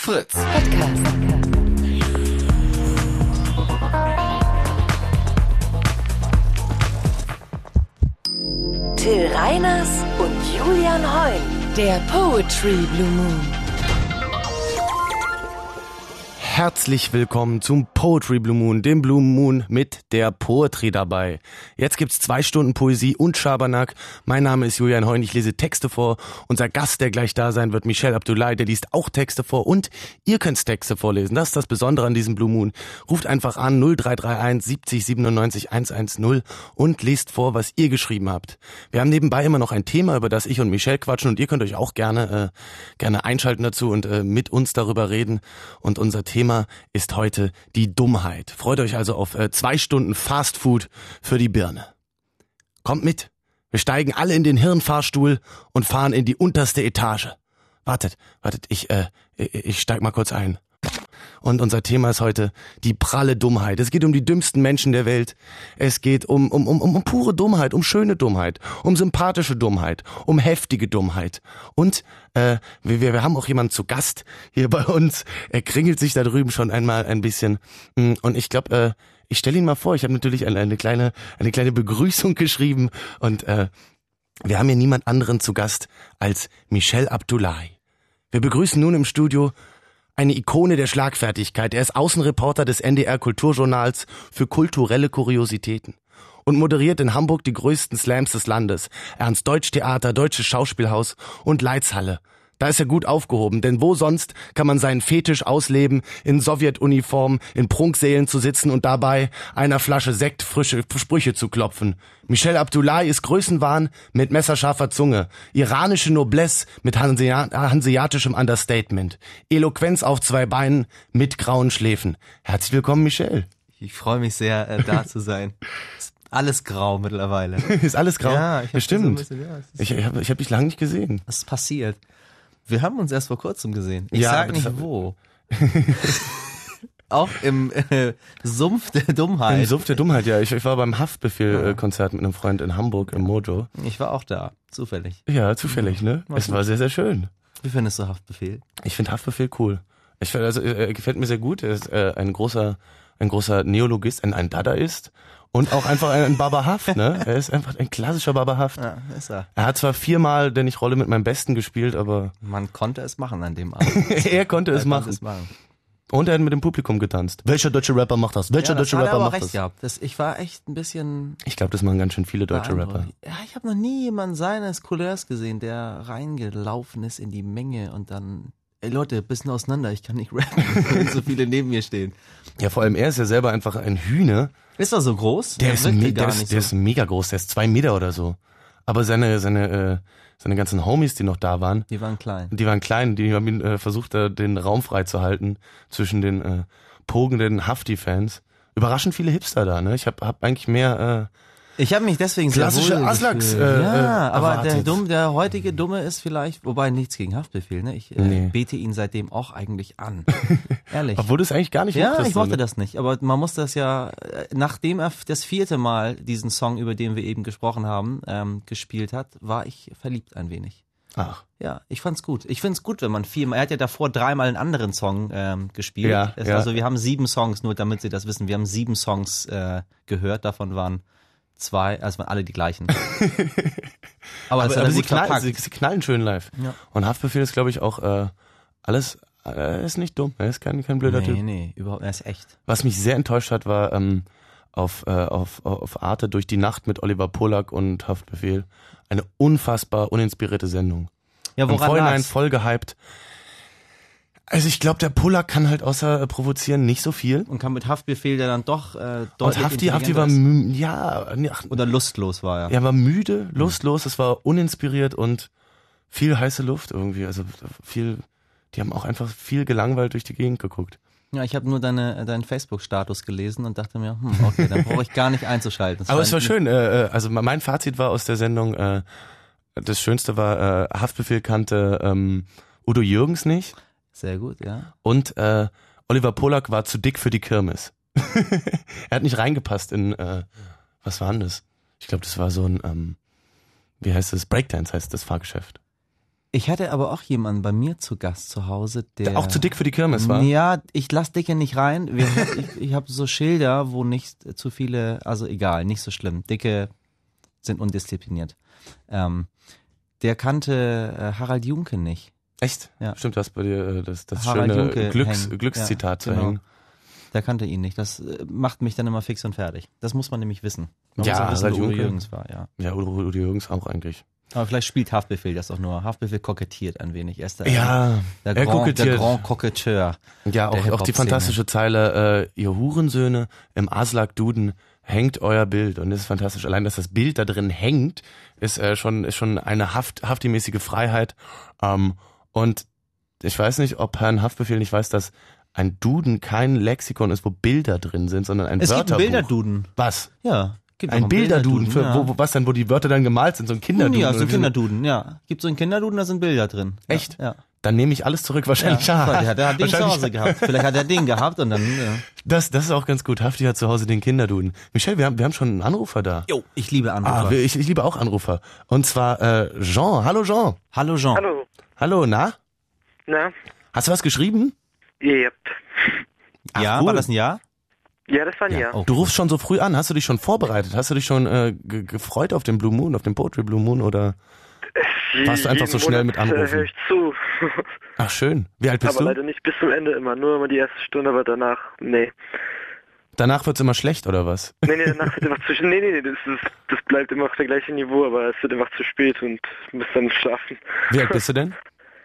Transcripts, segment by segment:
Fritz. Podcast. Till Reiners und Julian Heun. Der Poetry Blue Moon. Herzlich willkommen zum Poetry Blue Moon, dem Blue Moon mit der Poetry dabei. Jetzt gibt's 2 Stunden Poesie und Schabernack. Mein Name ist Julian Heun, ich lese Texte vor. Unser Gast, der gleich da sein wird, Michel Abdullahi, der liest auch Texte vor und ihr könnt Texte vorlesen. Das ist das Besondere an diesem Blue Moon. Ruft einfach an 0331 70 97 110 und lest vor, was ihr geschrieben habt. Wir haben nebenbei immer noch ein Thema, über das ich und Michel quatschen und ihr könnt euch auch gerne einschalten dazu und mit uns darüber reden. Und unser Thema ist heute die Dummheit. Freut euch also auf 2 Stunden Fast Food für die Birne. Kommt mit. Wir steigen alle in den Hirnfahrstuhl und fahren in die unterste Etage. Wartet, ich steig mal kurz ein. Und unser Thema ist heute die pralle Dummheit. Es geht um die dümmsten Menschen der Welt. Es geht um pure Dummheit, um schöne Dummheit, um sympathische Dummheit, um heftige Dummheit. Und wir haben auch jemanden zu Gast hier bei uns. Er kringelt sich da drüben schon einmal ein bisschen. Und ich glaube, ich stelle ihn mal vor. Ich habe natürlich eine kleine Begrüßung geschrieben. Und wir haben hier niemand anderen zu Gast als Michel Abdullahi. Wir begrüßen nun im Studio eine Ikone der Schlagfertigkeit. Er ist Außenreporter des NDR Kulturjournals für kulturelle Kuriositäten und moderiert in Hamburg die größten Slams des Landes. Ernst-Deutsch-Theater, Deutsches Schauspielhaus und Leitzhalle. Da ist er gut aufgehoben, denn wo sonst kann man seinen Fetisch ausleben, in Sowjetuniform, in Prunksälen zu sitzen und dabei einer Flasche Sekt frische Sprüche zu klopfen. Michel Abdullahi ist Größenwahn mit messerscharfer Zunge, iranische Noblesse mit hanseatischem Understatement, Eloquenz auf 2 Beinen mit grauen Schläfen. Herzlich willkommen, Michel. Ich freue mich sehr, da zu sein. Ist alles grau mittlerweile. Ist alles grau? Ja, stimmt. So ich hab dich lange nicht gesehen. Was ist passiert? Wir haben uns erst vor kurzem gesehen. Ich Ja, sag nicht wo. Auch im Sumpf der Dummheit. Im Sumpf der Dummheit, ja. Ich war beim Haftbefehl-Konzert mit einem Freund in Hamburg im Mojo. Ich war auch da, zufällig. Ja, zufällig, ne? Es war sehr, sehr schön. Wie findest du Haftbefehl? Ich finde Haftbefehl cool. Er gefällt mir sehr gut. Er ist ein großer Neologist, ein Dadaist und auch einfach ein Baba Haft, ne? Er ist einfach ein klassischer Baba Haft. Ja, ist er. Er hat zwar 4-mal der Nicht-Rolle mit meinem Besten gespielt, aber Man konnte es machen an dem Abend. er konnte es machen. Und er hat mit dem Publikum getanzt. Welcher deutsche Rapper macht das? Welcher deutsche Rapper macht das? Ja, ich war echt ein bisschen... Ich glaube, das machen ganz schön viele deutsche Rapper. Ja, ich habe noch nie jemanden seines Couleurs gesehen, der reingelaufen ist in die Menge und dann... Ey Leute, bisschen auseinander, ich kann nicht rappen, wenn so viele neben mir stehen. Ja, vor allem er ist ja selber einfach ein Hühne. Ist er so groß? Der ist mega groß, der ist 2 Meter oder so. Aber seine ganzen Homies, die noch da waren, Die waren klein. die haben ihn versucht, den Raum freizuhalten zwischen den pogenden Hafti-Fans. Überraschend viele Hipster da, ne? Ich hab eigentlich mehr Ich habe mich deswegen sehr klassische wohl Aslaks gefühlt. Ja, aber erwartet. der heutige Dumme ist vielleicht, wobei nichts gegen Haftbefehl, ne? Ich Nee. bete ihn seitdem auch eigentlich an. Ehrlich. Obwohl du es eigentlich gar nicht Ja, mochtest, ich mochte ne? das nicht, aber man muss das ja, nachdem er das 4. Mal diesen Song, über den wir eben gesprochen haben, gespielt hat, war ich verliebt ein wenig. Ach. Ja, ich fand's gut. Ich find's gut, wenn man 4-mal, er hat ja davor 3-mal einen anderen Song gespielt. Ja, ja. Also wir haben 7 Songs, nur damit Sie das wissen, wir haben 7 Songs gehört, davon waren 2, also waren alle die gleichen. Aber sie knallen schön live. Ja. Und Haftbefehl ist, glaube ich, auch alles, er ist nicht dumm, er ist kein blöder Typ. Nee, überhaupt, er ist echt. Was mich sehr enttäuscht hat, war auf Arte durch die Nacht mit Oliver Polak und Haftbefehl. Eine unfassbar uninspirierte Sendung. Ja, Im woran Vorhinein lag's? voll gehypt. Also ich glaube, der Polak kann halt außer provozieren nicht so viel. Und kam mit Haftbefehl, der dann doch Und deutlich Hafti intelligenter war, ist. Oder lustlos war er. er war müde, lustlos, es war uninspiriert und viel heiße Luft irgendwie. Also die haben auch einfach viel gelangweilt durch die Gegend geguckt. Ja, ich habe nur deinen Facebook-Status gelesen und dachte mir, okay, dann brauche ich gar nicht einzuschalten. Aber es war schön, also mein Fazit war aus der Sendung, das Schönste war, Haftbefehl kannte Udo Jürgens nicht. Sehr gut, ja. Und Oliver Polak war zu dick für die Kirmes. Er hat nicht reingepasst in, was war denn das? Ich glaube, das war so ein, wie heißt das? Breakdance heißt das Fahrgeschäft. Ich hatte aber auch jemanden bei mir zu Gast zu Hause, der auch zu dick für die Kirmes war? Ja, ich lass Dicke nicht rein. Ich habe so Schilder, wo nicht zu viele, also egal, nicht so schlimm. Dicke sind undiszipliniert. Der kannte Harald Junke nicht. Echt? Ja. Stimmt, du hast bei dir das Harald schöne Junke Glückszitat zu genau. hängen. Der kannte ihn nicht. Das macht mich dann immer fix und fertig. Das muss man nämlich wissen. Man Ja, muss auch wissen, Harald wo Udo Junke. Jürgens war, ja. Ja, Udo Jürgens auch eigentlich. Aber vielleicht spielt Haftbefehl das auch nur. Haftbefehl kokettiert ein wenig. Er ist der, Ja, der er kokettiert. Der Grand Koketteur. Ja, auch die Hip-Hop-Szene. fantastische Zeile, ihr Hurensöhne, im Aslak-Duden hängt euer Bild. Und das ist fantastisch. Allein, dass das Bild da drin hängt, ist schon eine haftimäßige Freiheit. Und ich weiß nicht, ob Herrn Haftbefehl nicht weiß, dass ein Duden kein Lexikon ist, wo Bilder drin sind, sondern ein Wörterbuch. Es gibt einen Bilderduden. Was? Ja. Gibt auch Ein einen Bilderduden, ja. was denn, wo die Wörter dann gemalt sind, so ein Kinderduden. Ja, so ein oder wie? Kinderduden, ja. Gibt so einen Kinderduden, da sind Bilder drin. Ja, Echt? Ja. Dann nehme ich alles zurück, wahrscheinlich. Ja, der hat den zu Wahrscheinlich- Hause gehabt. Vielleicht hat er den gehabt und dann, ja. Das ist auch ganz gut. Hafti hat zu Hause den Kinderduden. Michelle, wir haben schon einen Anrufer da. Jo, ich liebe Anrufer. Ich liebe auch Anrufer. Und zwar Jean. Hallo Jean. Hallo Jean. Hallo. Hallo, na? Na? Hast du was geschrieben? Yep. Ach, Ja, cool. war das ein Ja? Ja, das war ein Ja. Oh. Du rufst schon so früh an. Hast du dich schon vorbereitet? Hast du dich schon gefreut auf den Blue Moon, auf den Poetry Blue Moon oder? Warst du einfach so schnell mit Anrufen? Höre ich zu. Ach schön. Wie alt bist Aber du? leider nicht bis zum Ende immer. Nur immer die erste Stunde, aber danach, nee. Danach wird's immer schlecht oder was? Nee, danach wird einfach zu Nee, das bleibt immer auf der gleichen Niveau, aber es wird einfach zu spät und ich muss dann schlafen. Wie alt bist du denn?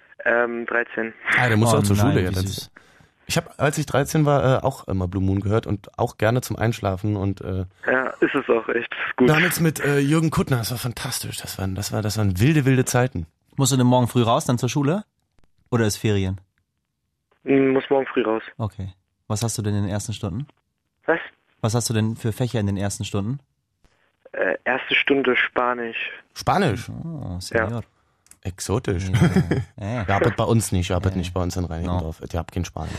13. Ah, der muss auch zur Schule nein, jetzt. wie süß. Ich habe, als ich 13 war, auch immer Blue Moon gehört und auch gerne zum Einschlafen und Ja, ist es auch echt. Ist gut. damals mit Jürgen Kuttner, das war fantastisch. Das waren wilde Zeiten. Musst du denn morgen früh raus, dann zur Schule? Oder ist Ferien? Muss morgen früh raus. Okay. Was hast du denn in den ersten Stunden? Was? Was hast du denn für Fächer in den ersten Stunden? Erste Stunde Spanisch. Spanisch. Oh, Senior. Exotisch. Ja. Ja, aber bei uns nicht. Arbeitet nicht bei uns in Reinickendorf. Ihr habt kein Spanisch.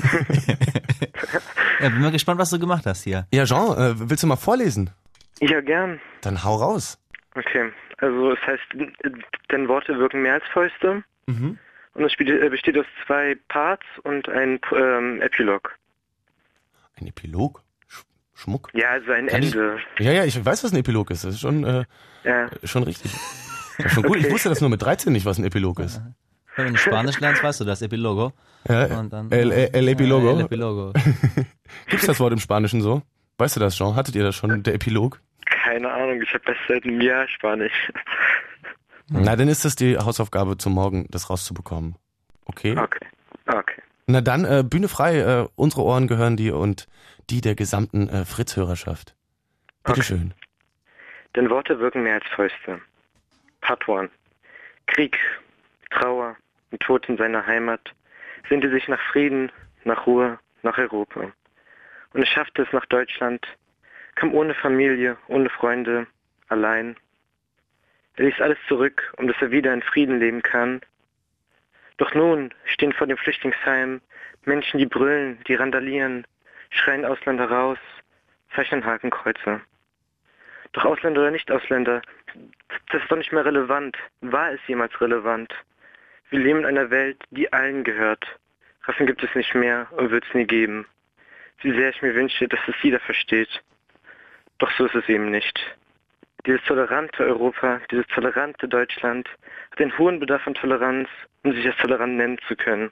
Ja, bin mal gespannt, was du gemacht hast hier. Ja, Jean, willst du mal vorlesen? Ja, gern. Dann hau raus. Okay. Also es heißt, denn Worte wirken mehr als Fäuste. Mhm. Und es besteht aus 2 Parts und ein Epilog. Ein Epilog? Schmuck? Ja, also ein Kann ich- Ende. Ja, ich weiß, was ein Epilog ist. Das ist schon richtig. Das ist schon gut. Ich Okay. wusste das nur mit 13 nicht, was ein Epilog ist. Wenn du Spanisch lernst, weißt du das Epilogo. Ja, Und dann, El Epilogo. El Epilogo. Gibt's das Wort im Spanischen so? Weißt du das, Jean? Hattet ihr das schon, der Epilog? Keine Ahnung, ich habe erst seit einem Jahr Spanisch. Na, dann ist das die Hausaufgabe zum Morgen, das rauszubekommen. Okay? Okay. Na dann, Bühne frei, unsere Ohren gehören dir und die der gesamten Fritz-Hörerschaft. Bitteschön. Denn Worte wirken mehr als Fäuste. Part 1. Krieg, Trauer und Tod in seiner Heimat sehnte sich nach Frieden, nach Ruhe, nach Europa. Und er schaffte es nach Deutschland, kam ohne Familie, ohne Freunde, allein. Er ließ alles zurück, um dass er wieder in Frieden leben kann. Doch nun stehen vor dem Flüchtlingsheim Menschen, die brüllen, die randalieren, schreien Ausländer raus, zeichnen Hakenkreuze. Doch Ausländer oder Nicht-Ausländer, das ist doch nicht mehr relevant. War es jemals relevant? Wir leben in einer Welt, die allen gehört. Rassen gibt es nicht mehr und wird es nie geben. Wie sehr ich mir wünsche, dass es jeder versteht. Doch so ist es eben nicht. Dieses tolerante Europa, dieses tolerante Deutschland hat einen hohen Bedarf an Toleranz, um sich als tolerant nennen zu können.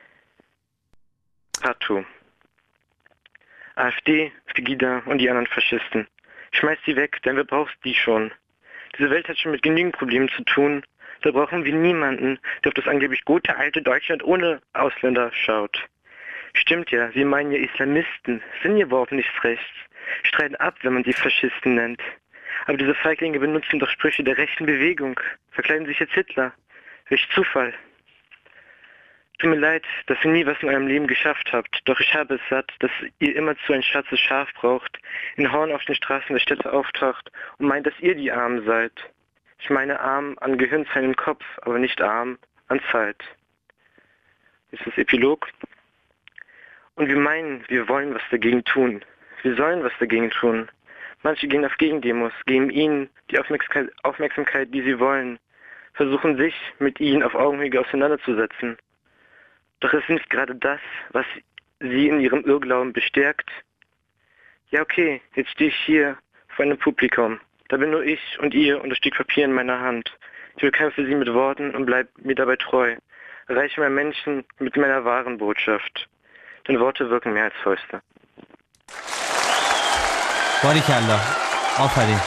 Part 2. AfD, Pegida und die anderen Faschisten. Schmeiß sie weg, denn wer braucht die schon? Diese Welt hat schon mit genügend Problemen zu tun. Da brauchen wir niemanden, der auf das angeblich gute alte Deutschland ohne Ausländer schaut. Stimmt ja, sie meinen ja Islamisten, sind ja überhaupt nichts rechts. Streiten ab, wenn man sie Faschisten nennt. Aber diese Feiglinge benutzen doch Sprüche der rechten Bewegung, verkleiden sich als Hitler. Welch Zufall. Tut mir leid, dass ihr nie was in eurem Leben geschafft habt, doch ich habe es satt, dass ihr immerzu ein schwarzes Schaf braucht, in Horn auf den Straßen der Städte auftaucht und meint, dass ihr die Armen seid. Ich meine arm an Gehirnzellen im Kopf, aber nicht arm an Zeit. Das ist das Epilog. Und wir meinen, wir wollen was dagegen tun. Wir sollen was dagegen tun. Manche gehen auf Gegendemos, geben ihnen die Aufmerksamkeit, die sie wollen. versuchen sich mit ihnen auf Augenhöhe auseinanderzusetzen. Doch es ist nicht gerade das, was sie in ihrem Irrglauben bestärkt. Ja, okay, jetzt stehe ich hier vor einem Publikum. Da bin nur ich und ihr und das Stück Papier in meiner Hand. Ich bekämpfe sie mit Worten und bleib mir dabei treu. Erreiche mehr Menschen mit meiner wahren Botschaft. Denn Worte wirken mehr als Fäuste. Bodycandler. Aufhören.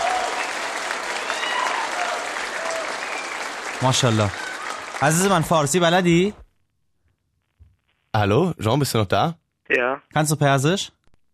MashaAllah. عزیز من فارسی بلدی؟ Hallo, Jean, bist du noch da? Ja, Kannst du Persisch?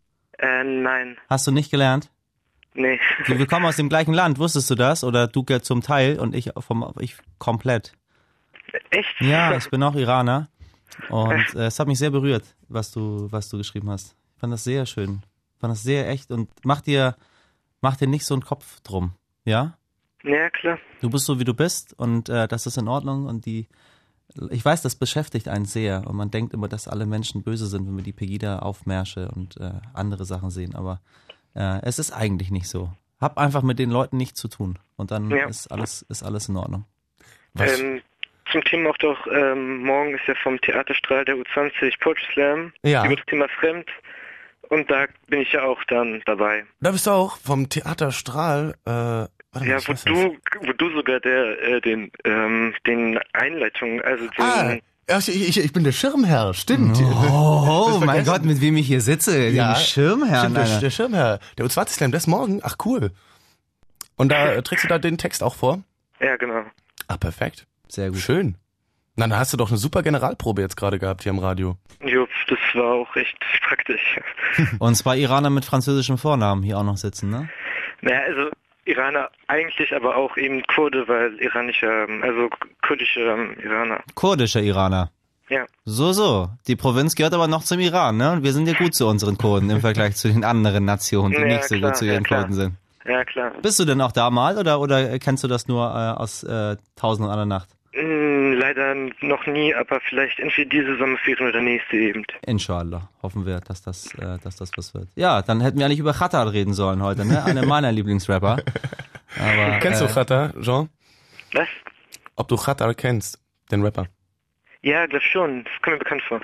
nein, Hast du nicht gelernt? nee. Wir kommen aus dem gleichen Land, wusstest du das? Oder du zum Teil und ich komplett. Echt? Ja, ich bin auch Iraner und es hat mich sehr berührt, was du geschrieben hast. Ich fand das sehr schön, fand das sehr echt und mach dir nicht so einen Kopf drum, ja? Ja, klar. Du bist so, wie du bist und das ist in Ordnung und ich weiß, das beschäftigt einen sehr und man denkt immer, dass alle Menschen böse sind, wenn wir die Pegida-Aufmärsche und andere Sachen sehen, aber es ist eigentlich nicht so. Hab einfach mit den Leuten nichts zu tun und dann ist alles in Ordnung. Was? Zum Thema auch doch, morgen ist ja vom Theaterstrahl der U20 Poetry Slam über das Thema Fremd und da bin ich ja auch dann dabei. Da bist du auch vom Theaterstrahl, Ja, wo du sogar den Einleitungen, also den... ich bin der Schirmherr, stimmt. Oh mein Gott, mit wem ich hier sitze, Ja, dem Schirmherrn. Stimmt, der Schirmherr. Der U20 Slam, der ist morgen. Ach, cool. Und da trägst du da den Text auch vor? Ja, genau. Ah, perfekt. Sehr gut. Schön. Na, da hast du doch eine super Generalprobe jetzt gerade gehabt hier am Radio. Jo, das war auch echt praktisch. Und zwei Iraner mit französischem Vornamen hier auch noch sitzen, ne? Naja, also Iraner eigentlich, aber auch eben Kurde, weil kurdische Iraner. Kurdische Iraner. Ja. So. Die Provinz gehört aber noch zum Iran, ne? Und wir sind ja gut zu unseren Kurden im Vergleich zu den anderen Nationen, die nicht so klar, gut zu ihren Kurden sind. Ja, klar. Bist du denn auch da mal oder kennst du das nur aus Tausend und einer Nacht? Leider noch nie, aber vielleicht entweder diese Sommerferien oder nächste eben. Inshallah. Hoffen wir, dass das was wird. Ja, dann hätten wir eigentlich über Khatar reden sollen heute, ne? Einer meiner Lieblingsrapper. Aber, Kennst du Khatar, Jean? Was? Ob du Khatar kennst, den Rapper? Ja, glaub schon. Das kommt mir bekannt vor.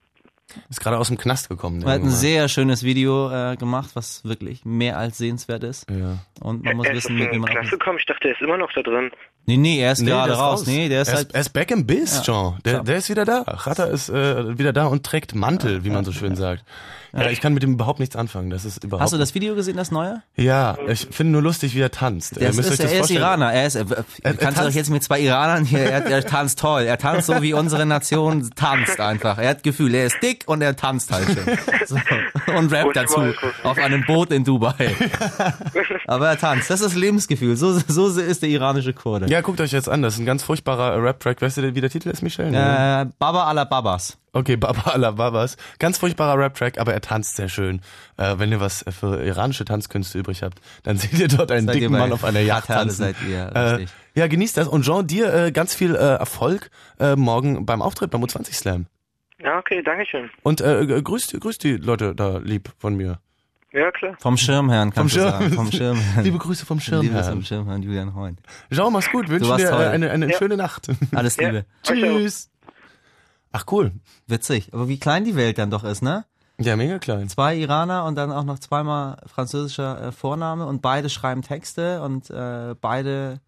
Ist gerade aus dem Knast gekommen. Er hat ein sehr schönes Video gemacht, was wirklich mehr als sehenswert ist. Ja. Und man muss Er ist wissen, aus wie der man Klasse gekommen. Ich dachte, er ist immer noch da drin. Nee, er ist gerade der ist raus. Nee, der ist halt... Er ist back in biz, Jean. Der ist wieder da. Khatar ist wieder da und trägt Mantel, wie man so schön sagt. Ja, ich kann mit dem überhaupt nichts anfangen. Das ist überhaupt. Hast du das Video gesehen, das neue? Ja, ich finde nur lustig, wie er tanzt. Er ist Iraner. Er kannst du doch jetzt mit zwei Iranern hier, er tanzt toll. Er tanzt so, wie unsere Nation tanzt einfach. Er hat Gefühl, er ist dick und er tanzt halt schön. So. Und rappt dazu auf einem Boot in Dubai. Aber er tanzt. Das ist Lebensgefühl. So ist der iranische Kurde. Ja, guckt euch jetzt an. Das ist ein ganz furchtbarer Rap-Track. Weißt du, wie der Titel ist, Michel? Baba à la Babas. Okay, Baba à la Babas. Ganz furchtbarer Rap-Track, aber er tanzt sehr schön. Wenn ihr was für iranische Tanzkünste übrig habt, dann seht ihr dort einen dicken Mann auf einer Yacht tanzen. Seid ihr, richtig. Ja, genießt das. Und Jean, dir ganz viel Erfolg morgen beim Auftritt beim U20 Slam. Ja, okay, dankeschön. Und grüßt die Leute da lieb von mir. Ja, klar. Vom Schirmherrn, kannst du sagen. Vom Schirmherrn. Liebe Grüße vom Schirmherrn. Vom Schirmherrn, Julian Heun. Jean, mach's gut. Wünschen dir eine schöne Nacht. Alles Liebe. Tschüss. Ach, cool. Witzig. Aber wie klein die Welt dann doch ist, ne? Ja, mega klein. 2 Iraner und dann auch noch zweimal französischer Vorname und beide schreiben Texte und beide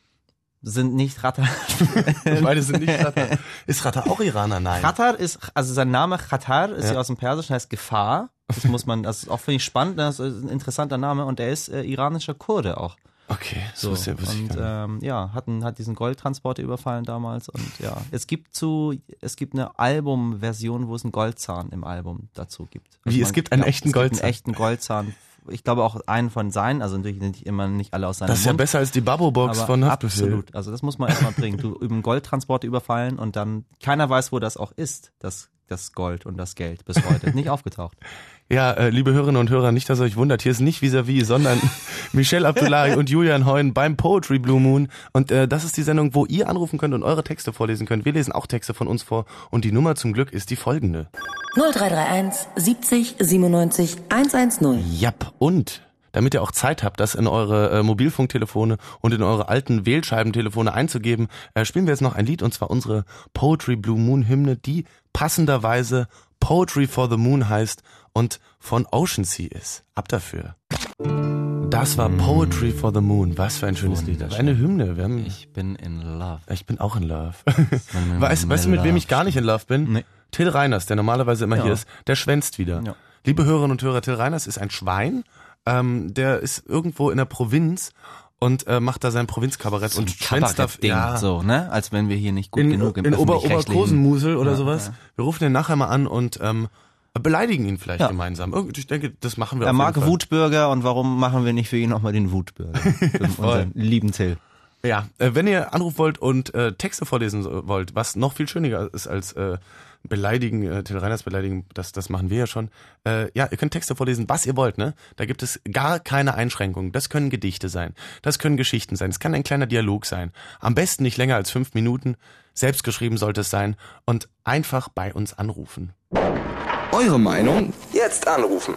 sind nicht Khatar. Beide sind nicht Khatar. Ist Khatar auch Iraner? Nein. Khatar ist, also sein Name Khatar ist ja aus dem Persischen, heißt Gefahr. Das ist auch, finde ich, spannend, das ist ein interessanter Name und er ist iranischer Kurde auch. Okay, so. Und hat diesen Goldtransporter überfallen damals und ja, es gibt eine Albumversion, wo es einen Goldzahn im Album dazu gibt. Also es gibt einen echten Goldzahn? Es gibt einen echten Goldzahn. Ich glaube auch einen von seinen, also natürlich nicht alle aus seinem Mund. Das ist ja besser als die Babbo-Box von Haftbefehl. Absolut, also das muss man erstmal bringen. Du über einen Goldtransporter überfallen und dann, keiner weiß, wo das auch ist, das Gold und das Geld bis heute. Nicht aufgetaucht. Ja, liebe Hörerinnen und Hörer, nicht, dass ihr euch wundert, hier ist nicht vis-à-vis, sondern Michel Abdullahi und Julian Heun beim Poetry Blue Moon. Und das ist die Sendung, wo ihr anrufen könnt und eure Texte vorlesen könnt. Wir lesen auch Texte von uns vor und die Nummer zum Glück ist die folgende. 0331 70 97 110. Jap, und damit ihr auch Zeit habt, das in eure Mobilfunktelefone und in eure alten Wählscheibentelefone einzugeben, spielen wir jetzt noch ein Lied, und zwar unsere Poetry Blue Moon Hymne, die passenderweise Poetry for the Moon heißt und von Ocean Sea ist. Ab dafür. Das war Poetry for the Moon. Was für ein schönes Lied. Das war eine Hymne. Ich bin in love. Ich bin auch in love. Weißt du, mit wem ich gar nicht in love bin? Nee. Till Reiners, der normalerweise immer hier ist, der schwänzt wieder. Ja. Liebe Hörerinnen und Hörer, Till Reiners ist ein Schwein. Der ist irgendwo in der Provinz und macht da sein Provinzkabarett und schwänzt da. Ja, so, ne? Als wenn wir hier nicht gut genug im in öffentlich-rechtlichen- Oberkosenmusel oder sowas. Ja. Wir rufen den nachher mal an und beleidigen ihn vielleicht gemeinsam. Ich denke, das machen wir Er auf jeden mag Fall. Wutbürger, und warum machen wir nicht für ihn nochmal den Wutbürger? Für unseren lieben Till. Ja, wenn ihr anrufen wollt und Texte vorlesen wollt, was noch viel schöner ist als beleidigen, Till Reiners beleidigen, das machen wir ja schon. Ja, ihr könnt Texte vorlesen, was ihr wollt, ne? Da gibt es gar keine Einschränkungen. Das können Gedichte sein, das können Geschichten sein, es kann ein kleiner Dialog sein. Am besten nicht länger als 5 Minuten, selbstgeschrieben sollte es sein, und einfach bei uns anrufen. Eure Meinung? Jetzt anrufen.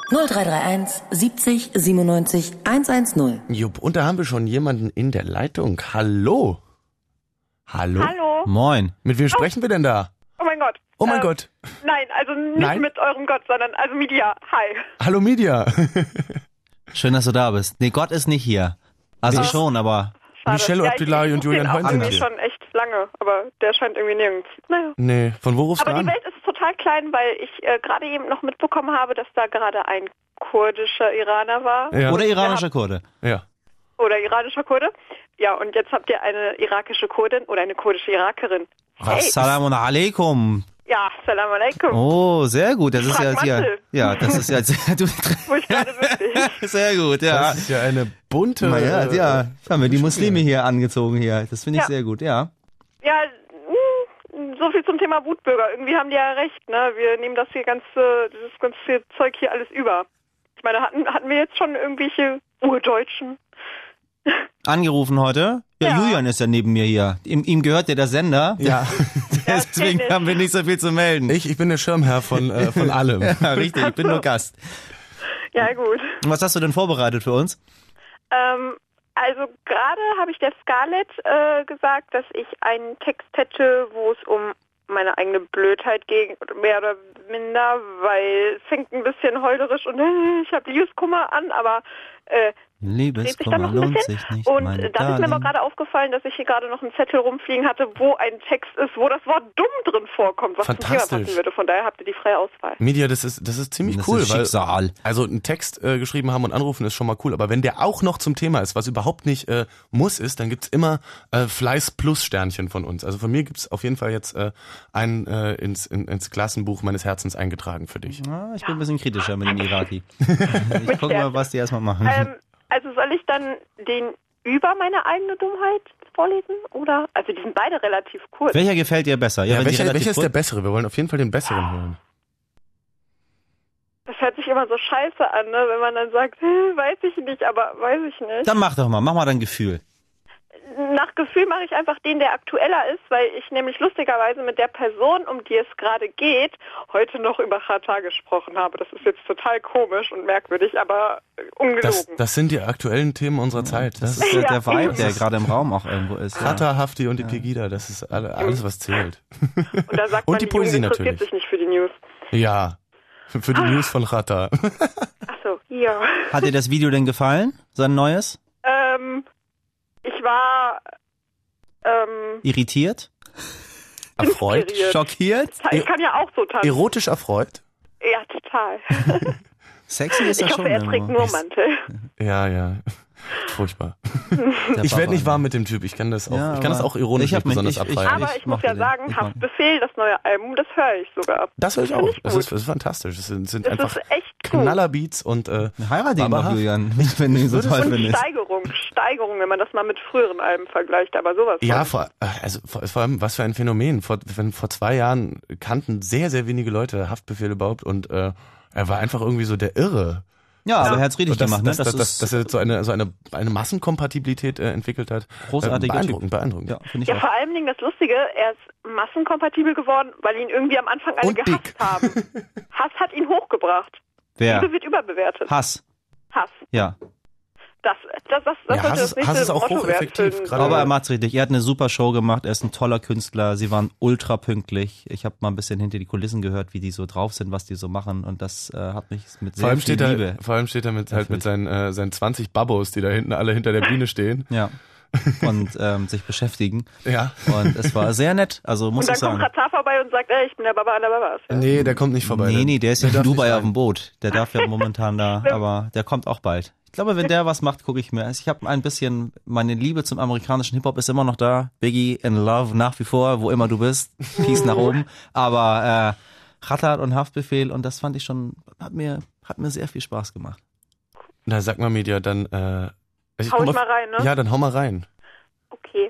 0331 70 97 110. Jupp, und da haben wir schon jemanden in der Leitung. Hallo? Hallo? Hallo. Moin. Mit wem sprechen wir denn da? Oh mein Gott. Oh mein Gott. Nein, also nicht Nein? mit eurem Gott, sondern also Media. Hi. Hallo Media. Schön, dass du da bist. Nee, Gott ist nicht hier. Also schon, aber Schade. Michelle Abdullahi und Julian Heun sind irgendwie hier. schon echt lange, aber der scheint irgendwie nirgends. Naja. Nee, von wo rufst Aber du die an? Welt ist total klein, weil ich gerade eben noch mitbekommen habe, dass da gerade ein kurdischer Iraner war. Ja. oder iranischer Kurde. Ja. Oder iranischer Kurde. Ja, und jetzt habt ihr eine irakische Kurdin oder eine kurdische Irakerin. Hey. Assalamu alaikum. Ja, salam alaikum. Oh, sehr gut. Das ist Frag ja Mathe. ja, das ist ja du, Wo ich gerade wirklich. sehr gut, ja. Das ist ja eine bunte... Ja, haben wir die Muslime hier angezogen hier. Das finde ich Ja. sehr gut, ja. Ja, so viel zum Thema Wutbürger. Irgendwie haben die ja recht, ne? Wir nehmen das dieses ganze Zeug hier alles über. Ich meine, hatten wir jetzt schon irgendwelche Urdeutschen? Angerufen heute? Ja, Ja. Julian ist ja neben mir hier. Ihm gehört ja der Sender. Ja, Deswegen kenn ich. haben wir nicht so viel zu melden. ich bin der Schirmherr von allem. Ja, richtig, ich bin nur Gast. Ja, gut. Und was hast du denn vorbereitet für uns? Also gerade habe ich der Scarlett gesagt, dass ich einen Text hätte, wo es um meine eigene Blödheit geht, mehr oder minder, weil es fängt ein bisschen heulerisch und ich habe Liebeskummer an, aber dreht sich dann Liebeskummer noch ein lohnt bisschen. sich nicht, Und meine dann ist mir Darling. aber gerade aufgefallen, dass ich hier gerade noch einen Zettel rumfliegen hatte, wo ein Text ist, wo das Wort dumm drin vorkommt, was zum Thema Fantastisch. passen würde. Von daher habt ihr die freie Auswahl. Media, das ist ziemlich Das cool, ist weil Schicksal. also einen Text geschrieben haben und anrufen ist schon mal cool, aber wenn der auch noch zum Thema ist, was überhaupt nicht muss ist, dann gibt's immer Fleiß plus Sternchen von uns. Also von mir gibt's auf jeden Fall jetzt einen ins Klassenbuch meines Herzens eingetragen für dich. Ja, ich bin ein bisschen kritischer mit dem Iraki. Ich guck mal, was die erstmal machen. Also soll ich dann den über meine eigene Dummheit vorlesen? Oder? Also die sind beide relativ kurz. Welcher gefällt dir besser? Ja, wenn die welcher relativ ist der kurz- bessere? Wir wollen auf jeden Fall den besseren hören. Das hört sich immer so scheiße an, ne? Wenn man dann sagt, weiß ich nicht, aber weiß ich nicht. Dann mach mal dein Gefühl. Nach Gefühl mache ich einfach den, der aktueller ist, weil ich nämlich lustigerweise mit der Person, um die es gerade geht, heute noch über Chata gesprochen habe. Das ist jetzt total komisch und merkwürdig, aber ungelogen. Das sind die aktuellen Themen unserer Zeit. Das ist Der, Ja, der Vibe, eben. der gerade im Raum auch irgendwo ist. Ja. Rata, Hafti und die Pegida, das ist alles, was zählt. Und da sagt Und man, die die Poesie Jugend interessiert natürlich. sich nicht für die News. Ja, für die News von Rata. Ach so, ja. Hat dir das Video denn gefallen? Sein neues? Ich war Irritiert? Erfreut? inspiriert. Schockiert? Ich kann ja auch so tanzen. Erotisch erfreut? Ja, total. Sexy ist Ich das hoffe, schon er trägt irgendwo. nur Mantel. Ja. Furchtbar. Der Ich werde Papa. nicht warm mit dem Typ. Ich kann das auch, Ja, ich kann das aber auch ironisch ich hab nicht mich- besonders abfeiern. Aber ich muss mochte ja den. sagen, Ich mag- Haftbefehl, das neue Album, das höre ich sogar. Das höre ich find auch. ich Das gut. ist fantastisch. Das sind Das einfach ist echt gut. Knallerbeats und Heirate ihn Aber doch, Julian, wenn du ihn so toll Und findest. Steigerung, wenn man das mal mit früheren Alben vergleicht, aber sowas. ja, von. vor allem, was für ein Phänomen. Vor 2 Jahren kannten sehr, sehr wenige Leute Haftbefehl überhaupt und er war einfach irgendwie so der Irre. Ja, aber er hat's richtig Und das, gemacht, ne? dass er so eine Massenkompatibilität entwickelt hat. Großartiger Beeindruckend. Ja, finde ich Ja, auch. vor allen Dingen das Lustige, er ist massenkompatibel geworden, weil ihn irgendwie am Anfang alle Und gehasst dick. haben. Hass hat ihn hochgebracht. Wer? Liebe wird überbewertet. Hass. Hass. Ja. Das Ja, sollte Hass das nächste ist auch Motto hocheffektiv, werden für den- gerade- Aber er macht's richtig. Er hat eine super Show gemacht. Er ist ein toller Künstler. Sie waren ultra pünktlich. Ich habe mal ein bisschen hinter die Kulissen gehört, wie die so drauf sind, was die so machen. Und das hat mich mit sehr viel Liebe. Vor allem steht er mit seinen 20 Babos, die da hinten alle hinter der Bühne stehen. Ja. Und sich beschäftigen. Ja. Und es war sehr nett. Also muss Und ich dann kommt sagen. Katar vorbei und sagt, ey, ich bin der Baba aller Babas. Ja. Nee, der kommt nicht vorbei. Nee, der ist ja in darf Dubai nicht auf rein. dem Boot. Der darf ja momentan da, aber der kommt auch bald. Ich glaube, wenn der was macht, gucke ich mir. Also ich habe ein bisschen, meine Liebe zum amerikanischen Hip-Hop ist immer noch da. Biggie in Love nach wie vor, wo immer du bist. Peace nach oben. Aber Khatat und Haftbefehl und das fand ich schon, hat mir sehr viel Spaß gemacht. Na, sag mal, Media, dann Hau ich mal rein, ne? Ja, dann hau mal rein. Okay.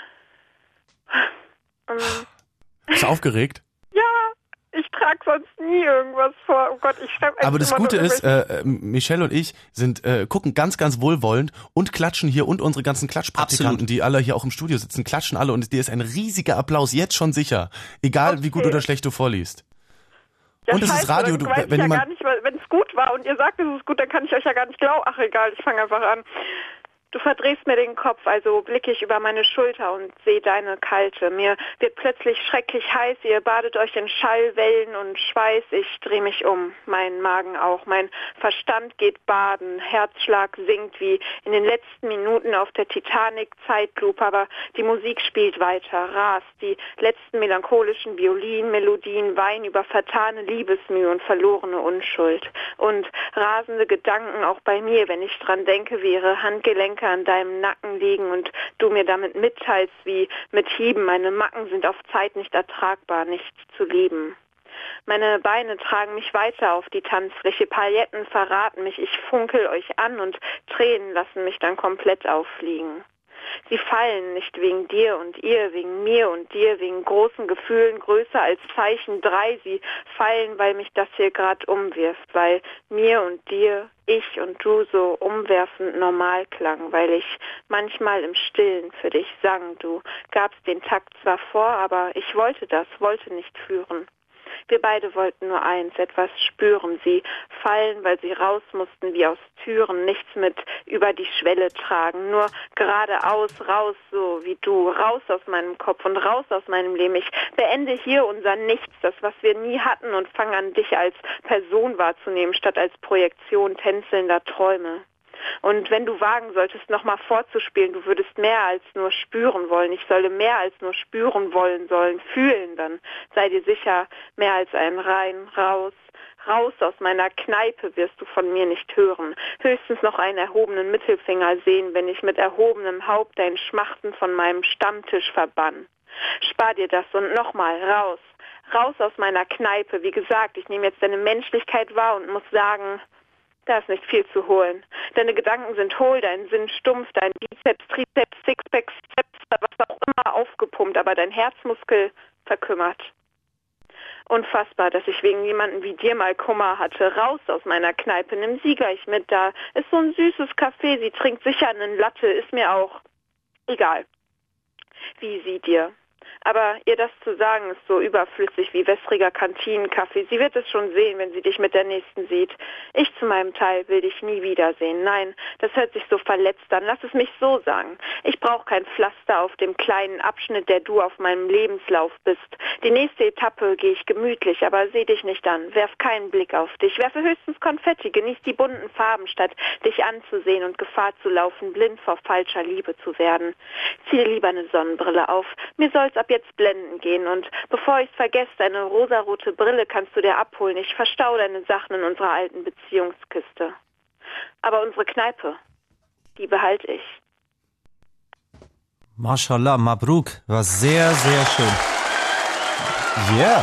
Bist du aufgeregt? Ja, ich trage sonst nie irgendwas vor. Oh Gott, ich schreibe Aber das Gute ist, Michelle und ich sind gucken ganz, ganz wohlwollend und klatschen hier und unsere ganzen Klatschpraktikanten, Absolut. die alle hier auch im Studio sitzen, klatschen alle und dir ist ein riesiger Applaus jetzt schon sicher. Egal, wie gut oder schlecht du vorliest. ja, und es ist scheiße, Radio, dann weiß ich wenn ja jemand... gar nicht, wenn es gut war und ihr sagt, es ist gut, dann kann ich euch ja gar nicht glauben. Ach egal, ich fange einfach an. Du verdrehst mir den Kopf, also blicke ich über meine Schulter und sehe deine Kalte. Mir wird plötzlich schrecklich heiß, ihr badet euch in Schallwellen und Schweiß. Ich drehe mich um, mein Magen auch. Mein Verstand geht baden, Herzschlag sinkt wie in den letzten Minuten auf der Titanic, Zeitlupe, aber die Musik spielt weiter, rast. Die letzten melancholischen Violinmelodien weinen über vertane Liebesmühe und verlorene Unschuld. Und rasende Gedanken auch bei mir, wenn ich dran denke, wie ihre Handgelenke an deinem Nacken liegen und du mir damit mitteilst, wie mit Hieben meine Macken sind auf Zeit nicht ertragbar, nicht zu lieben. Meine Beine tragen mich weiter auf die Tanzfläche, Pailletten verraten mich, ich funkel euch an und Tränen lassen mich dann komplett auffliegen. Sie fallen nicht wegen dir und ihr, wegen mir und dir, wegen großen Gefühlen größer als Zeichen 3. Sie fallen, weil mich das hier gerade umwirft, weil mir und dir, ich und du so umwerfend normal klang, weil ich manchmal im Stillen für dich sang. Du gabst den Takt zwar vor, aber ich wollte nicht führen. Wir beide wollten nur eins, etwas spüren. Sie fallen, weil sie raus mussten wie aus Türen, nichts mit über die Schwelle tragen, nur geradeaus, raus, so wie du, raus aus meinem Kopf und raus aus meinem Leben. Ich beende hier unser Nichts, das, was wir nie hatten, und fange an, dich als Person wahrzunehmen, statt als Projektion tänzelnder Träume. Und wenn du wagen solltest, nochmal vorzuspielen, du würdest mehr als nur spüren wollen. Ich solle mehr als nur spüren wollen sollen, fühlen, dann sei dir sicher, mehr als ein rein, raus. Raus aus meiner Kneipe wirst du von mir nicht hören. Höchstens noch einen erhobenen Mittelfinger sehen, wenn ich mit erhobenem Haupt dein Schmachten von meinem Stammtisch verbann. Spar dir das und nochmal raus. Raus aus meiner Kneipe. Wie gesagt, ich nehme jetzt deine Menschlichkeit wahr und muss sagen, da ist nicht viel zu holen. Deine Gedanken sind hohl, dein Sinn stumpf, dein Bizeps, Trizeps, Sixpack, Steps, was auch immer aufgepumpt, aber dein Herzmuskel verkümmert. Unfassbar, dass ich wegen jemanden wie dir mal Kummer hatte. Raus aus meiner Kneipe, nimm sie gleich mit, da ist so ein süßes Kaffee, sie trinkt sicher einen Latte, ist mir auch egal. Wie sie dir. Aber ihr das zu sagen, ist so überflüssig wie wässriger Kantinenkaffee. Sie wird es schon sehen, wenn sie dich mit der Nächsten sieht. Ich zu meinem Teil will dich nie wiedersehen. Nein, das hört sich so verletzt an. Lass es mich so sagen. Ich brauche kein Pflaster auf dem kleinen Abschnitt, der du auf meinem Lebenslauf bist. Die nächste Etappe gehe ich gemütlich, aber seh dich nicht an. Werf keinen Blick auf dich. Werfe höchstens Konfetti. Genieß die bunten Farben, statt dich anzusehen und Gefahr zu laufen, blind vor falscher Liebe zu werden. Zieh lieber eine Sonnenbrille auf. Mir soll's ab jetzt blenden gehen, und bevor ich's vergesse, deine rosarote Brille kannst du dir abholen. Ich verstau deine Sachen in unserer alten Beziehungskiste. Aber unsere Kneipe, die behalte ich. Mashallah, Mabruk, war sehr, sehr schön. Yeah.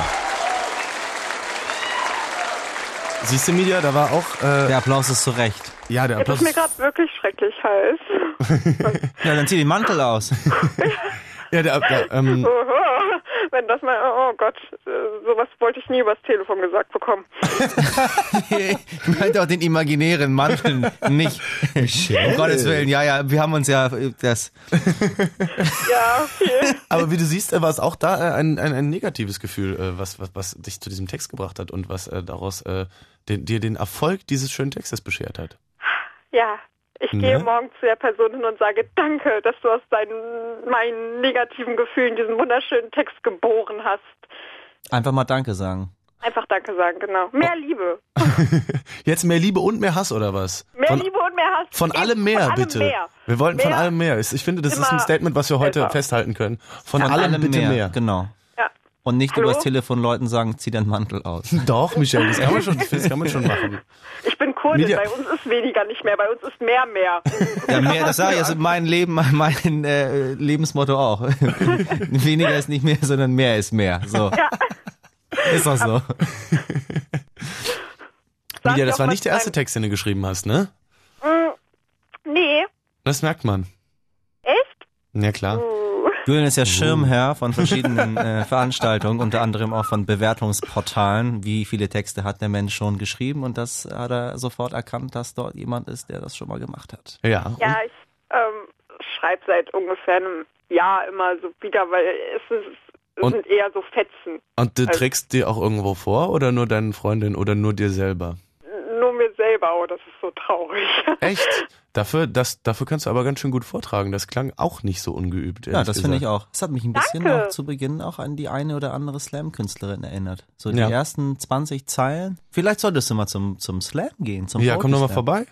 Siehst du, Media, da war auch... Der Applaus ist zurecht. ja, der Jetzt Applaus... ist mir gerade wirklich schrecklich heiß. Ja, dann zieh den Mantel aus. ja, Wenn das mal, oh Gott, sowas wollte ich nie übers Telefon gesagt bekommen. Nee, ich meinte auch den imaginären Mantel nicht. Um Gottes Willen, ja, wir haben uns ja das... Ja, viel. Aber wie du siehst, war es auch da ein negatives Gefühl, was dich zu diesem Text gebracht hat und was daraus dir den Erfolg dieses schönen Textes beschert hat. Ja, ich gehe morgen zu der Person hin und sage, danke, dass du aus meinen negativen Gefühlen diesen wunderschönen Text geboren hast. Einfach mal Danke sagen. Einfach Danke sagen, genau. Mehr Liebe. Jetzt mehr Liebe und mehr Hass oder was? Mehr Liebe und mehr Hass. Von allem mehr, bitte. Mehr. Wir wollten mehr. Von allem mehr. Ich finde, das ist ein Statement, was wir heute besser. festhalten können. Von allem bitte mehr. Genau. Ja. Und nicht Hallo? übers Telefon Leuten sagen, zieh deinen Mantel aus. Doch, Michelle, das kann man schon machen. Ich bin Kurdin, Media- bei uns ist weniger nicht mehr, bei uns ist mehr. Ja, mehr, das sage ich, also mein Leben, mein Lebensmotto auch. Weniger ist nicht mehr, sondern mehr ist mehr. So. Ja. Ist doch so. Lydia, das doch war mal nicht der erste Text, den du geschrieben hast, ne? Nee. Das merkt man. Echt? Ja, klar. Julian ist ja Schirmherr von verschiedenen Veranstaltungen, unter anderem auch von Bewertungsportalen. Wie viele Texte hat der Mensch schon geschrieben? Und das hat er sofort erkannt, dass dort jemand ist, der das schon mal gemacht hat. Ja. Ja, ich schreibe seit ungefähr einem Jahr immer so wieder, weil es sind eher so Fetzen. Und du trägst dir auch irgendwo vor oder nur deinen Freundinnen oder nur dir selber? Nur mir selber, oh, das ist so traurig. Echt? Dafür kannst du aber ganz schön gut vortragen. Das klang auch nicht so ungeübt. Ja, das finde ich auch. Es hat mich ein bisschen Danke. auch zu Beginn auch an die eine oder andere Slam-Künstlerin erinnert. So die Ja. ersten 20 Zeilen. Vielleicht solltest du mal zum Slam gehen. Zum Ja, komm doch mal Poetry vorbei.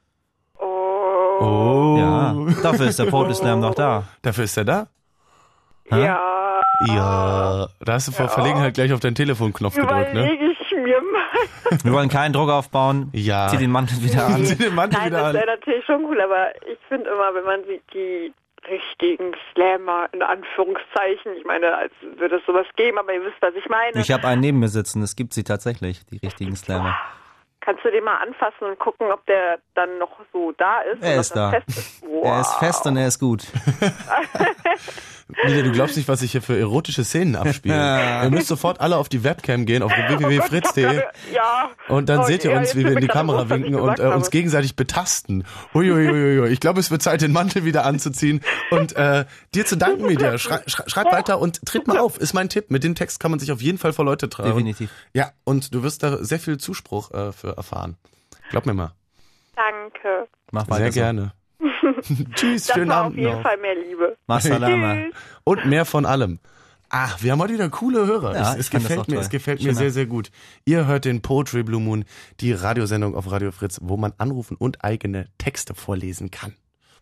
Oh. Ja, dafür ist der Poetry Slam noch da. Dafür ist er da? Ja. Ja. Da hast du vor Verlegenheit gleich auf deinen Telefonknopf gedrückt, ne? Überlege ich mir mal. Wir wollen keinen Druck aufbauen. Ja. Zieh den Mantel wieder an. Zieh den Mantel Nein, wieder das an. wäre natürlich schon cool, aber ich finde immer, wenn man sieht, die richtigen Slammer, in Anführungszeichen, ich meine, als würde es sowas geben, aber ihr wisst, was ich meine. Ich habe einen neben mir sitzen. Es gibt sie tatsächlich, die richtigen Slammer. Kannst du den mal anfassen und gucken, ob der dann noch so da ist? Er und ist ob das da. fest ist? Wow. Er ist fest und er ist gut. Lydia, du glaubst nicht, was sich hier für erotische Szenen abspielen. Ihr müsst sofort alle auf die Webcam gehen, auf www.fritz.de. Ja. Und dann seht ihr uns, wie wir in die Kamera winken und uns gegenseitig betasten. Uiuiuiui. Ich glaube, es wird Zeit, den Mantel wieder anzuziehen und dir zu danken, Lydia. Schreib weiter und tritt mal auf, ist mein Tipp. Mit dem Text kann man sich auf jeden Fall vor Leute trauen. Definitiv. Ja, und du wirst da sehr viel Zuspruch für erfahren. Glaub mir mal. Danke. Mach weiter Sehr gerne. Tschüss, Das schönen war Abend auf jeden noch. Fall mehr Liebe. Masalama. Tschüss. Und mehr von allem. Ach, wir haben heute wieder coole Hörer. Ja, es ich fand das gefällt auch mir, toll. es gefällt mir Schöner. sehr, sehr gut. Ihr hört den Poetry Blue Moon, die Radiosendung auf Radio Fritz, wo man anrufen und eigene Texte vorlesen kann.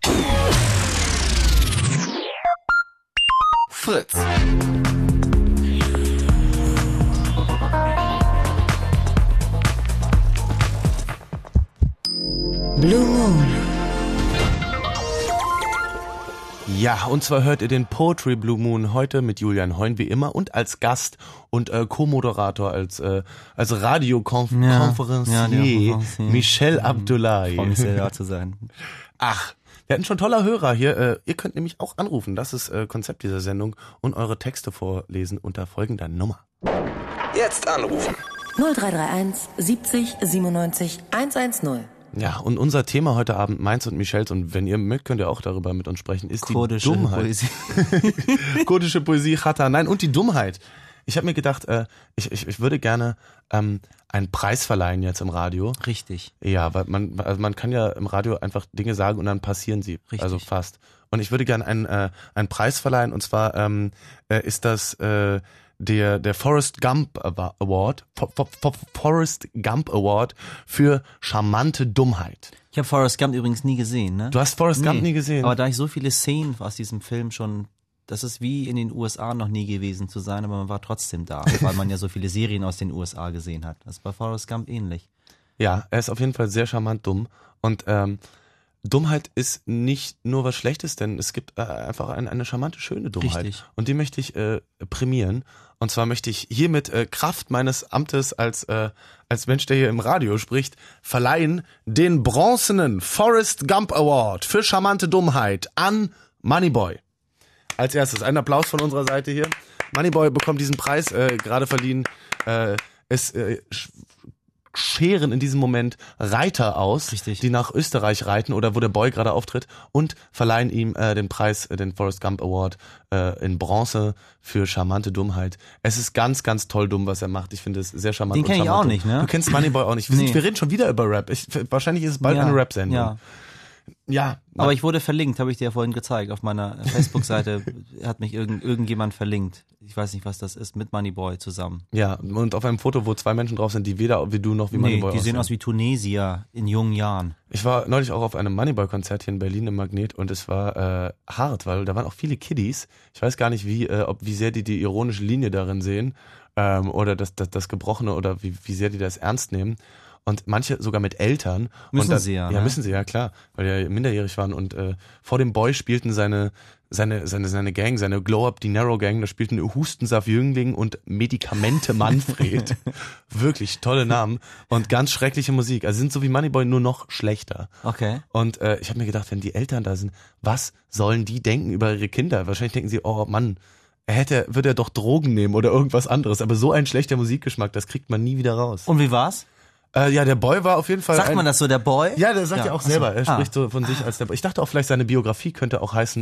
Fritz. Blue Moon. Ja, und zwar hört ihr den Poetry Blue Moon heute mit Julian Heun wie immer und als Gast und Co-Moderator als Radiokonferencier Michel Abdullahi. Freue mich sehr, da zu sein. Ach, wir hatten schon toller Hörer hier. Ihr könnt nämlich auch anrufen. Das ist Konzept dieser Sendung und eure Texte vorlesen unter folgender Nummer. Jetzt anrufen. 0331 70 97 110. Ja, und unser Thema heute Abend, meins und Michels, und wenn ihr mögt, könnt ihr auch darüber mit uns sprechen, ist Kurdische die Dummheit. Poesie. Kurdische Poesie, Chata, nein, und die Dummheit. Ich habe mir gedacht, ich würde gerne einen Preis verleihen jetzt im Radio. Richtig. Ja, weil man kann ja im Radio einfach Dinge sagen und dann passieren sie. Richtig. Also fast. Und ich würde gerne einen Preis verleihen, und zwar ist das der Forrest Gump Award, Forrest Gump Award für charmante Dummheit. Ich habe Forrest Gump übrigens nie gesehen, ne? Du hast Forrest Gump nie gesehen? Aber da ich so viele Szenen aus diesem Film schon, das ist wie in den USA noch nie gewesen zu sein, aber man war trotzdem da, weil man ja so viele Serien aus den USA gesehen hat. Das ist bei Forrest Gump ähnlich. Ja, er ist auf jeden Fall sehr charmant dumm. Und Dummheit ist nicht nur was Schlechtes, denn es gibt einfach eine charmante, schöne Dummheit. Richtig. Und die möchte ich prämieren. Und zwar möchte ich hiermit Kraft meines Amtes als Mensch, der hier im Radio spricht, verleihen den bronzenen Forrest Gump Award für charmante Dummheit an Moneyboy. Als erstes ein Applaus von unserer Seite hier. Moneyboy bekommt diesen Preis gerade verliehen. Es scheren in diesem Moment Reiter aus, Richtig. die nach Österreich reiten oder wo der Boy gerade auftritt und verleihen ihm den Preis, den Forrest Gump Award in Bronze für charmante Dummheit. Es ist ganz, ganz toll dumm, was er macht. Ich finde es sehr charmant. Den kenn ich auch nicht, ne? Du kennst Moneyboy auch nicht. Wir reden schon wieder über Rap. Wahrscheinlich ist es bald eine Rap-Sendung. Ja. Ja. Aber ich wurde verlinkt, habe ich dir ja vorhin gezeigt. Auf meiner Facebook-Seite hat mich irgendjemand verlinkt. Ich weiß nicht, was das ist, mit Moneyboy zusammen. Ja, und auf einem Foto, wo 2 Menschen drauf sind, die weder wie du noch wie Moneyboy die sehen aus wie Tunesier in jungen Jahren. Ich war neulich auch auf einem Moneyboy-Konzert hier in Berlin im Magnet und es war hart, weil da waren auch viele Kiddies. Ich weiß gar nicht, wie sehr die ironische Linie darin sehen oder das Gebrochene oder wie sehr die das ernst nehmen. Und manche sogar mit Eltern. Müssen sie ja. Ja, müssen sie, ja klar, weil die ja minderjährig waren. Und vor dem Boy spielten seine Gang, seine Glow-Up Dinero Gang, da spielten Hustensaft Jüngling und Medikamente Manfred. Wirklich tolle Namen und ganz schreckliche Musik. Also sind so wie Moneyboy, nur noch schlechter. Okay. Und ich habe mir gedacht, wenn die Eltern da sind, was sollen die denken über ihre Kinder? Wahrscheinlich denken sie, oh Mann, würde er doch Drogen nehmen oder irgendwas anderes. Aber so ein schlechter Musikgeschmack, das kriegt man nie wieder raus. Und wie war's? Ja, der Boy war auf jeden Fall. Sagt man das so, der Boy? Ja, der sagt ja auch selber. Er spricht so von sich als der Boy. Ich dachte auch, vielleicht seine Biografie könnte auch heißen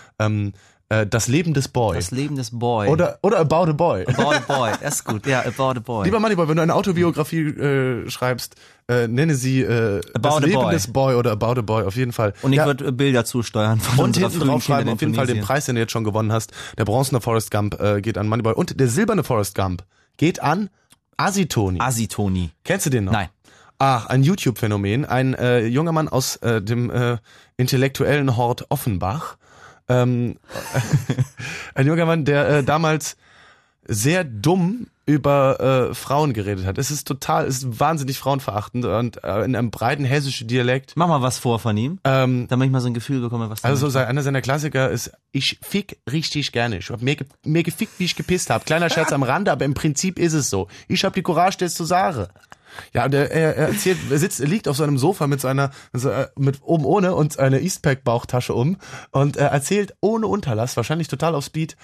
Das Leben des Boy. Das Leben des Boy. Oder About a Boy. About a Boy, das ist gut. Ja, About a Boy. Lieber Moneyboy, wenn du eine Autobiografie schreibst, nenne sie Das Leben Boy. des Boy oder About a Boy, auf jeden Fall. Und ich würde Bilder zusteuern von und unserer hinten frühen drauf schreiben Kindheit auf jeden Fall den Tunesien. Preis, den du jetzt schon gewonnen hast. Der bronzene Forrest Gump geht an Moneyboy und der silberne Forrest Gump geht an Asitoni. Asitoni. Kennst du den noch? Nein. Ach, ein YouTube-Phänomen. Ein junger Mann aus dem intellektuellen Hort Offenbach. Ein junger Mann, der damals sehr dumm über Frauen geredet hat. Es ist wahnsinnig frauenverachtend und in einem breiten hessischen Dialekt. Mach mal was vor von ihm, damit ich mal so ein Gefühl bekomme, was da Also einer seiner Klassiker ist, ich fick richtig gerne. Ich hab mir gefickt, wie ich gepisst habe. Kleiner Scherz am Rande, aber im Prinzip ist es so. Ich hab die Courage, das zu sagen. Ja, er erzählt, er liegt auf so einem Sofa mit oben ohne und eine Eastpak Bauchtasche und er erzählt ohne Unterlass, wahrscheinlich total auf Speed,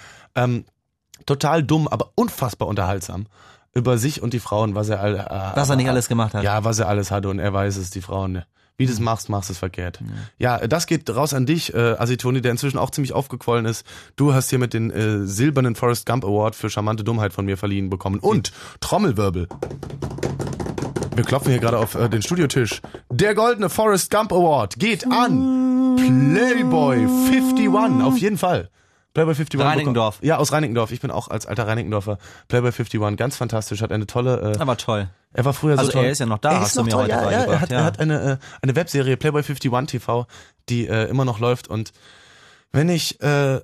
total dumm, aber unfassbar unterhaltsam über sich und die Frauen, was er nicht alles gemacht hat. Ja, was er alles hatte und er weiß es, die Frauen. Wie du es machst du es verkehrt. Ja, das geht raus an dich, Asitoni, der inzwischen auch ziemlich aufgequollen ist. Du hast hier mit den silbernen Forrest Gump Award für charmante Dummheit von mir verliehen bekommen. Und Trommelwirbel. Wir klopfen hier gerade auf den Studiotisch. Der goldene Forrest Gump Award geht an Playboy 51, auf jeden Fall. Playboy 51. Reinickendorf. Ja, aus Reinickendorf. Ich bin auch als alter Reinickendorfer. Playboy 51, ganz fantastisch, hat eine tolle... Aber toll. Er war früher Also so toll. er ist ja noch da, hast du mir heute beigebracht. Er hat eine Webserie, Playboy 51 TV, die immer noch läuft und wenn ich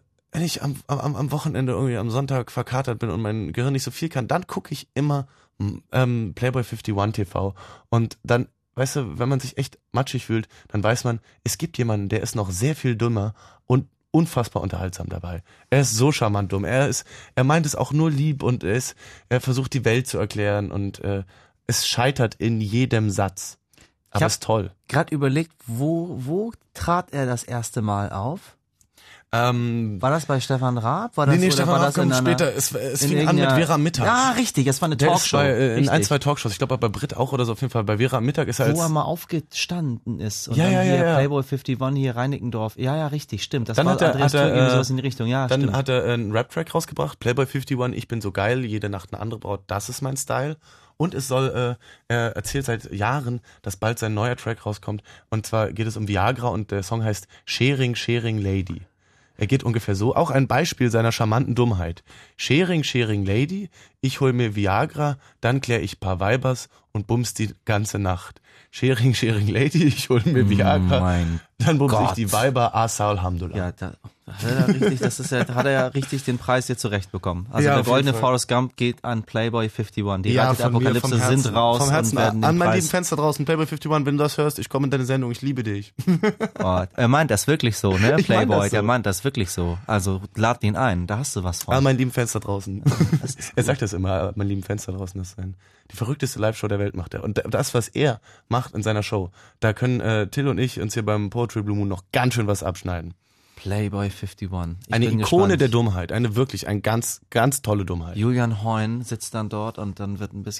am Wochenende irgendwie am Sonntag verkatert bin und mein Gehirn nicht so viel kann, dann gucke ich immer Playboy 51 TV und dann, weißt du, wenn man sich echt matschig fühlt, dann weiß man, es gibt jemanden, der ist noch sehr viel dümmer und unfassbar unterhaltsam dabei. Er ist so charmant dumm. Er meint es auch nur lieb und er versucht die Welt zu erklären und es scheitert in jedem Satz. Aber es ist toll. Gerade überlegt, wo trat er das erste Mal auf? War das bei Stefan Raab? Nee, Stefan Raab kommt später. Es fing an mit Vera Mittag. Ja, richtig, es war eine Talkshow. In 1, 2 Talkshows. Ich glaube bei Brit auch oder so, auf jeden Fall. Bei Vera Mittag ist er wo er mal aufgestanden ist. Und ja, dann hier ja. Playboy 51 hier Reinickendorf. Ja, richtig, stimmt. Das dann war hat er, Andreas Türk, irgendwie sowas in die Richtung. Ja, dann stimmt. hat er einen Rap-Track rausgebracht. Playboy 51, ich bin so geil, jede Nacht eine andere Braut, das ist mein Style. Und er erzählt seit Jahren, dass bald sein neuer Track rauskommt. Und zwar geht es um Viagra und der Song heißt Sharing, Sharing Lady. Er geht ungefähr so, auch ein Beispiel seiner charmanten Dummheit. Sharing, Sharing Lady, ich hol mir Viagra, dann klär ich paar Weibers und bums die ganze Nacht. Sharing, Sharing Lady, ich hol mir Viagra, dann bums ich die Weiber, Asa Alhamdulillah. Ja, da hat er ja richtig den Preis hier zurecht bekommen. Also Ja, der auf jeden goldene Fall. Forrest Gump geht an Playboy 51. Die Ja, Reitet von mir, Apokalypse vom Herzen, sind raus vom Herzen und werden an den mein Preis. lieben Fenster draußen, Playboy 51, wenn du das hörst, ich komme in deine Sendung, ich liebe dich. Oh, er meint das wirklich so, ne? Ich mein Playboy, das so. der meint das wirklich so. Also lad ihn ein, da hast du was von. An mein lieben Fenster draußen. Er sagt das immer, mein lieben Fenster draußen ist die verrückteste Live-Show der Welt macht er. Und das, was er macht in seiner Show, da können Till und ich uns hier beim Poetry Blue Moon noch ganz schön was abschneiden. Playboy 51. Eine bin Ikone gespannt. der Dummheit, eine ganz, ganz tolle Dummheit. Julian Heun sitzt dann dort und dann wird ein bisschen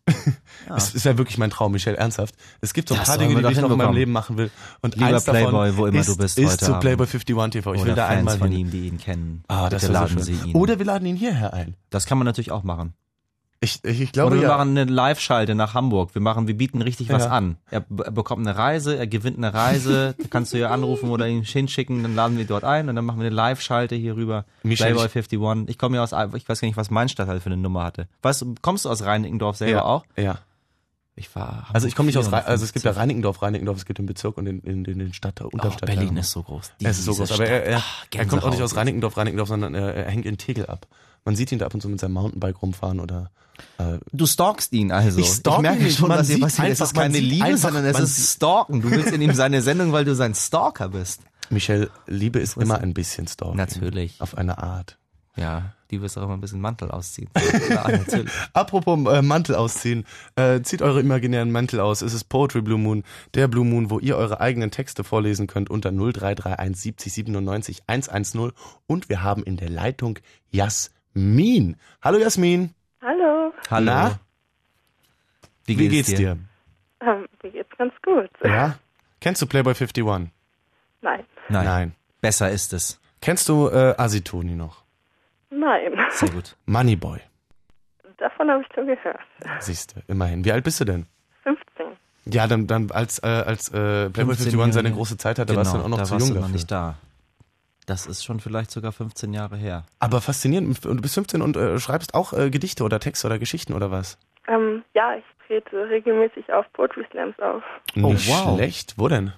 Ja. Es ist ja wirklich mein Traum, Michelle, ernsthaft. Es gibt so ein Das paar sollen Dinge, wir die ich doch noch in meinem hinbekommen. Leben machen will. Und Lieber eins davon Playboy, wo immer ist, du bist ist heute zu Abend. Playboy 51 TV. Ich will Oder da Fans einmal von hin. ihm, die ihn kennen. Das Bitte wäre laden so Sie schön. ihn. Oder wir laden ihn hierher ein. Das kann man natürlich auch machen. Ich glaube, Oder wir ja. machen eine Live-Schalte nach Hamburg. Wir bieten richtig was an. Er bekommt eine Reise, er gewinnt eine Reise, da kannst du ja anrufen oder ihn hinschicken, dann laden wir dort ein und dann machen wir eine Live-Schalte hier rüber. Michel, Playboy 51. Ich komme ja ich weiß gar nicht, was mein Stadtteil für eine Nummer hatte. Kommst du aus Reinickendorf selber ja, auch? Ja. Ich war Also ich komme nicht aus, also es gibt ja 54. Reinickendorf, es gibt den Bezirk und den Stadtteil, Unterstadtteil. Berlin ist so groß. Es ist so groß, aber er kommt auch nicht aus Reinickendorf, sondern er hängt in Tegel ab. Man sieht ihn da ab und zu mit seinem Mountainbike rumfahren oder Du stalkst ihn also. Ich stalk merke ihn nicht, schon, man was hier sieht passiert. Es einfach- ist keine man sieht Liebe, einfach- sondern es man ist Stalken. Du willst in ihm seine Sendung, weil du sein Stalker bist. Michelle, Liebe ist immer ein bisschen Stalking. Natürlich. Auf eine Art. Ja, die wirst auch immer ein bisschen Mantel ausziehen. Klar, natürlich. Apropos Mantel ausziehen, zieht eure imaginären Mantel aus. Es ist Poetry Blue Moon, der Blue Moon, wo ihr eure eigenen Texte vorlesen könnt unter 0331 70 97 110. Und wir haben in der Leitung Jasmin. Hallo Jasmin. Hallo. Hallo. Na? Wie geht's dir? Mir geht's ganz gut. Ja? Kennst du Playboy 51? Nein. Nein. Besser ist es. Kennst du Asitoni noch? Nein. Sehr gut. Moneyboy. Davon habe ich schon gehört. Siehste, immerhin. Wie alt bist du denn? 15. Ja, dann als Playboy 51 seine große Zeit hatte, warst du dann auch noch da zu warst jung du noch dafür. nicht da. Das ist schon vielleicht sogar 15 Jahre her. Aber faszinierend. Und du bist 15 und schreibst auch Gedichte oder Texte oder Geschichten oder was? Ja, ich trete regelmäßig auf Poetry Slams auf. Nicht wow. schlecht. Wo denn?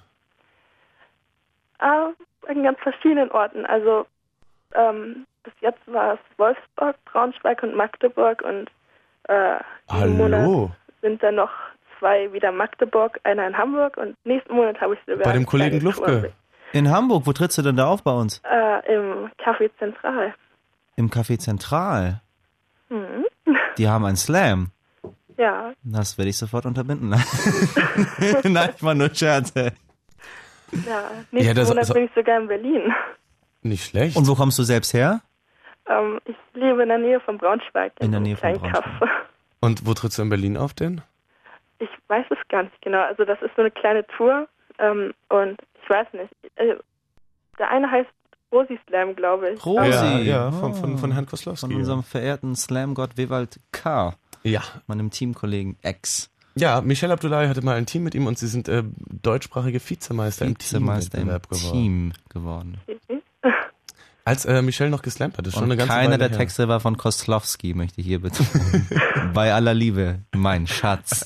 An ganz verschiedenen Orten. Also bis jetzt war es Wolfsburg, Braunschweig und Magdeburg und diesen Monat Hallo. sind dann noch 2 wieder in Magdeburg, einer in Hamburg und nächsten Monat habe ich sogar Bei dem eine Kollegen kleine Tour Lufke. In Hamburg, wo trittst du denn da auf bei uns? Im Café Zentral. Im Café Zentral. Mhm. Die haben einen Slam. Ja, Das werde ich sofort unterbinden. Nein, ich war nur Scherze. ja. Nächsten das- Monat so- bin ich sogar in Berlin. Nicht schlecht. Und wo kommst du selbst her? Ich lebe in der Nähe von Braunschweig. In der einem Nähe von kleinen Braunschweig. Kaff. Und wo trittst du in Berlin auf denn? Ich weiß es gar nicht genau. Also das ist so eine kleine Tour und ich weiß nicht. Der eine heißt Rosi Slam, glaube ich. Rosi. Ja, von Herrn Koslowski. Von unserem verehrten Slam-Gott Wewald K., Ja. meinem Teamkollegen Ex. Ja, Michelle Abdullahi hatte mal ein Team mit ihm und sie sind deutschsprachige Vizemeister Vizemeister im Teamwettbewerb geworden. Team geworden. Als Michelle noch geslampt hat, das ist schon Und eine ganze keiner Weile der her. Texte war von Koslowski, möchte ich hier betonen. Bei aller Liebe, mein Schatz.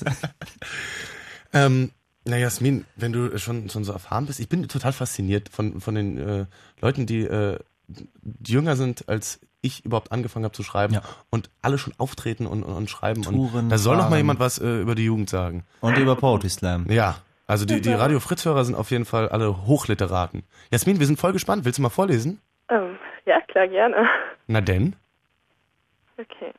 Na Jasmin, wenn du schon so erfahren bist, ich bin total fasziniert von den Leuten, die jünger sind, als ich überhaupt angefangen habe zu schreiben Ja. und alle schon auftreten und schreiben. Touren, und da soll noch mal fahren. jemand was über die Jugend sagen. Und über Poetry Slam. Ja, also die Radio Fritz-Hörer sind auf jeden Fall alle Hochliteraten. Jasmin, wir sind voll gespannt. Willst du mal vorlesen? Ja, klar, gerne. Na denn? Okay.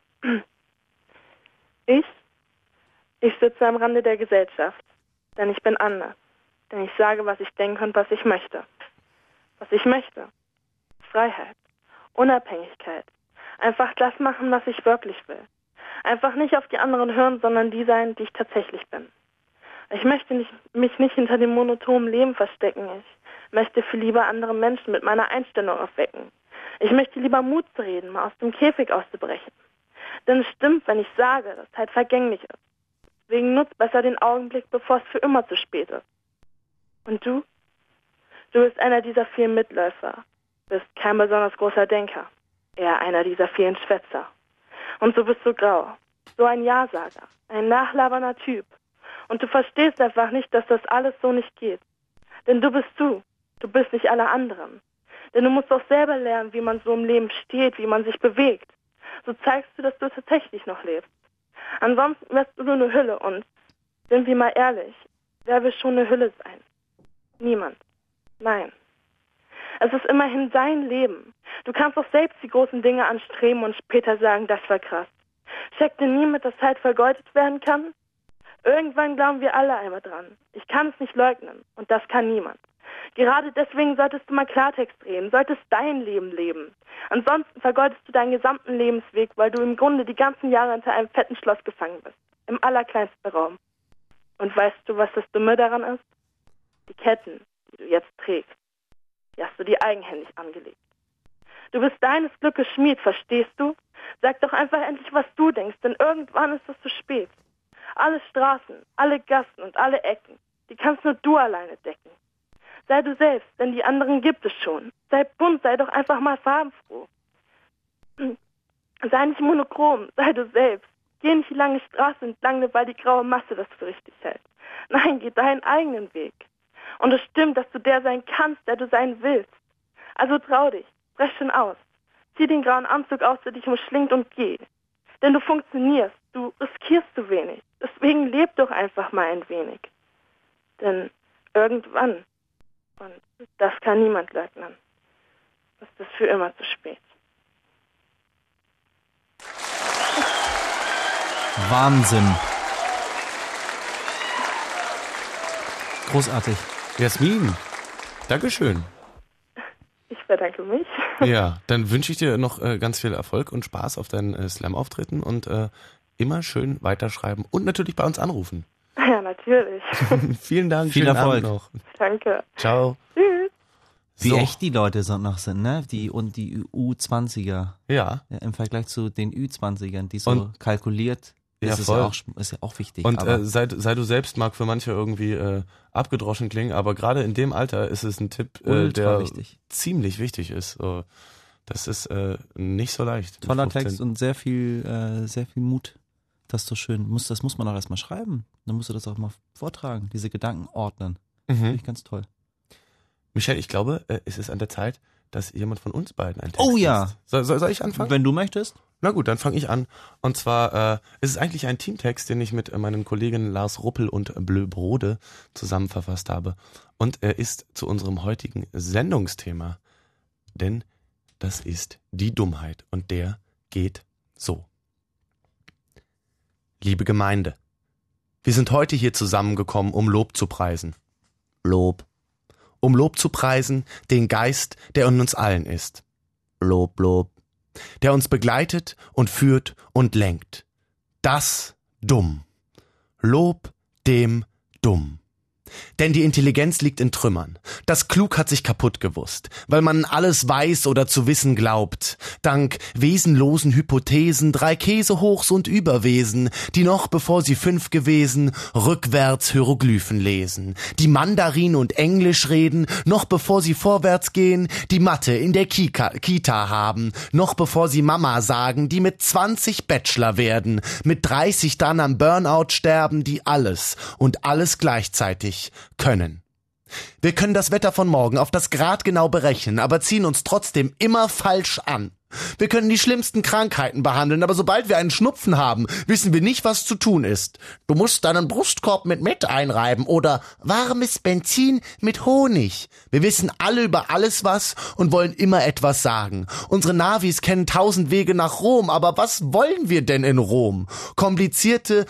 Ich sitze am Rande der Gesellschaft, denn ich bin anders. Denn ich sage, was ich denke und was ich möchte. Was ich möchte. Freiheit. Unabhängigkeit. Einfach das machen, was ich wirklich will. Einfach nicht auf die anderen hören, sondern die sein, die ich tatsächlich bin. Ich möchte mich nicht hinter dem monotonen Leben verstecken. Ich möchte viel lieber andere Menschen mit meiner Einstellung aufwecken. Ich möchte lieber Mut zu reden, mal aus dem Käfig auszubrechen. Denn es stimmt, wenn ich sage, dass Zeit vergänglich ist. Deswegen nutzt besser den Augenblick, bevor es für immer zu spät ist. Und du? Du bist einer dieser vielen Mitläufer. Bist kein besonders großer Denker. Eher einer dieser vielen Schwätzer. Und so bist du grau. So ein Ja-Sager. Ein nachlabernder Typ. Und du verstehst einfach nicht, dass das alles so nicht geht. Denn du bist du. Du bist nicht alle anderen. Denn du musst auch selber lernen, wie man so im Leben steht, wie man sich bewegt. So zeigst du, dass du tatsächlich noch lebst. Ansonsten wärst du nur eine Hülle und, sind wir mal ehrlich, wer will schon eine Hülle sein? Niemand. Nein. Es ist immerhin dein Leben. Du kannst auch selbst die großen Dinge anstreben und später sagen, das war krass. Checkt dir nie mit, dass Zeit vergeudet werden kann? Irgendwann glauben wir alle einmal dran. Ich kann es nicht leugnen und das kann niemand. Gerade deswegen solltest du mal Klartext reden, solltest dein Leben leben. Ansonsten vergeudest du deinen gesamten Lebensweg, weil du im Grunde die ganzen Jahre hinter einem fetten Schloss gefangen bist. Im allerkleinsten Raum. Und weißt du, was das Dumme daran ist? Die Ketten, die du jetzt trägst, die hast du dir eigenhändig angelegt. Du bist deines Glückes Schmied, verstehst du? Sag doch einfach endlich, was du denkst, denn irgendwann ist es zu spät. Alle Straßen, alle Gassen und alle Ecken, die kannst nur du alleine decken. Sei du selbst, denn die anderen gibt es schon. Sei bunt, sei doch einfach mal farbenfroh. Sei nicht monochrom, sei du selbst. Geh nicht die lange Straße entlang, nur weil die graue Masse das für richtig hält. Nein, geh deinen eigenen Weg. Und es stimmt, dass du der sein kannst, der du sein willst. Also trau dich, brech schon aus. Zieh den grauen Anzug aus, der dich umschlingt und geh. Denn du funktionierst, du riskierst zu wenig. Deswegen leb doch einfach mal ein wenig. Denn irgendwann, und das kann niemand leugnen, ist es für immer zu spät. Wahnsinn. Großartig. Jasmin, Dankeschön. Ich bedanke mich. Ja, dann wünsche ich dir noch ganz viel Erfolg und Spaß auf deinen Slam-Auftritten und immer schön weiterschreiben und natürlich bei uns anrufen. Ja, natürlich. Vielen Dank. Viel schönen Erfolg. Abend noch. Danke. Ciao. Tschüss. Wie So. echt die Leute so noch sind, ne? Die U20er. Ja. Ja, im Vergleich zu den Ü20ern, die so Und- kalkuliert. Ja, ist, voll. Ist ja auch wichtig. Und aber sei du selbst mag für manche irgendwie abgedroschen klingen, aber gerade in dem Alter ist es ein Tipp, ultra der wichtig. ziemlich wichtig ist. So, das ist nicht so leicht. mit Toller 15. Text und sehr viel Mut. Das ist so schön. Das muss man auch erstmal schreiben. Dann musst du das auch mal vortragen, diese Gedanken ordnen. Finde ich ganz toll. Michelle, ich glaube, es ist an der Zeit, dass jemand von uns beiden einen Text Oh ja. liest. Soll ich anfangen? Wenn du möchtest. Na gut, dann fange ich an. Und zwar ist es eigentlich ein Teamtext, den ich mit meinen Kollegen Lars Ruppel und Bleu Brode zusammen verfasst habe. Und er ist zu unserem heutigen Sendungsthema. Denn das ist die Dummheit. Und der geht so. Liebe Gemeinde, wir sind heute hier zusammengekommen, um Lob zu preisen. Lob. Um Lob zu preisen, den Geist, der in uns allen ist. Lob, Lob. Der uns begleitet und führt und lenkt. Das Dumm. Lob dem Dumm. Denn die Intelligenz liegt in Trümmern. Das Klug hat sich kaputt gewusst, weil man alles weiß oder zu wissen glaubt. Dank wesenlosen Hypothesen, 3 Käsehochs und Überwesen, die noch, bevor sie 5 gewesen, rückwärts Hieroglyphen lesen. Die Mandarin und Englisch reden, noch bevor sie vorwärts gehen, die Mathe in der Kita haben, noch bevor sie Mama sagen, die mit 20 Bachelor werden, mit 30 dann am Burnout sterben, die alles und alles gleichzeitig können. Wir können das Wetter von morgen auf das Grad genau berechnen, aber ziehen uns trotzdem immer falsch an. Wir können die schlimmsten Krankheiten behandeln, aber sobald wir einen Schnupfen haben, wissen wir nicht, was zu tun ist. Du musst deinen Brustkorb mit Mett einreiben oder warmes Benzin mit Honig. Wir wissen alle über alles was und wollen immer etwas sagen. Unsere Navis kennen 1000 Wege nach Rom, aber was wollen wir denn in Rom? Komplizierte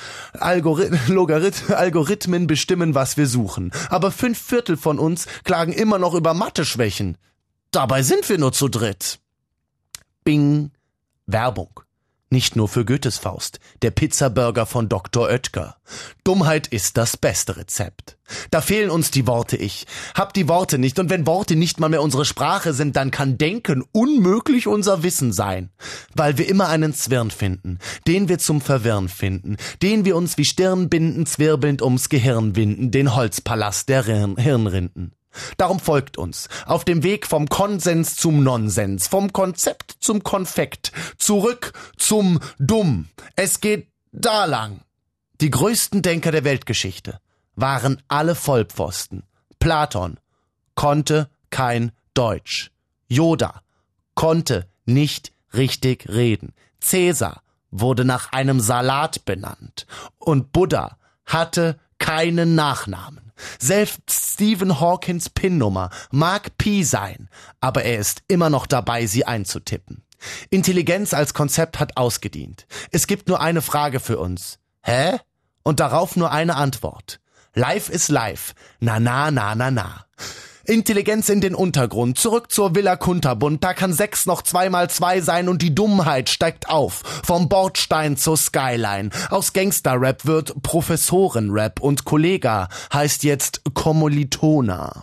Algorithmen bestimmen, was wir suchen. Aber 5/4 von uns klagen immer noch über Mathe-Schwächen. Dabei sind wir nur zu dritt. Bing. Werbung. Nicht nur für Goethes Faust, der Pizzaburger von Dr. Oetker. Dummheit ist das beste Rezept. Da fehlen uns die Worte, ich hab die Worte nicht, und wenn Worte nicht mal mehr unsere Sprache sind, dann kann Denken unmöglich unser Wissen sein. Weil wir immer einen Zwirn finden, den wir zum Verwirren finden, den wir uns wie Stirnbinden zwirbelnd ums Gehirn winden, den Holzpalast der Hirnrinden. Darum folgt uns, auf dem Weg vom Konsens zum Nonsens, vom Konzept zum Konfekt, zurück zum Dumm. Es geht da lang. Die größten Denker der Weltgeschichte waren alle Vollpfosten. Platon konnte kein Deutsch. Yoda konnte nicht richtig reden. Cäsar wurde nach einem Salat benannt. Und Buddha hatte keinen Nachnamen. Selbst Stephen Hawkins PIN-Nummer mag Pi sein, aber er ist immer noch dabei, sie einzutippen. Intelligenz als Konzept hat ausgedient. Es gibt nur eine Frage für uns. Hä? Und darauf nur eine Antwort. Life is life. Na, na, na, na, na. Intelligenz in den Untergrund, zurück zur Villa Kunterbund, da kann 6 noch 2 mal 2 sein und die Dummheit steigt auf. Vom Bordstein zur Skyline. Aus Gangster-Rap wird Professoren-Rap und Kollega heißt jetzt Kommilitona.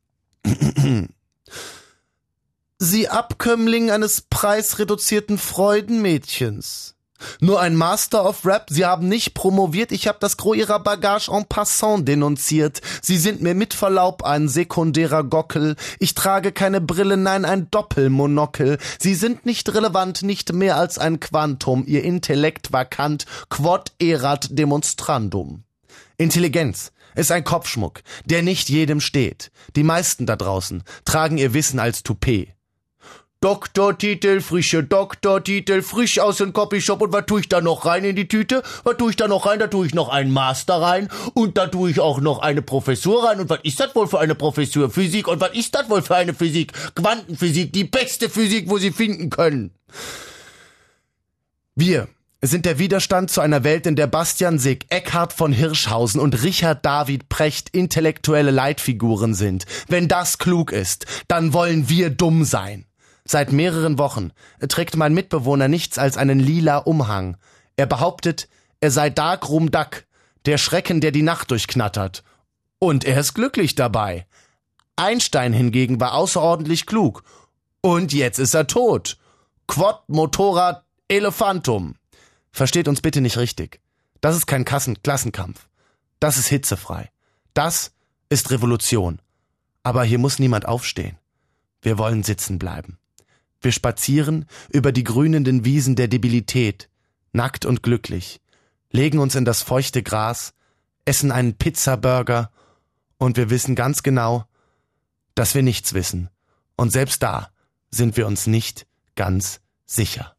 Sie Abkömmling eines preisreduzierten Freudenmädchens. Nur ein Master of Rap, Sie haben nicht promoviert, ich habe das Gros Ihrer Bagage en passant denunziert. Sie sind mir mit Verlaub ein sekundärer Gockel. Ich trage keine Brille, nein, ein Doppelmonokel. Sie sind nicht relevant, nicht mehr als ein Quantum. Ihr Intellekt vakant, quod erat demonstrandum. Intelligenz ist ein Kopfschmuck, der nicht jedem steht. Die meisten da draußen tragen ihr Wissen als Toupet. Doktortitel, frische Doktortitel, frisch aus dem Copyshop. Und was tue ich da noch rein in die Tüte? Was tue ich da noch rein? Da tue ich noch einen Master rein und da tue ich auch noch eine Professur rein. Und was ist das wohl für eine Professur? Physik. Und was ist das wohl für eine Physik? Quantenphysik, die beste Physik, wo Sie finden können. Wir sind der Widerstand zu einer Welt, in der Bastian Sick, Eckhard von Hirschhausen und Richard David Precht intellektuelle Leitfiguren sind. Wenn das klug ist, dann wollen wir dumm sein. Seit mehreren Wochen trägt mein Mitbewohner nichts als einen lila Umhang. Er behauptet, er sei Darkroom Duck, der Schrecken, der die Nacht durchknattert. Und er ist glücklich dabei. Einstein hingegen war außerordentlich klug. Und jetzt ist er tot. Quod Motorrad Elephantum. Versteht uns bitte nicht richtig. Das ist kein Klassenkampf. Das ist hitzefrei. Das ist Revolution. Aber hier muss niemand aufstehen. Wir wollen sitzen bleiben. Wir spazieren über die grünenden Wiesen der Debilität, nackt und glücklich, legen uns in das feuchte Gras, essen einen Pizzaburger und wir wissen ganz genau, dass wir nichts wissen. Und selbst da sind wir uns nicht ganz sicher.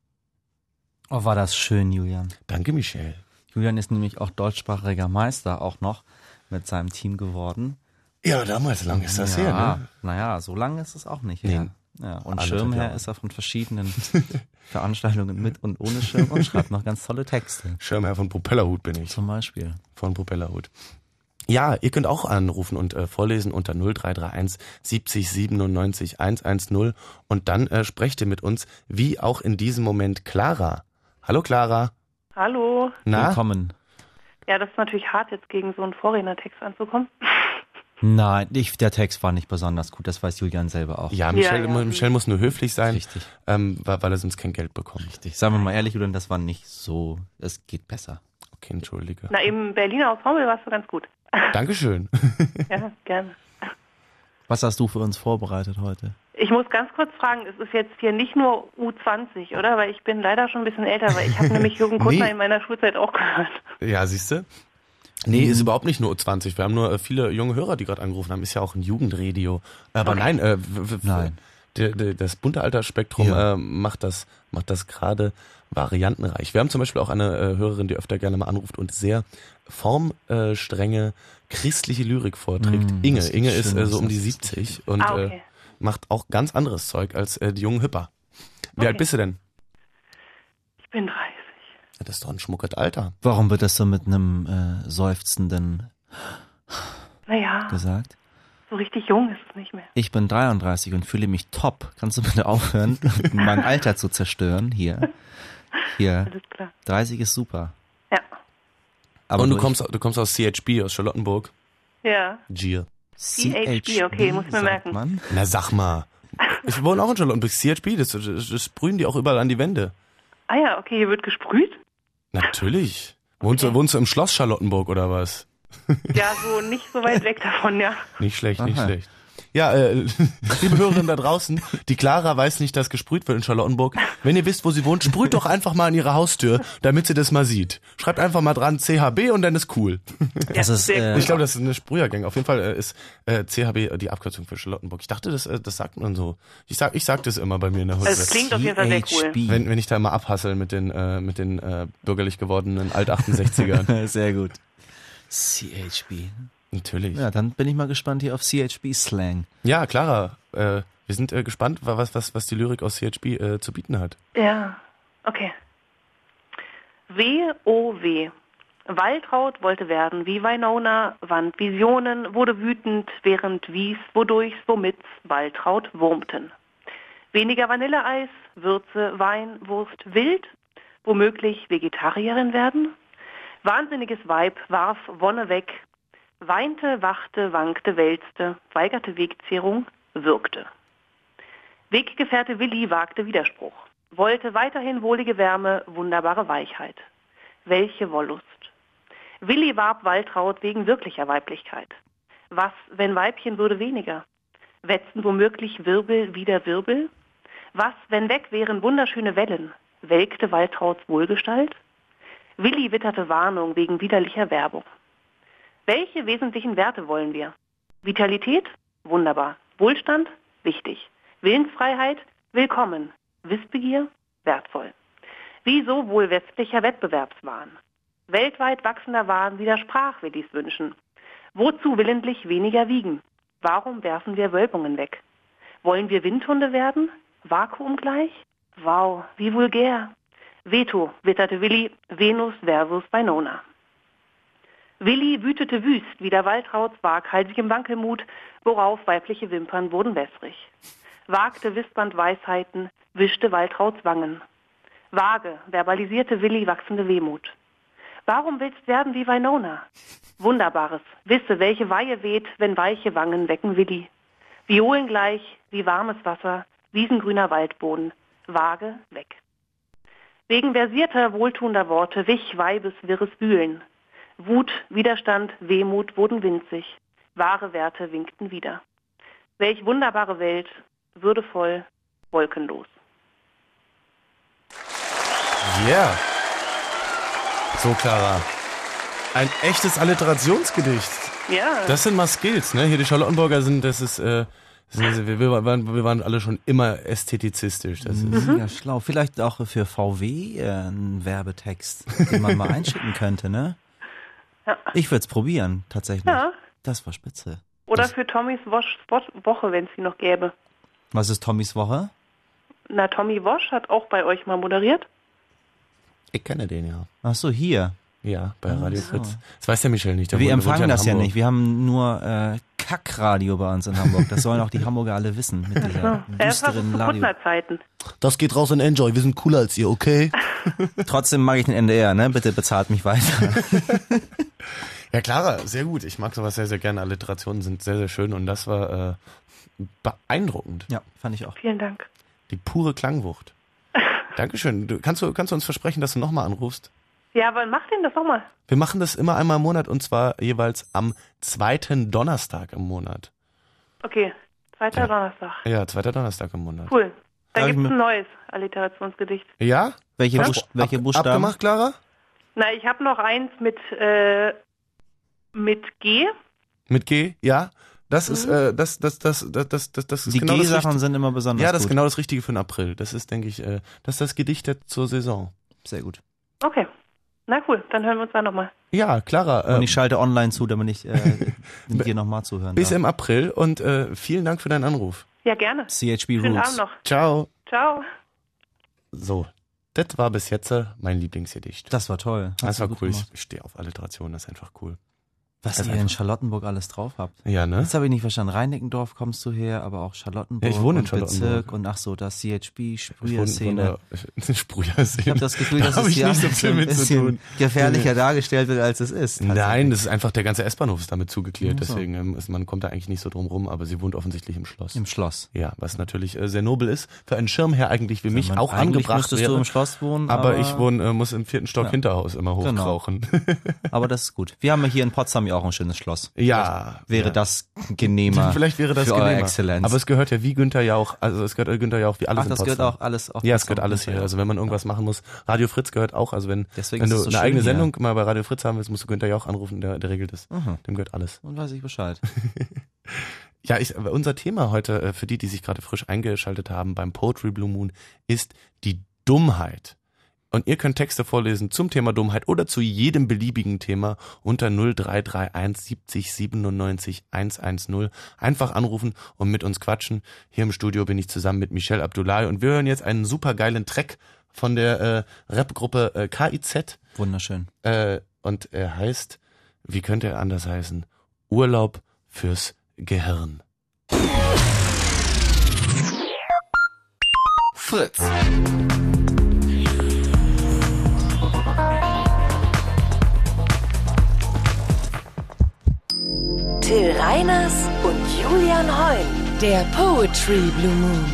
Oh, war das schön, Julian. Danke, Michel. Julian ist nämlich auch deutschsprachiger Meister auch noch mit seinem Team geworden. Ja, damals lang ist das her, ne? Naja, so lange ist es auch nicht Nee. her. Ja, und Schirmherr ist er von verschiedenen Veranstaltungen mit und ohne Schirm und schreibt noch ganz tolle Texte. Schirmherr von Propellerhut bin ich. Zum Beispiel. Von Propellerhut. Ja, ihr könnt auch anrufen und vorlesen unter 0331 70 97 110 und dann sprecht ihr mit uns, wie auch in diesem Moment Clara. Hallo Clara. Hallo. Na? Willkommen. Ja, das ist natürlich hart, jetzt gegen so einen Vorrednertext anzukommen. Nein, der Text war nicht besonders gut, das weiß Julian selber auch. Ja, Michel, Ja. Michel muss nur höflich sein, Richtig. weil er sonst kein Geld bekommt. Richtig. Sagen wir mal ehrlich, Julian, das war nicht so, es geht besser. Okay, entschuldige. Na, im Berliner Ensemble warst du ganz gut. Dankeschön. Ja, gerne. Was hast du für uns vorbereitet heute? Ich muss ganz kurz fragen, es ist jetzt hier nicht nur U20, oder? Weil ich bin leider schon ein bisschen älter, weil ich habe nämlich Jürgen Kuttner Nee. in meiner Schulzeit auch gehört. Ja, siehste? Nee, ist überhaupt nicht nur U20. Wir haben nur viele junge Hörer, die gerade angerufen haben. Ist ja auch ein Jugendradio. Aber Okay. nein, Nein. das bunte Altersspektrum Ja. macht das gerade variantenreich. Wir haben zum Beispiel auch eine Hörerin, die öfter gerne mal anruft und sehr formstrenge christliche Lyrik vorträgt. Inge das ist ist schön, so um die das ist 70 und okay. macht auch ganz anderes Zeug als die jungen Hipper. Wie alt bist du denn? Ich bin 30. Das ist doch ein schmuckes Alter. Warum wird das so mit einem seufzenden Naja, gesagt? so richtig jung ist es nicht mehr. Ich bin 33 und fühle mich top. Kannst du bitte aufhören, mein Alter zu zerstören? Hier. Alles klar. 30 ist super. Ja. Aber Und du kommst aus CHB, aus Charlottenburg. Ja. Gier. CHB, okay, muss ich mir sagt merken. man. Na sag mal. Ich wohne auch in Charlottenburg. CHB, das sprühen die auch überall an die Wände. Ah ja, okay, hier wird gesprüht. Natürlich. Wohnst du im Schloss Charlottenburg oder was? Ja, so nicht so weit weg davon, ja. Nicht schlecht, nicht Aha. schlecht. Ja, liebe Hörerinnen da draußen, die Clara weiß nicht, dass gesprüht wird in Charlottenburg. Wenn ihr wisst, wo sie wohnt, sprüht doch einfach mal an ihre Haustür, damit sie das mal sieht. Schreibt einfach mal dran CHB und dann ist cool. Das ist, sehr Ich glaube, das ist eine Sprühergang. Auf jeden Fall ist CHB die Abkürzung für Charlottenburg. Ich dachte, das sagt man so. Ich sag das immer bei mir in der Hut. Also es klingt auf jeden Fall sehr cool. CHB. Wenn ich da immer abhassel mit den bürgerlich gewordenen Alt-68ern. Sehr gut. CHB. Natürlich. Ja, dann bin ich mal gespannt hier auf CHB-Slang. Ja, Clara, wir sind gespannt, was die Lyrik aus CHB zu bieten hat. Ja, okay. W-O-W. Waltraud wollte werden wie Winona, wand Visionen, wurde wütend, während wies, wodurch's, womit's Waltraud wurmten. Weniger Vanilleeis, Würze, Wein, Wurst, wild, womöglich Vegetarierin werden? Wahnsinniges Weib warf Wonne weg, weinte, wachte, wankte, wälzte, weigerte Wegzehrung, würgte. Weggefährte Willi wagte Widerspruch, wollte weiterhin wohlige Wärme, wunderbare Weichheit. Welche Wollust! Willi warb Waltraud wegen wirklicher Weiblichkeit. Was, wenn Weibchen würde weniger? Wetzten womöglich Wirbel wieder Wirbel? Was, wenn weg wären wunderschöne Wellen? Welkte Waltrauds Wohlgestalt? Willi witterte Warnung wegen widerlicher Werbung. Welche wesentlichen Werte wollen wir? Vitalität? Wunderbar. Wohlstand? Wichtig. Willensfreiheit? Willkommen. Wissbegier? Wertvoll. Wieso wohl westlicher Wettbewerbswahn? Weltweit wachsender Wahn widersprach Willis Wünschen. Wozu willentlich weniger wiegen? Warum werfen wir Wölbungen weg? Wollen wir Windhunde werden? Vakuum gleich? Wow, wie vulgär. Veto, witterte Willi, Venus versus Winona. Willi wütete wüst, wider Waltrauds waghalsigem Wankelmut, worauf weibliche Wimpern wurden wässrig. Wagte wispernd Weisheiten, wischte Waltrauds Wangen. Vage verbalisierte Willi wachsende Wehmut. Warum willst werden wie Winona? Wunderbares, wisse, welche Weihe weht, wenn weiche Wangen wecken Willi. Violen gleich, wie warmes Wasser, wiesengrüner Waldboden, vage weg. Wegen versierter, wohltuender Worte wich Weibes wirres Wühlen. Wut, Widerstand, Wehmut wurden winzig. Wahre Werte winkten wieder. Welch wunderbare Welt, würdevoll, wolkenlos. Yeah. So, Clara. Ein echtes Alliterationsgedicht. Ja. Das sind mal Skills, ne? Hier die Charlottenburger sind, wir waren alle schon immer ästhetizistisch. Das ist Ja, schlau. Vielleicht auch für VW ein Werbetext, den man mal einschicken könnte, ne? Ja. Ich würde es probieren, tatsächlich. Ja. Das war spitze. Oder für Tommys Woche, wenn es sie noch gäbe. Was ist Tommys Woche? Na, Tommy Wosch hat auch bei euch mal moderiert. Ich kenne den, ja. Ach so, hier. Ja, bei Radio Fritz. Das weiß der Michel nicht. Der Wir wohnt empfangen in das ja Hamburg. nicht. Wir haben nur Kackradio bei uns in Hamburg. Das sollen auch die Hamburger alle wissen mit dieser Das war so düsteren zu Radio. Kuttner-Zeiten. Das geht raus in Enjoy. Wir sind cooler als ihr, okay? Trotzdem mag ich den NDR, ne? Bitte bezahlt mich weiter. Ja, Clara, sehr gut. Ich mag sowas sehr, sehr gerne. Alliterationen sind sehr, sehr schön und das war beeindruckend. Ja, fand ich auch. Vielen Dank. Die pure Klangwucht. Dankeschön. Kannst du uns versprechen, dass du nochmal anrufst? Ja, aber mach den das nochmal. Wir machen das immer einmal im Monat und zwar jeweils am 2. Donnerstag im Monat. Okay, 2. Ja. Donnerstag. Ja, 2. Donnerstag im Monat. Cool. Da Darf ich gibt es mir- ein neues Alliterationsgedicht. Ja? Welche Ab- Buchstaben? Abgemacht, Clara? Na, ich habe noch eins mit G. Mit G? Ja? Das ist, das ist Die genau das G-Sachen Richtige. sind immer besonders Ja, das ist gut. genau das Richtige für den April. Das ist, denke ich, das ist das Gedicht zur Saison. Sehr gut. Okay. Na cool, dann hören wir uns da nochmal. Ja, Clara, Und ich schalte online zu, damit ich dir nochmal zuhören bis darf. im April und vielen Dank für deinen Anruf. Ja, gerne. CHB Schönen Roots. Abend noch. Ciao. Ciao. So, das war bis jetzt mein Lieblingsgedicht. Das war toll. Das Hast war du gut cool. gemacht. Ich stehe auf Alliteration, das ist einfach cool. Was Das ihr ist in einfach- Charlottenburg alles drauf habt. Ja, ne? Jetzt habe ich nicht verstanden. Reinickendorf kommst du her, aber auch Charlottenburg Ja, ich wohne in und Charlottenburg. Bezirk und ach so, das CHB, Ich wohne Sprüher-Szene. Sprüher-Szene. Ich habe das Gefühl, dass Da hab es ich hier nicht so alles viel ein mit zu bisschen tun. gefährlicher dargestellt wird, als es ist. Nein, das ist einfach, der ganze S-Bahnhof ist damit zugeklärt, Ach so. deswegen man kommt da eigentlich nicht so drum rum, aber sie wohnt offensichtlich im Schloss. Im Schloss. Ja, was natürlich sehr nobel ist, für einen Schirmherr eigentlich wie mich Man- auch eigentlich angebracht müsstest wäre. du im Schloss wohnen, aber ich muss im 4. Stock Ja. Hinterhaus immer Genau. hochkrauchen. Aber das ist gut. Wir haben ja hier in Potsdam ja auch ein schönes Schloss. Ja. Wäre ja. das genehmer. Vielleicht wäre das für eure genehmer. Exzellenz. Aber es gehört ja wie Günther Jauch, also es gehört Günther Jauch wie alles Ach, in das Potsdam. gehört auch alles auf Ja, es Potsdam. gehört alles hier. Also wenn man irgendwas machen muss, Radio Fritz gehört auch, also wenn Deswegen du ist es so eine schön eigene hier. Sendung mal bei Radio Fritz haben willst, musst du Günther Jauch anrufen, der regelt es. Mhm. Dem gehört alles. Und weiß ich Bescheid. Ja, unser Thema heute, für die sich gerade frisch eingeschaltet haben beim Poetry Blue Moon, ist die Dummheit. Und ihr könnt Texte vorlesen zum Thema Dummheit oder zu jedem beliebigen Thema unter 0331 70 97 110. Einfach anrufen und mit uns quatschen. Hier im Studio bin ich zusammen mit Michelle Abdullahi und wir hören jetzt einen supergeilen Track von der Rapgruppe KIZ. Wunderschön. und er heißt, wie könnte er anders heißen? Urlaub fürs Gehirn. Fritz. Till Reiners und Julian Heun. Der Poetry Blue Moon.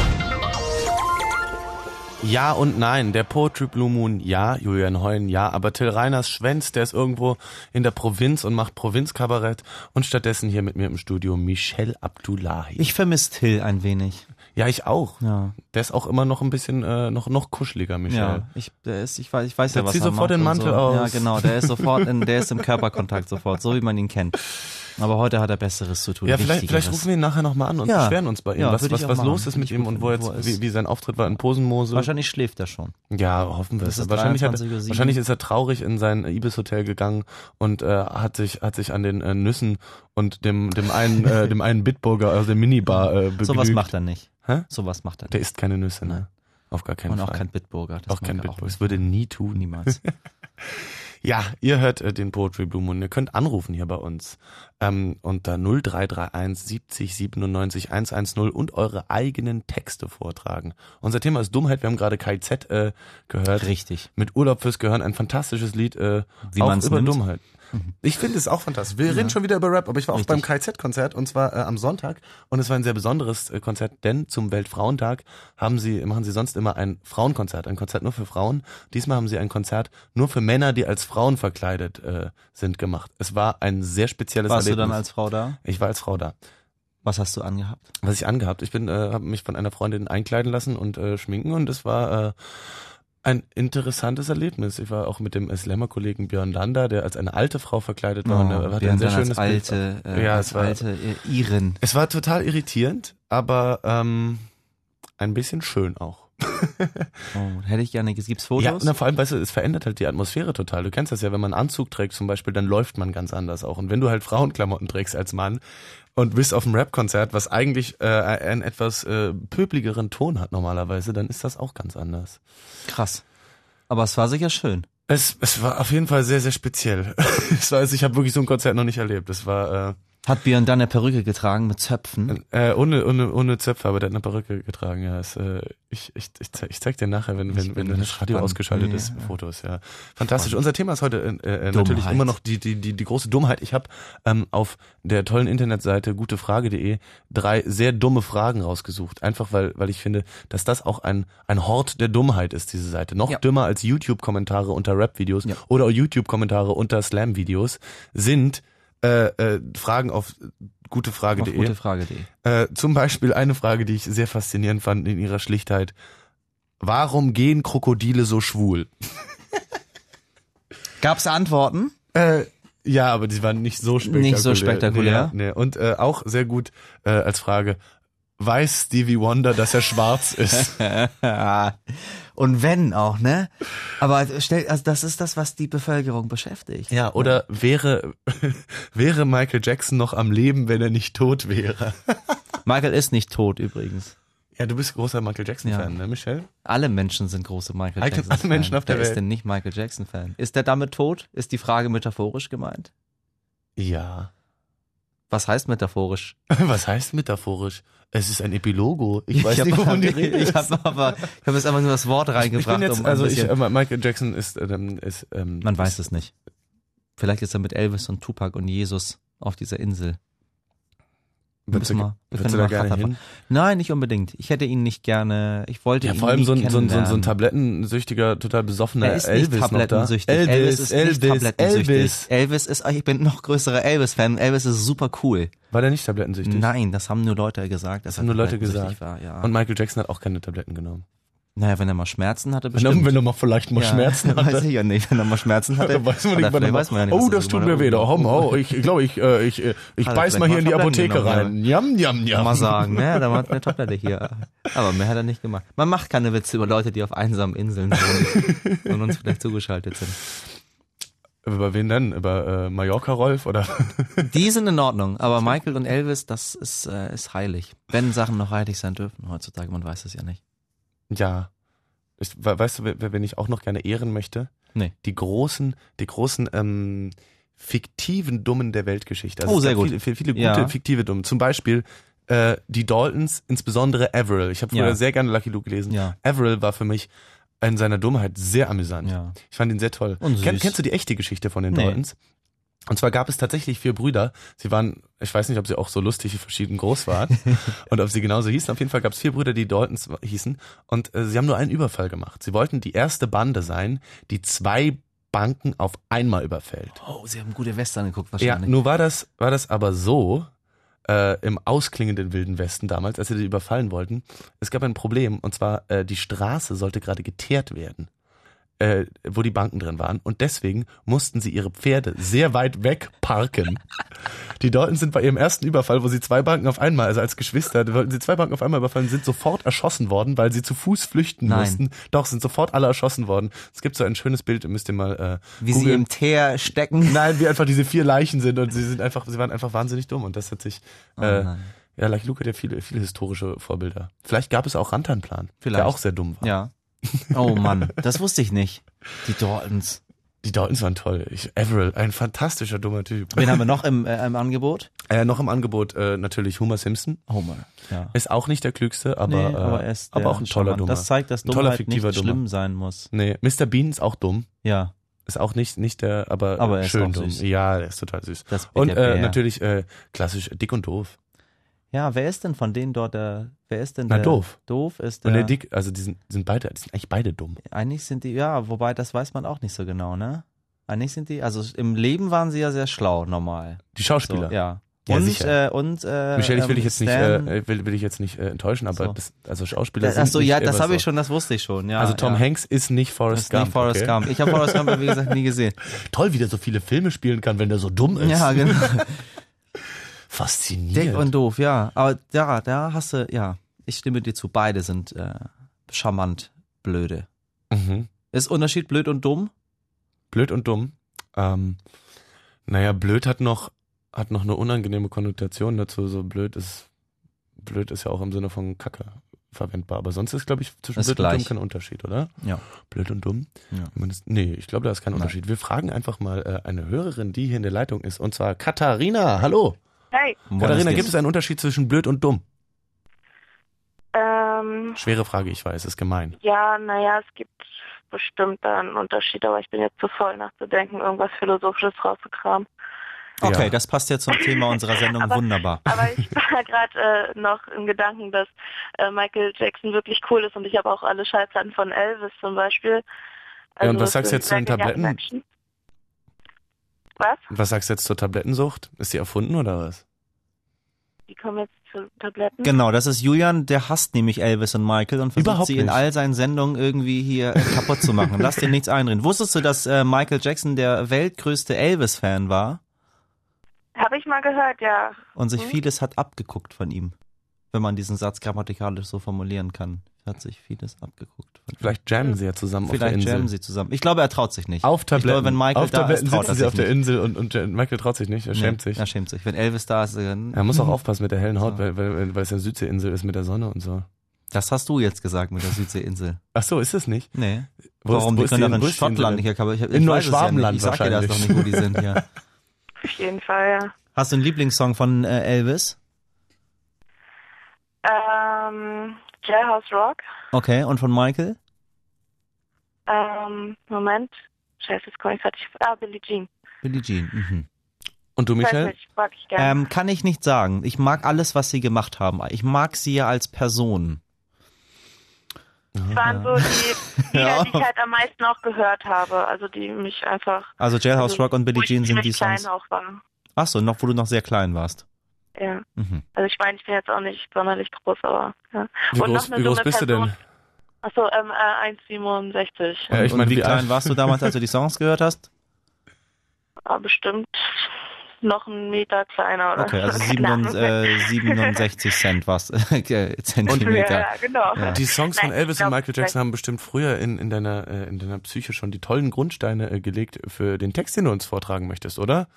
Ja und nein, der Poetry Blue Moon, ja, Julian Heun, ja, aber Till Reiners schwänzt, der ist irgendwo in der Provinz und macht Provinzkabarett und stattdessen hier mit mir im Studio Michel Abdullahi. Ich vermisse Till ein wenig. Ja, ich auch. Ja. Der ist auch immer noch ein bisschen noch kuscheliger, Michel. Ja, ich weiß ja, was zieht er sofort macht den und Mantel so. aus. Ja, genau, der ist im Körperkontakt sofort, so wie man ihn kennt. Aber heute hat er Besseres zu tun. Ja, vielleicht rufen wir ihn nachher nochmal an und beschweren uns bei ihm, Ja, was würde ich auch los machen. ist mit ihm und wo wie sein Auftritt war in Posenmose. Wahrscheinlich schläft er schon. Ja, hoffen wir Das es. ist Wahrscheinlich 23:07. wahrscheinlich ist er traurig in sein Ibis-Hotel gegangen und hat sich an den Nüssen und dem einen Bitburger aus der Minibar begnügt. Sowas macht er nicht. Hä? Sowas macht er nicht. Der isst keine Nüsse, ne? Auf gar keinen Und Fall. auch kein Bitburger. Das Auch kein mag er Bitburger. nicht. Das würde nie tun. Niemals. Ja, ihr hört den Poetry Blue Moon. Ihr könnt anrufen hier bei uns unter 0331 70 97 110 und eure eigenen Texte vortragen. Unser Thema ist Dummheit. Wir haben gerade KIZ gehört. Richtig. Mit Urlaub fürs Gehirn. Ein fantastisches Lied Wie auch man's über nimmt. Dummheit. Ich finde es auch fantastisch. Wir reden schon wieder über Rap, aber ich war auch beim KIZ-Konzert und zwar am Sonntag und es war ein sehr besonderes Konzert, denn zum Weltfrauentag machen sie sonst immer ein Frauenkonzert, ein Konzert nur für Frauen. Diesmal haben sie ein Konzert nur für Männer, die als Frauen verkleidet sind, gemacht. Es war ein sehr spezielles Warst Erlebnis. du dann als Frau da? Ich war als Frau da. Was hast du angehabt? Was ich angehabt? Ich habe mich von einer Freundin einkleiden lassen und schminken und es war ein interessantes Erlebnis. Ich war auch mit dem Slammer-Kollegen Björn Landa, der als eine alte Frau verkleidet war. Und er hatte ein sehr schönes als Bild. alte Iren. Es war total irritierend, aber ein bisschen schön auch. Oh, hätte ich gerne. Gibt's Fotos? Ja, na, vor allem, weißt du, es verändert halt die Atmosphäre total. Du kennst das ja, wenn man einen Anzug trägt zum Beispiel, dann läuft man ganz anders auch. Und wenn du halt Frauenklamotten trägst als Mann und bist auf einem Rap-Konzert, was eigentlich einen etwas pöbligeren Ton hat normalerweise, dann ist das auch ganz anders. Krass. Aber es war sicher schön. Es war auf jeden Fall sehr, sehr speziell. Ich habe wirklich so ein Konzert noch nicht erlebt. Es war Hat Björn dann eine Perücke getragen mit Zöpfen? ohne Zöpfe, aber der hat eine Perücke getragen. Ja, ich zeig dir nachher, wenn das Radio ausgeschaltet ist, Fotos. Ja, fantastisch. Unser Thema ist heute natürlich immer noch die große Dummheit. Ich habe auf der tollen Internetseite gutefrage.de 3 sehr dumme Fragen rausgesucht. Einfach weil ich finde, dass das auch ein Hort der Dummheit ist, diese Seite. Noch dümmer als YouTube-Kommentare unter Rap-Videos oder YouTube-Kommentare unter Slam-Videos sind Fragen auf gutefrage.de. Zum Beispiel eine Frage, die ich sehr faszinierend fand in ihrer Schlichtheit. Warum gehen Krokodile so schwul? Gab's Antworten? Ja, aber die waren nicht so spektakulär. Nicht so spektakulär. Nee. Und auch sehr gut als Frage. Weiß Stevie Wonder, dass er schwarz ist? Und wenn auch, ne? Aber das ist das, was die Bevölkerung beschäftigt. Ja, oder wäre Michael Jackson noch am Leben, wenn er nicht tot wäre? Michael ist nicht tot übrigens. Ja, du bist großer Michael Jackson-Fan, ne, Michelle? Alle Menschen sind große Michael Jackson-Fan. Alle Menschen auf der Welt. Wer ist denn nicht Michael Jackson-Fan? Ist der damit tot? Ist die Frage metaphorisch gemeint? Ja. Was heißt metaphorisch? Was heißt metaphorisch? Es ist ein Epilogo. Ich weiß nicht, wovon die Rede ist. Ich habe jetzt einfach nur das Wort reingebracht. Michael Jackson ist man weiß es nicht. Vielleicht ist er mit Elvis und Tupac und Jesus auf dieser Insel. Würdest du da gerne hin? Nein, nicht unbedingt. Ich hätte ihn nicht gerne, ich wollte ihn vor allem nie so kennenlernen. ein tablettensüchtiger, total besoffener Er ist Elvis nicht noch da. tablettensüchtig. Elvis ist nicht tablettensüchtig. Elvis ist, ich bin noch größerer Elvis-Fan. Elvis ist super cool. War der nicht tablettensüchtig? Nein, das haben nur Leute gesagt. Das haben nur Leute gesagt. War, ja. Und Michael Jackson hat auch keine Tabletten genommen. Naja, wenn er mal Schmerzen hatte, bestimmt. Wenn er mal vielleicht mal Schmerzen hatte. Weiß ich ja nicht, wenn er mal Schmerzen hatte. Weiß man nicht, weiß man ja nicht, oh, das tut mir weh. Ich glaube, ich beiß mal hier in die Apotheke rein. Jam. Mal sagen, ne? Da hat eine Tablette hier. Aber mehr hat er nicht gemacht. Man macht keine Witze über Leute, die auf einsamen Inseln wohnen und uns vielleicht zugeschaltet sind. Über wen denn? Über Mallorca Rolf oder? Die sind in Ordnung, aber Michael und Elvis, das ist heilig. Wenn Sachen noch heilig sein dürfen heutzutage, man weiß es ja nicht. Ja. Weißt du, wen ich auch noch gerne ehren möchte? Nee. Die großen fiktiven Dummen der Weltgeschichte. Also Oh, es sehr gab gut. Viele gute Ja. fiktive Dummen. Zum Beispiel die Daltons, insbesondere Averill. Ich habe früher Ja. sehr gerne Lucky Luke gelesen. Ja. Averill war für mich in seiner Dummheit sehr amüsant. Ja. Ich fand ihn sehr toll. Und süß. Kennst du die echte Geschichte von den Nee. Daltons? Und zwar gab es tatsächlich 4 Brüder. Sie waren, ich weiß nicht, ob sie auch so lustig wie verschieden groß waren und ob sie genauso hießen. Auf jeden Fall gab es 4 Brüder, die Daltons hießen. Und sie haben nur einen Überfall gemacht. Sie wollten die erste Bande sein, die 2 Banken auf einmal überfällt. Oh, sie haben gute Western geguckt Ja, wahrscheinlich. nur war das aber so, im ausklingenden Wilden Westen damals, als sie die überfallen wollten, es gab ein Problem, und zwar die Straße sollte gerade geteert werden, wo die Banken drin waren, und deswegen mussten sie ihre Pferde sehr weit weg parken. Die Daltons sind bei ihrem ersten Überfall, wo sie 2 Banken auf einmal, also als Geschwister, wollten sie 2 Banken auf einmal überfallen, sind sofort erschossen worden, weil sie zu Fuß flüchten Nein. mussten. Doch, sind sofort alle erschossen worden. Es gibt so ein schönes Bild, müsst ihr mal Wie sie googeln. im Teer stecken. Nein, wie einfach diese 4 Leichen sind, und sie waren einfach wahnsinnig dumm, und das hat sich, nein. ja, Lucky Luke hat ja viele historische Vorbilder. Vielleicht gab es auch Rantanplan, Vielleicht. der auch sehr dumm war. Ja. Oh Mann, das wusste ich nicht. Die Daltons. Die Daltons waren toll. Averill, ein fantastischer dummer Typ. Wen haben wir noch im Angebot? Noch im Angebot natürlich Homer Simpson. Homer. Ja. Ist auch nicht der klügste, aber, Nee, aber, er ist aber auch ein toller charmant. Dummer. Das zeigt, dass Ein toller, Dummheit fiktiver nicht Dummer. schlimm sein muss. Nee, Mr. Bean ist auch dumm. Ja. Ist auch nicht der, aber Aber er ist schön auch dumm. süß. Ja, der ist total süß. Das Und der Bär. natürlich klassisch dick und doof. Ja, wer ist denn von denen dort wer ist denn Na, der? doof. Doof ist Und der. der dick, also die sind eigentlich beide dumm. Eigentlich sind die, ja, wobei das weiß man auch nicht so genau, ne? Eigentlich sind die, also im Leben waren sie ja sehr schlau, normal. Die Schauspieler. So, ja. Ja, Und, sicher. Michelle, Michelle, will ich jetzt nicht enttäuschen, aber So. also Schauspieler sind Achso, nicht ja, das immer habe ich so. schon, das wusste ich schon, ja. Also Tom ja. Hanks ist nicht Forrest Das ist Gump. nicht Forrest okay? Gump. Ich habe Forrest Gump, wie gesagt, nie gesehen. Toll, wie der so viele Filme spielen kann, wenn der so dumm ist. Ja, genau. Faszinierend. Dick und doof, ja. Aber da hast du, ja, ich stimme dir zu, beide sind charmant blöde. Mhm. Ist Unterschied blöd und dumm? Blöd und dumm. Naja, blöd hat noch eine unangenehme Konnotation dazu. So blöd ist ja auch im Sinne von Kacke verwendbar. Aber sonst ist, glaube ich, zwischen Ist blöd und gleich. dumm kein Unterschied, oder? Ja. Blöd und dumm? Ja. Nee, ich glaube, da ist kein Nein. Unterschied. Wir fragen einfach mal eine Hörerin, die hier in der Leitung ist, und zwar Katharina. Hallo. Hey. Katharina, gibt es einen Unterschied zwischen blöd und dumm? Ähm, Schwere Frage, ich weiß, ist gemein. ja, naja, es gibt bestimmt da einen Unterschied, aber ich bin jetzt zu voll nachzudenken, irgendwas Philosophisches rauszukramen. Okay, Ja. das passt ja zum Thema unserer Sendung Aber- wunderbar. Aber ich war gerade noch im Gedanken, dass Michael Jackson wirklich cool ist und ich habe auch alle Schallplatten von Elvis zum Beispiel. Ja, und was es sagst du sind jetzt zu den sehr geniale Tabletten? Menschen. Was? Was sagst du jetzt zur Tablettensucht? Ist die erfunden oder was? Die kommen jetzt zu Tabletten. Genau, das ist Julian, der hasst nämlich Elvis und Michael und versucht Überhaupt sie in nicht. all seinen Sendungen irgendwie hier kaputt zu machen. Lass dir nichts einreden. Wusstest du, dass Michael Jackson der weltgrößte Elvis-Fan war Habe ich mal gehört, ja. und sich vieles hat abgeguckt von ihm? Wenn man diesen Satz grammatikalisch so formulieren kann. Hat sich vieles abgeguckt von ihm. Vielleicht jammen sie ja zusammen auf der Vielleicht Insel. jammen sie zusammen. Ich glaube, er traut sich nicht. Auf Tabletten. Ich glaube, wenn Michael auf da Tabletten ist, traut sitzen er sie sich auf der nicht. Insel und Michael traut sich nicht, er schämt sich. Er schämt sich. Wenn Elvis da ist, dann... Er muss auch aufpassen mit der hellen Haut, weil es eine Südseeinsel ist mit der Sonne und so. Das hast du jetzt gesagt mit der Südseeinsel. Ach so, ist es nicht? Nee. Wo ist- Warum? wo Die ist können die- doch wo in ist die Insel Schottland. denn? Ich weiß es ja In nicht. Neuschwabenland Ich sag dir das doch nicht, wo die sind hier. Auf jeden Fall, ja. Hast du einen Lieblingssong von Elvis? Jailhouse Rock. Okay, und von Michael? Moment. Scheiße, jetzt komme ich gerade nicht. Billie Jean. Billie Jean. Mhm. Und du, Weiß Michael? nicht, mag ich gerne. Kann ich nicht sagen. Ich mag alles, was sie gemacht haben. Ich mag sie ja als Person. Das waren so die Lieder, Ja. die ich halt am meisten auch gehört habe. Also die mich einfach... Also Jailhouse also, Rock und Billie wo ich Jean sind die ziemlich klein Songs. auch war. Ach so, noch wo du noch sehr klein warst. Ja. Mhm. Also ich meine, ich bin jetzt auch nicht sonderlich groß, aber... Ja. Wie Und groß, noch eine wie groß dumme bist du denn? Person. Achso, 1,67. Ja, ich Und meine, wie wie klein alt- warst du damals, als du die Songs gehört hast? Aber bestimmt noch einen Meter kleiner oder Okay, also so. Keine Ahnung. 67 Cent war's. Zentimeter. Ja, genau. Ja. Die Songs von Nein, Elvis ich glaub, und Michael Jackson haben bestimmt früher in deiner Psyche schon die tollen Grundsteine gelegt für den Text, den du uns vortragen möchtest, oder?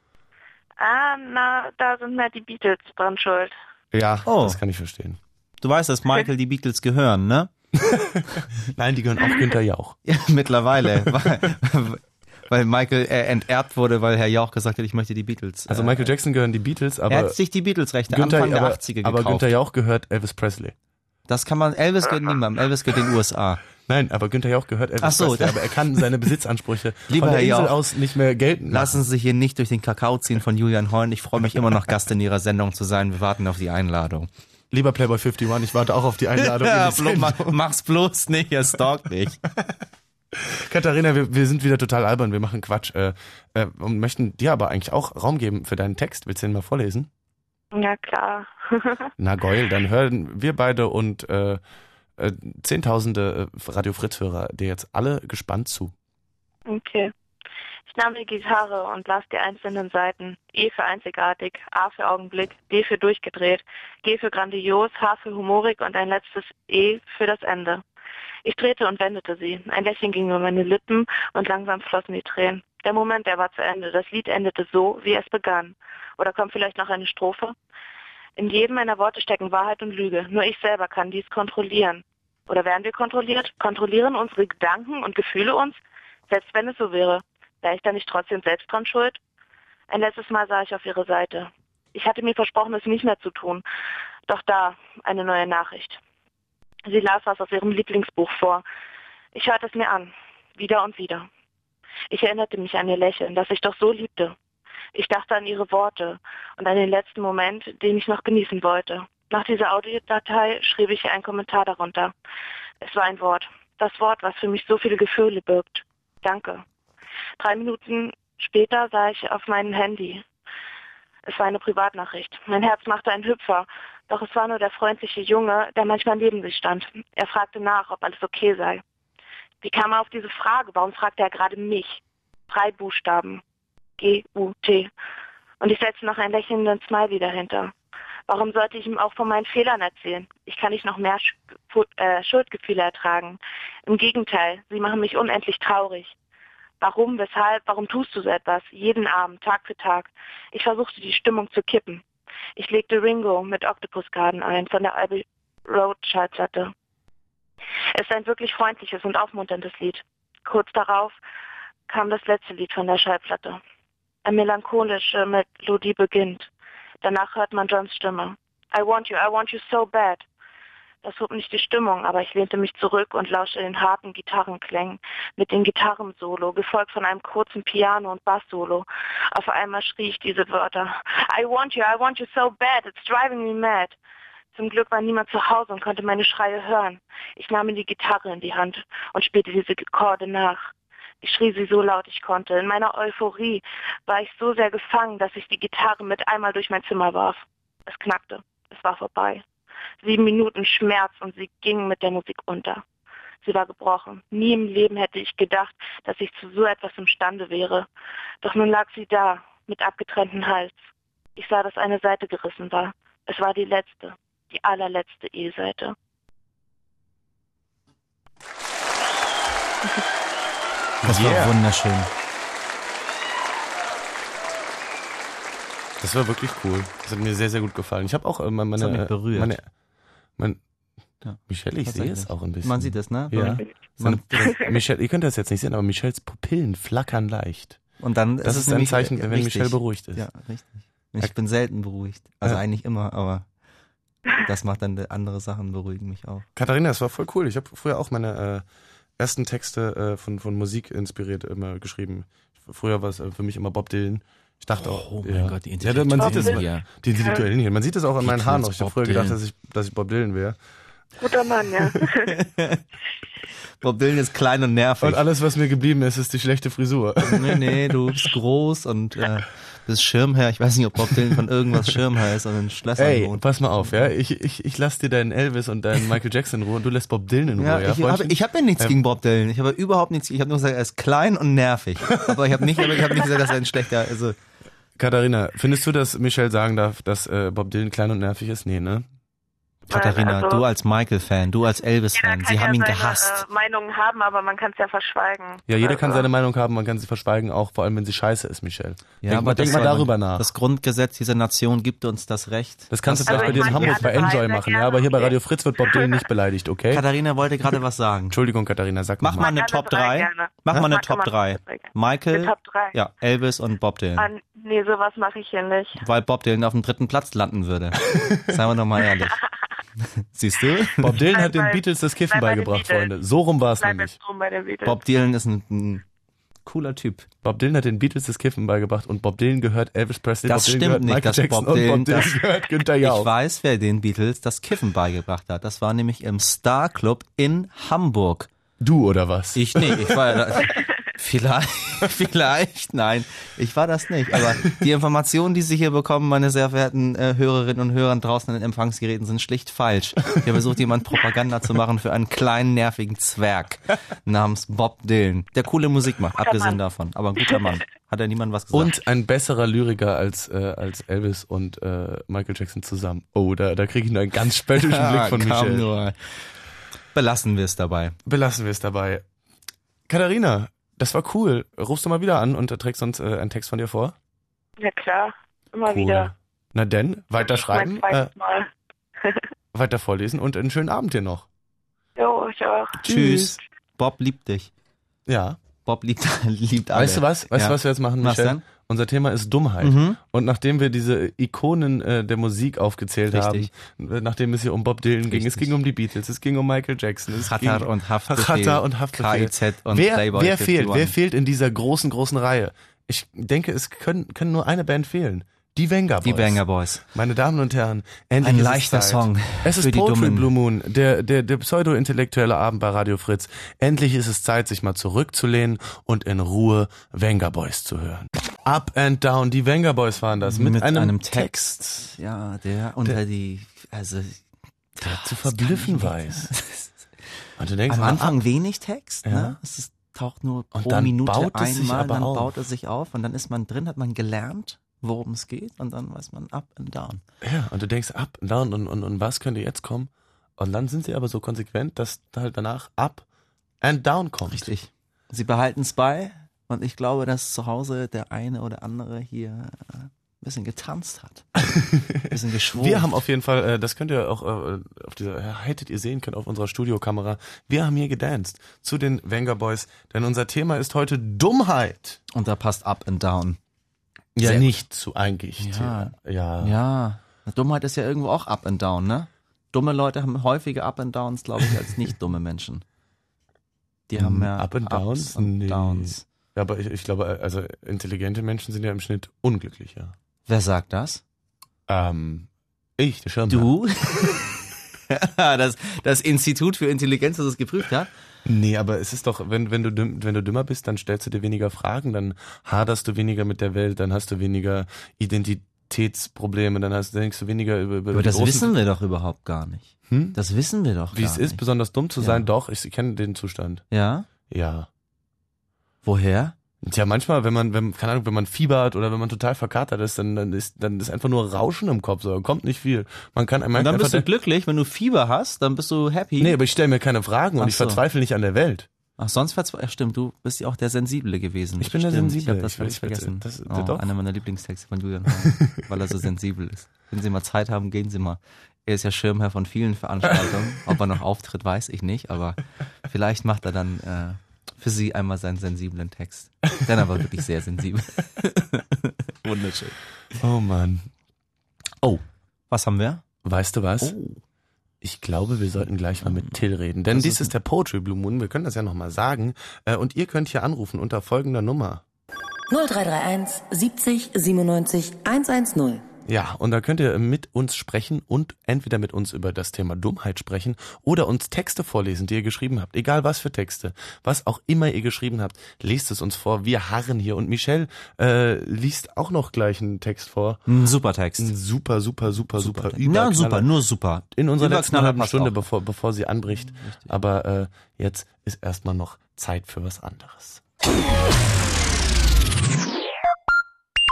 Na, da sind mehr die Beatles dran schuld. Ja, Oh. das kann ich verstehen. Du weißt, dass Michael die Beatles gehören, ne? Nein, die gehören auch Günther Jauch. Ja, mittlerweile. Weil Michael enterbt wurde, weil Herr Jauch gesagt hat, ich möchte die Beatles. Also Michael Jackson gehören die Beatles, aber er hat sich die Beatles-Rechte Anfang der 80er gekauft. Aber Günther Jauch gehört Elvis Presley. Das kann man, Elvis gehört niemandem, Elvis gehört den USA. Nein, aber Günther Jauch gehört Elvis Presley, aber er kann seine Besitzansprüche Lieber von der Herr Insel Jauch, aus nicht mehr gelten. Lassen Sie sich hier nicht durch den Kakao ziehen von Julian Heun. Ich freue mich immer noch, Gast in Ihrer Sendung zu sein. Wir warten auf die Einladung. Lieber Playboy 51, ich warte auch auf die Einladung. Ja, mach's bloß nicht, er stalkt nicht. Katharina, wir sind wieder total albern, wir machen Quatsch und möchten dir aber eigentlich auch Raum geben für deinen Text. Willst du den mal vorlesen? Ja, klar. Na geil, dann hören wir beide und Zehntausende Radio Fritz-Hörer dir jetzt alle gespannt zu. Okay. Ich nahm die Gitarre und las die einzelnen Seiten. E für einzigartig, A für Augenblick, D für durchgedreht, G für grandios, H für humorig und ein letztes E für das Ende. Ich drehte und wendete sie. Ein Lächeln ging über meine Lippen und langsam flossen die Tränen. Der Moment, der war zu Ende. Das Lied endete so, wie es begann. Oder kommt vielleicht noch eine Strophe? In jedem meiner Worte stecken Wahrheit und Lüge. Nur ich selber kann dies kontrollieren. Oder werden wir kontrolliert? Kontrollieren unsere Gedanken und Gefühle uns? Selbst wenn es so wäre. Wäre ich dann nicht trotzdem selbst dran schuld? Ein letztes Mal sah ich auf ihre Seite. Ich hatte mir versprochen, es nicht mehr zu tun. Doch da, eine neue Nachricht. Sie las was aus ihrem Lieblingsbuch vor. Ich hörte es mir an. Wieder und wieder. Ich erinnerte mich an ihr Lächeln, das ich doch so liebte. Ich dachte an ihre Worte und an den letzten Moment, den ich noch genießen wollte. Nach dieser Audiodatei schrieb ich ihr einen Kommentar darunter. Es war ein Wort. Das Wort, was für mich so viele Gefühle birgt. Danke. 3 Minuten später sah ich auf meinem Handy. Es war eine Privatnachricht. Mein Herz machte einen Hüpfer, doch es war nur der freundliche Junge, der manchmal neben sich stand. Er fragte nach, ob alles okay sei. Wie kam er auf diese Frage? Warum fragte er gerade mich? 3 Buchstaben. G-U-T. Und ich setzte noch einen lächelnden Smiley dahinter. Warum sollte ich ihm auch von meinen Fehlern erzählen? Ich kann nicht noch mehr Schuldgefühle ertragen. Im Gegenteil, sie machen mich unendlich traurig. Warum, weshalb, warum tust du so etwas? Jeden Abend, Tag für Tag. Ich versuchte, die Stimmung zu kippen. Ich legte Ringo mit Octopus-Garden ein von der Abbey Road Schallplatte. Es ist ein wirklich freundliches und aufmunterndes Lied. Kurz darauf kam das letzte Lied von der Schallplatte. Eine melancholische Melodie beginnt. Danach hört man Johns Stimme. I want you so bad. Das hob nicht die Stimmung, aber ich lehnte mich zurück und lauschte den harten Gitarrenklängen mit dem Gitarrensolo, gefolgt von einem kurzen Piano- und Bass-Solo. Auf einmal schrie ich diese Wörter. I want you so bad, it's driving me mad. Zum Glück war niemand zu Hause und konnte meine Schreie hören. Ich nahm mir die Gitarre in die Hand und spielte diese Akkorde nach. Ich schrie sie so laut ich konnte. In meiner Euphorie war ich so sehr gefangen, dass ich die Gitarre mit einmal durch mein Zimmer warf. Es knackte. Es war vorbei. 7 Minuten Schmerz und sie ging mit der Musik unter. Sie war gebrochen. Nie im Leben hätte ich gedacht, dass ich zu so etwas imstande wäre. Doch nun lag sie da, mit abgetrenntem Hals. Ich sah, dass eine Seite gerissen war. Es war die letzte, die allerletzte E-Seite. Das war wunderschön. Das war wirklich cool. Das hat mir sehr, sehr gut gefallen. Ich habe auch meine... Das hat mich berührt. Michelle, ich sehe es auch ein bisschen. Man sieht es, ne? Ja. Michelle, ihr könnt das jetzt nicht sehen, aber Michelles Pupillen flackern leicht. Und dann das ist ein Zeichen, wenn Michelle beruhigt ist. Ja, richtig. Ich bin selten beruhigt. Also eigentlich immer, aber das macht dann andere Sachen, beruhigen mich auch. Katharina, das war voll cool. Ich habe früher auch meine ersten Texte von Musik inspiriert immer geschrieben. Früher war es für mich immer Bob Dylan. Ich dachte auch, oh mein Gott, die Intellektuellen hier. Man sieht das auch an meinen Haaren noch. Ich habe früher gedacht, dass ich Bob Dylan wäre. Guter Mann, ja. Bob Dylan ist klein und nervig. Und alles, was mir geblieben ist, ist die schlechte Frisur. Nee, du bist groß und bist Schirmherr. Ich weiß nicht, ob Bob Dylan von irgendwas Schirmherr ist, aber in Schlössern wohnt. Pass mal auf, ja. Ich lass dir deinen Elvis und deinen Michael Jackson in Ruhe und du lässt Bob Dylan in Ruhe, ja. Ich hab ja nichts gegen Bob Dylan. Ich habe überhaupt nichts. Ich habe nur gesagt, er ist klein und nervig. Aber ich habe nicht gesagt, dass er ein schlechter, also. Katharina, findest du, dass Michelle sagen darf, dass Bob Dylan klein und nervig ist? Nee, ne? Katharina, du als Michael-Fan, du als Elvis-Fan, sie haben ihn gehasst. Meinungen haben, aber man kann es ja verschweigen. Ja, jeder kann seine Meinung haben, man kann sie verschweigen, auch vor allem, wenn sie scheiße ist, Michelle. Ja, Denk mal darüber nach. Das Grundgesetz dieser Nation gibt uns das Recht. Das kannst du vielleicht bei dir in Hamburg bei Enjoy machen, ja, aber hier bei Radio Fritz wird Bob Dylan nicht beleidigt, okay? Katharina wollte gerade was sagen. Entschuldigung, Katharina, sag Mach mal eine Top 3. Mach mal eine Top 3. Michael, Top 3. ja, Elvis und Bob Dylan. Nee, sowas mache ich hier nicht. Weil Bob Dylan auf dem 3. Platz landen würde. Seien wir doch mal ehrlich. Siehst du? Bob Dylan hat den Beatles das Kiffen beigebracht, Freunde. So rum war es nämlich. Bob Dylan ist ein cooler Typ. Bob Dylan hat den Beatles das Kiffen beigebracht und Bob Dylan gehört Elvis Presley. Das Bob Dylan stimmt nicht, dass Jackson Bob Dylan, und Bob Dylan gehört Günther Jauch. Ich weiß, wer den Beatles das Kiffen beigebracht hat. Das war nämlich im Star Club in Hamburg. Du oder was? Ich war ja da. Vielleicht, nein, ich war das nicht. Aber die Informationen, die Sie hier bekommen, meine sehr verehrten Hörerinnen und Hörer draußen an den Empfangsgeräten, sind schlicht falsch. Ich habe versucht, jemand Propaganda zu machen für einen kleinen, nervigen Zwerg namens Bob Dylan, der coole Musik macht, abgesehen davon. Aber ein guter Mann. Hat ja niemand was gesagt. Und ein besserer Lyriker als Elvis und Michael Jackson zusammen. Oh, da kriege ich nur einen ganz spöttischen Blick von Michelle. Nur. Belassen wir es dabei. Katharina, das war cool. Rufst du mal wieder an und trägst uns einen Text von dir vor? Ja klar, immer cool. wieder. Na denn, weiter schreiben, Mal. weiter vorlesen und einen schönen Abend dir noch. Jo, ich auch. Tschüss. Bob liebt dich. Ja. Bob liebt alle. Weißt du was? Was wir jetzt machen, Michelle? Was denn? Unser Thema ist Dummheit. Und nachdem wir diese Ikonen der Musik aufgezählt haben, nachdem es hier um Bob Dylan ging, es ging um die Beatles, es ging um Michael Jackson, es ging und Haftbefehl, KIZ und Playboy. Wer fehlt in dieser großen Reihe? Ich denke, es können nur eine Band fehlen. Die Venga Boys. Meine Damen und Herren, endlich ein leichter Song. Es ist Poetry Blue Moon, der pseudo-intellektuelle Abend bei Radio Fritz. Endlich ist es Zeit, sich mal zurückzulehnen und in Ruhe Venga Boys zu hören. Up and Down, die Venga Boys waren das. Mit einem Text. Ja, der unter der zu verblüffen weiß. Und du denkst, am Anfang wenig Text, ne? Es taucht nur pro Minute einmal, dann baut es sich auf und dann ist man drin, hat man gelernt, worum es geht und dann weiß man Up and Down. Ja, und du denkst Up and Down und was könnte jetzt kommen? Und dann sind sie aber so konsequent, dass halt danach Up and Down kommt. Richtig. Sie behalten es bei und ich glaube, dass zu Hause der eine oder andere hier ein bisschen getanzt hat. Ein bisschen geschwungen. Wir haben auf jeden Fall, das könnt ihr auch auf dieser, hättet ihr sehen können auf unserer Studiokamera, wir haben hier gedanced zu den Venga Boys, denn unser Thema ist heute Dummheit. Und da passt Up and Down. Ja, nicht zu eigentlich. Ja. Dummheit ist ja irgendwo auch Up and Down, ne? Dumme Leute haben häufiger Up and Downs, glaube ich, als nicht dumme Menschen. Die haben mehr Up and Downs? Ups und Downs. Ja, aber ich glaube, also intelligente Menschen sind ja im Schnitt unglücklicher. Wer sagt das? Der Schirmherr. Du? das Institut für Intelligenz, das es geprüft hat? Nee, aber es ist doch, wenn du dümmer bist, dann stellst du dir weniger Fragen, dann haderst du weniger mit der Welt, dann hast du weniger Identitätsprobleme, dann denkst du weniger über aber das wissen wir doch überhaupt gar nicht. Das wissen wir doch gar nicht. Wie es ist, besonders dumm zu sein, doch, ich kenne den Zustand. Ja? Ja. Woher? Tja, manchmal, wenn man Fieber hat oder wenn man total verkatert ist, dann ist einfach nur Rauschen im Kopf, so, kommt nicht viel. Man kann und dann bist du glücklich, wenn du Fieber hast, dann bist du happy. Nee, aber ich stelle mir keine Fragen und ich verzweifle nicht an der Welt. Ach, sonst stimmt, du bist ja auch der Sensible gewesen. Ich bin der Sensible. Ich habe das völlig vergessen. Einer meiner Lieblingstexte von Julian Horn, weil er so sensibel ist. Wenn Sie mal Zeit haben, gehen Sie mal. Er ist ja Schirmherr von vielen Veranstaltungen. Ob er noch auftritt, weiß ich nicht, aber vielleicht macht er dann für Sie einmal seinen sensiblen Text. Dann aber wirklich sehr sensibel. Wunderschön. Oh Mann. Oh, was haben wir? Weißt du was? Oh. Ich glaube, wir sollten gleich mal mit Till reden, denn dies ist der Poetry Blue Moon, wir können das ja nochmal sagen, und ihr könnt hier anrufen unter folgender Nummer. 0331 70 97 110. Ja, und da könnt ihr mit uns sprechen und entweder mit uns über das Thema Dummheit sprechen oder uns Texte vorlesen, die ihr geschrieben habt. Egal was für Texte, was auch immer ihr geschrieben habt, lest es uns vor. Wir harren hier und Michelle liest auch noch gleich einen Text vor. Ein super Text. Ein super. Ja, super, nur super. In unserer letzten halben Stunde, bevor sie anbricht. Richtig. Aber jetzt ist erstmal noch Zeit für was anderes.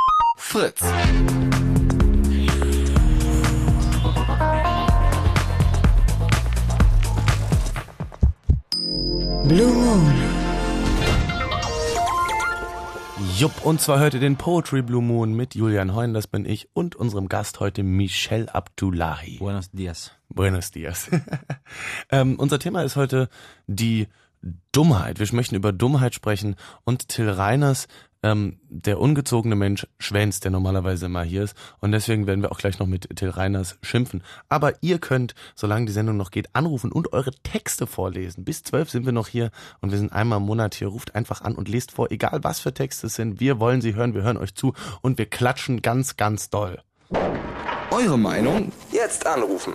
Fritz. Jupp, und zwar heute den Poetry Blue Moon mit Julian Heun, das bin ich, und unserem Gast heute Michel Abdullahi. Buenos dias. Buenos dias. Unser Thema ist heute die Dummheit. Wir möchten über Dummheit sprechen und Till Reiners, der ungezogene Mensch, schwänzt, der normalerweise immer hier ist, und deswegen werden wir auch gleich noch mit Till Reiners schimpfen. Aber ihr könnt, solange die Sendung noch geht, anrufen und eure Texte vorlesen. Bis 12 sind wir noch hier und wir sind einmal im Monat hier. Ruft einfach an und lest vor, egal was für Texte es sind. Wir wollen sie hören, wir hören euch zu und wir klatschen ganz, ganz doll. Eure Meinung? Jetzt anrufen.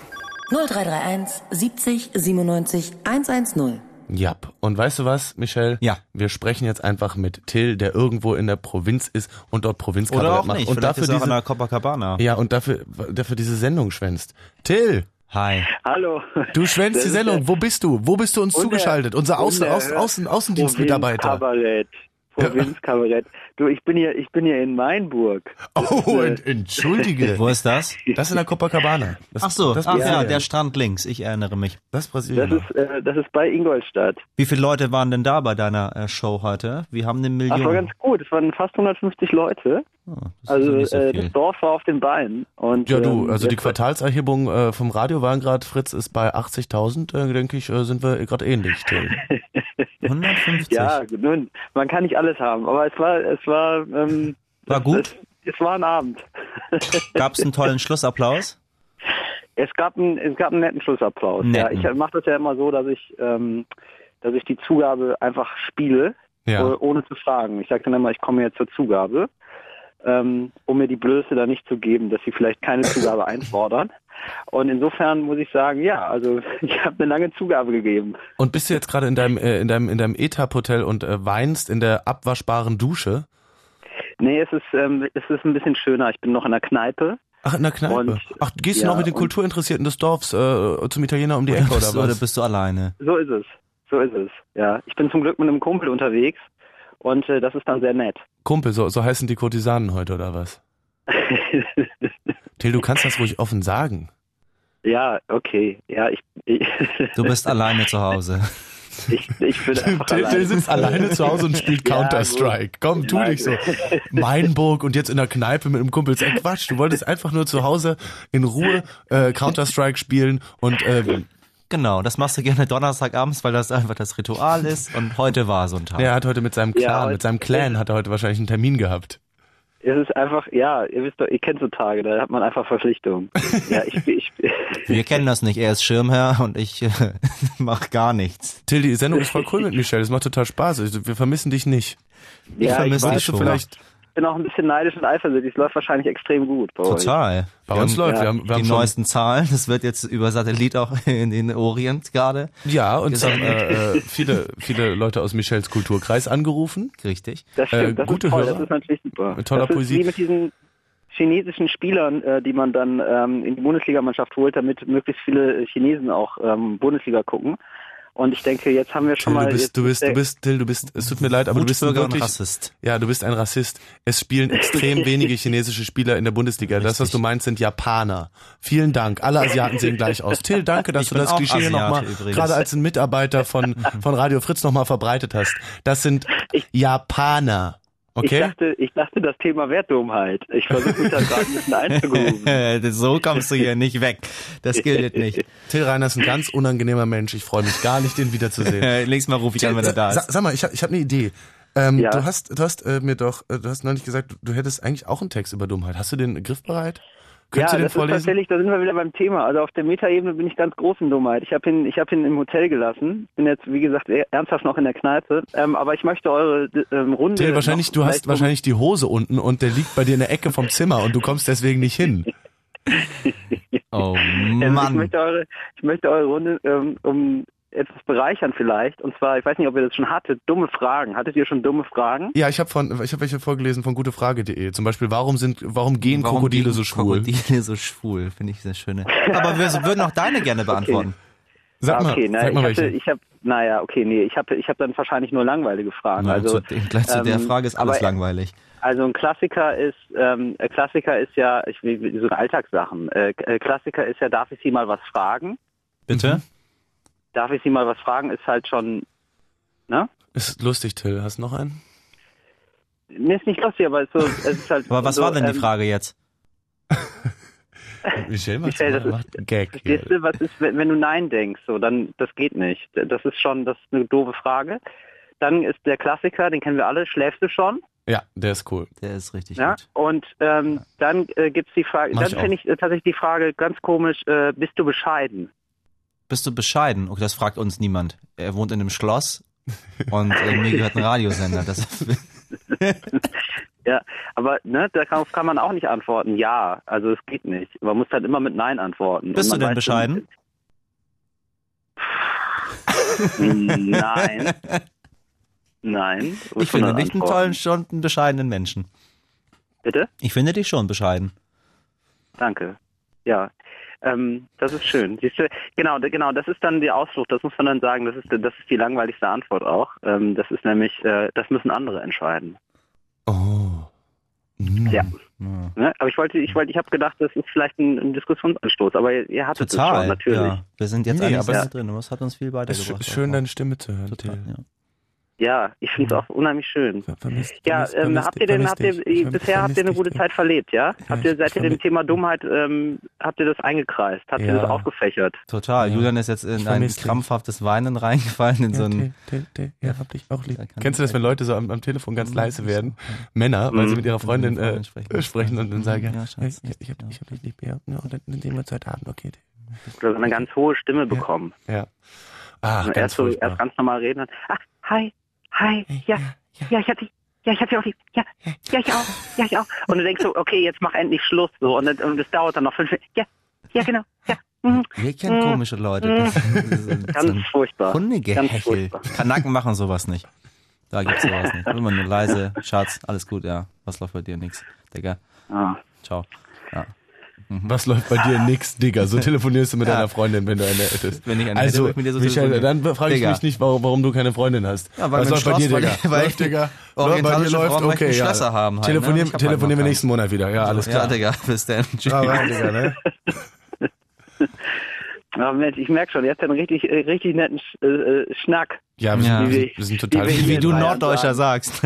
0331 70 97 110. Ja, und weißt du was, Michel? Ja. Wir sprechen jetzt einfach mit Till, der irgendwo in der Provinz ist und dort Provinzkabarett Oder auch macht. nicht, Und vielleicht dafür ist er auch diese, an der Copacabana. ja, und dafür diese Sendung schwänzt. Till, Hi. Hallo. du schwänzt die Sendung. Wo bist du? Wo bist du uns zugeschaltet? Unser Außendienstmitarbeiter. Provinzkabarett. Du, ich bin hier in Mainburg. Oh, entschuldige. Wo ist das? Das ist in der Copacabana. Das, Ach so, das ja, der Strand links, ich erinnere mich. Das ist Brasilien. Das ist bei Ingolstadt. Wie viele Leute waren denn da bei deiner Show heute? Wir haben eine Million. Das war ganz gut. Es waren fast 150 Leute. Das ist nicht so viel. Das Dorf war auf den Beinen. Und, Ja, du, also die Quartalserhebung vom Radio waren gerade, Fritz ist bei 80.000, denke ich, sind wir gerade ähnlich, Till. 150? Ja, nun, man kann nicht alles haben, aber es war gut? Es war ein Abend. Gab es einen tollen Schlussapplaus? Es gab einen netten Schlussapplaus. Ja, ich mache das ja immer so, dass ich die Zugabe einfach spiele, ohne zu fragen. Ich sage dann immer, ich komme jetzt zur Zugabe, um mir die Blöße da nicht zu geben, dass sie vielleicht keine Zugabe einfordern. Und insofern muss ich sagen, ja, also ich habe eine lange Zugabe gegeben. Und bist du jetzt gerade in deinem Etap-Hotel und weinst in der abwaschbaren Dusche? Nee, es ist ein bisschen schöner. Ich bin noch in der Kneipe. Ach, in der Kneipe? Ach, gehst du noch mit den Kulturinteressierten des Dorfs zum Italiener um die Ecke oder was? Oder bist du alleine? So ist es. Ja, ich bin zum Glück mit einem Kumpel unterwegs und das ist dann sehr nett. Kumpel, so heißen die Kurtisanen heute oder was? Till, du kannst das ruhig offen sagen. Ja, okay. Ja, Du bist alleine zu Hause. Ich bin einfach Till sitzt alleine zu Hause und spielt Counter-Strike. Komm, tu dich so. Mainburg und jetzt in der Kneipe mit einem Kumpel. Das ist Quatsch. Du wolltest einfach nur zu Hause in Ruhe Counter-Strike spielen und Genau, das machst du gerne Donnerstagabends, weil das einfach das Ritual ist, und heute war so ein Tag. Er hat heute mit seinem Clan, mit seinem Clan hat er heute wahrscheinlich einen Termin gehabt. Es ist einfach, ja, ihr wisst doch, ihr kennt so Tage, da hat man einfach Verpflichtungen. Ja, Wir kennen das nicht, er ist Schirmherr und ich mach gar nichts. Till, die Sendung ist voll cool mit Michel, das macht total Spaß. Wir vermissen dich nicht. Ich vermisse dich schon. Ich bin auch ein bisschen neidisch und eifersüchtig. Es läuft wahrscheinlich extrem gut bei euch. Total. Bei uns läuft. Wir haben die neuesten Zahlen. Das wird jetzt über Satellit auch in den Orient gerade. Ja, und es haben viele Leute aus Michels Kulturkreis angerufen. Richtig. Das stimmt. Das gute ist toll. Hörer. Das ist natürlich super. Mit toller das Poesie. Ist wie mit diesen chinesischen Spielern, die man dann in die Bundesligamannschaft holt, damit möglichst viele Chinesen auch Bundesliga gucken. Und ich denke, jetzt haben wir schon mal... Till, du bist, es tut mir leid, aber du bist wirklich... Rassist. Ja, du bist ein Rassist. Es spielen extrem wenige chinesische Spieler in der Bundesliga. Richtig. Das, was du meinst, sind Japaner. Vielen Dank. Alle Asiaten sehen gleich aus. Till, danke, dass du das Klischee nochmal, gerade als ein Mitarbeiter von Radio Fritz nochmal verbreitet hast. Das sind Japaner. Okay. Ich dachte, das Thema wäre Dummheit. Ich versuche mich da gerade ein bisschen einzugrooven. So kommst du hier nicht weg. Das gilt nicht. Till Reiner ist ein ganz unangenehmer Mensch. Ich freue mich gar nicht, den wiederzusehen. Nächstes Mal rufe ich an, wenn er da ist. Sag mal, ich hab eine Idee. Du hast neulich gesagt, du hättest eigentlich auch einen Text über Dummheit. Hast du den griffbereit? Könntest du den vorlesen? Ist tatsächlich, da sind wir wieder beim Thema. Also auf der Metaebene bin ich ganz groß in Dummheit. Ich hab ihn im Hotel gelassen. Bin jetzt, wie gesagt, ernsthaft noch in der Kneipe. Aber ich möchte eure Runde... Till, du hast wahrscheinlich die Hose unten und der liegt bei dir in der Ecke vom Zimmer und du kommst deswegen nicht hin. Oh Mann. Ich möchte eure Runde um etwas bereichern vielleicht. Und zwar, ich weiß nicht, ob ihr das schon hattet, dumme Fragen. Hattet ihr schon dumme Fragen? Ja, ich habe welche vorgelesen von gutefrage.de. Zum Beispiel, warum gehen Krokodile so schwul? Krokodile so schwul, finde ich sehr schön. Aber wir würden auch deine gerne beantworten. Sag mal welche. Ich habe dann wahrscheinlich nur langweilige Fragen. Na, also gleich zu der Frage ist alles langweilig. Also ein Klassiker ist ja, so Alltagssachen. Klassiker ist ja, darf ich Sie mal was fragen? Bitte? Darf ich Sie mal was fragen, ist halt schon, ne? Ist lustig, Till. Hast du noch einen? Mir ist nicht lustig, aber es ist halt. Aber was war denn die Frage jetzt? Michel, das ist ein Gag. Verstehst du, was ist, wenn du Nein denkst? So, dann, das geht nicht. Das ist eine doofe Frage. Dann ist der Klassiker, den kennen wir alle, schläfst du schon? Ja, der ist cool. Der ist richtig gut. Und dann gibt's die Frage, dann finde ich tatsächlich die Frage ganz komisch, bist du bescheiden? Bist du bescheiden? Okay, das fragt uns niemand. Er wohnt in einem Schloss und mir gehört ein Radiosender. Ja, aber darauf kann man auch nicht antworten. Ja, also es geht nicht. Man muss halt immer mit Nein antworten. Bist du denn bescheiden? Nein. Nein. Ich finde dich einen bescheidenen Menschen. Bitte? Ich finde dich schon bescheiden. Danke. Ja. Das ist schön. Siehst du, genau, das ist dann die Ausflucht, das muss man dann sagen, das ist die langweiligste Antwort auch. Das ist nämlich, das müssen andere entscheiden. Oh. Ja. Ne? Aber ich habe gedacht, das ist vielleicht ein Diskussionsanstoß, aber ihr hattet es schon, natürlich. Ja. Wir sind jetzt eigentlich drin, aber es hat uns viel weitergebracht. Es ist schön, deine Stimme zu hören. Total, ja, ich finde es auch unheimlich schön. Habt ihr eine gute Zeit verlebt, ja? Seit ihr dem Thema Dummheit, habt ihr das eingekreist? Habt ihr das aufgefächert? Total. Ja. Julian ist jetzt in ein krampfhaftes Weinen reingefallen, in so ein... Ja, hab dich auch lieb. Kennst du das, wenn Leute so am Telefon ganz leise werden? Männer, weil sie mit ihrer Freundin sprechen und dann sagen, ich hab dich lieb, ja. Und dann sehen wir uns heute Abend, okay. Oder so eine ganz hohe Stimme bekommen. Ja. Erst ganz normal reden und, hi, ja, ich hab dich auch lieb, ja, ich auch. Und du denkst so, okay, jetzt mach endlich Schluss, so, und es dauert dann noch 5 Minuten, ja, genau, ja. Wir kennen komische Leute. Ganz furchtbar. Hundige Hechel. Kanaken machen sowas nicht. Da gibt's sowas nicht. Immer nur leise, Schatz, alles gut, ja. Was läuft bei dir? Nix, Digga. Ciao. Ja. Was läuft bei dir? Nix, Digga. So telefonierst du mit deiner Freundin, wenn du eine hättest. Wenn ich eine hätte, mit dir so Michael, dann frage ich mich nicht, warum du keine Freundin hast. Ja, weil was läuft bei dir, Digga? Läuft, Digga. Bei dir läuft, okay, ja. Schlösser haben halt, telefonieren wir nächsten Monat wieder. Ja, alles klar. Ja, Digga, bis dann. Tschüss. Digga, ne? Aber Mensch, ich merke schon, ihr habt ja einen richtig netten Schnack. Ja, wir sind total... Wie du Norddeutscher sagst.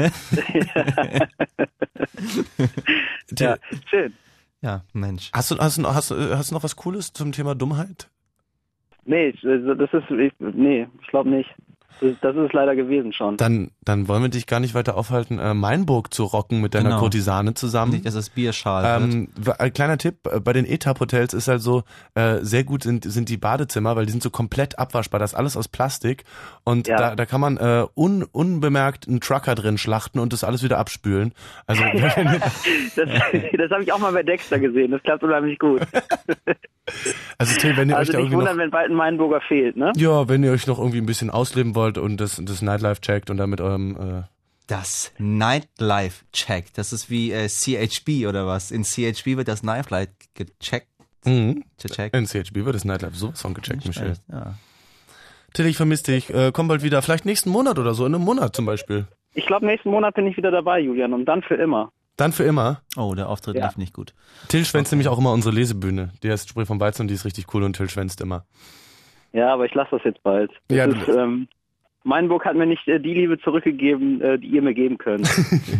Ja, schön. Ja, Mensch. Hast du noch was Cooles zum Thema Dummheit? Nee, ich glaube nicht. Das ist leider gewesen schon. Dann wollen wir dich gar nicht weiter aufhalten, Mainburg zu rocken mit deiner Kurtisane zusammen. Nicht, dass es Bierschal wird. Ein kleiner Tipp, bei den ETAP-Hotels ist halt so, sehr gut sind die Badezimmer, weil die sind so komplett abwaschbar, das ist alles aus Plastik und da kann man unbemerkt einen Trucker drin schlachten und das alles wieder abspülen. Also das habe ich auch mal bei Dexter gesehen, das klappt unheimlich gut. Also Till, wenn ihr euch da irgendwie wundern, wenn bald ein Mainburger fehlt, ne? Ja, wenn ihr euch noch irgendwie ein bisschen ausleben wollt und das Nightlife checkt und dann mit eurem das Nightlife checkt, das ist wie CHB oder was? In CHB wird das Nightlife gecheckt. In CHB wird das Nightlife sowas von gecheckt, Michel. Ja. Till, ich vermisse dich. Komm bald wieder. Vielleicht nächsten Monat oder so, in einem Monat zum Beispiel. Ich glaube, nächsten Monat bin ich wieder dabei, Julian, und dann für immer. Dann für immer? Oh, der Auftritt lief nicht gut. Till schwänzt nämlich auch immer unsere Lesebühne. Die heißt Sprich vom Weizen und die ist richtig cool und Till schwänzt immer. Ja, aber ich lasse das jetzt bald. Mainburg hat mir nicht die Liebe zurückgegeben, die ihr mir geben könnt.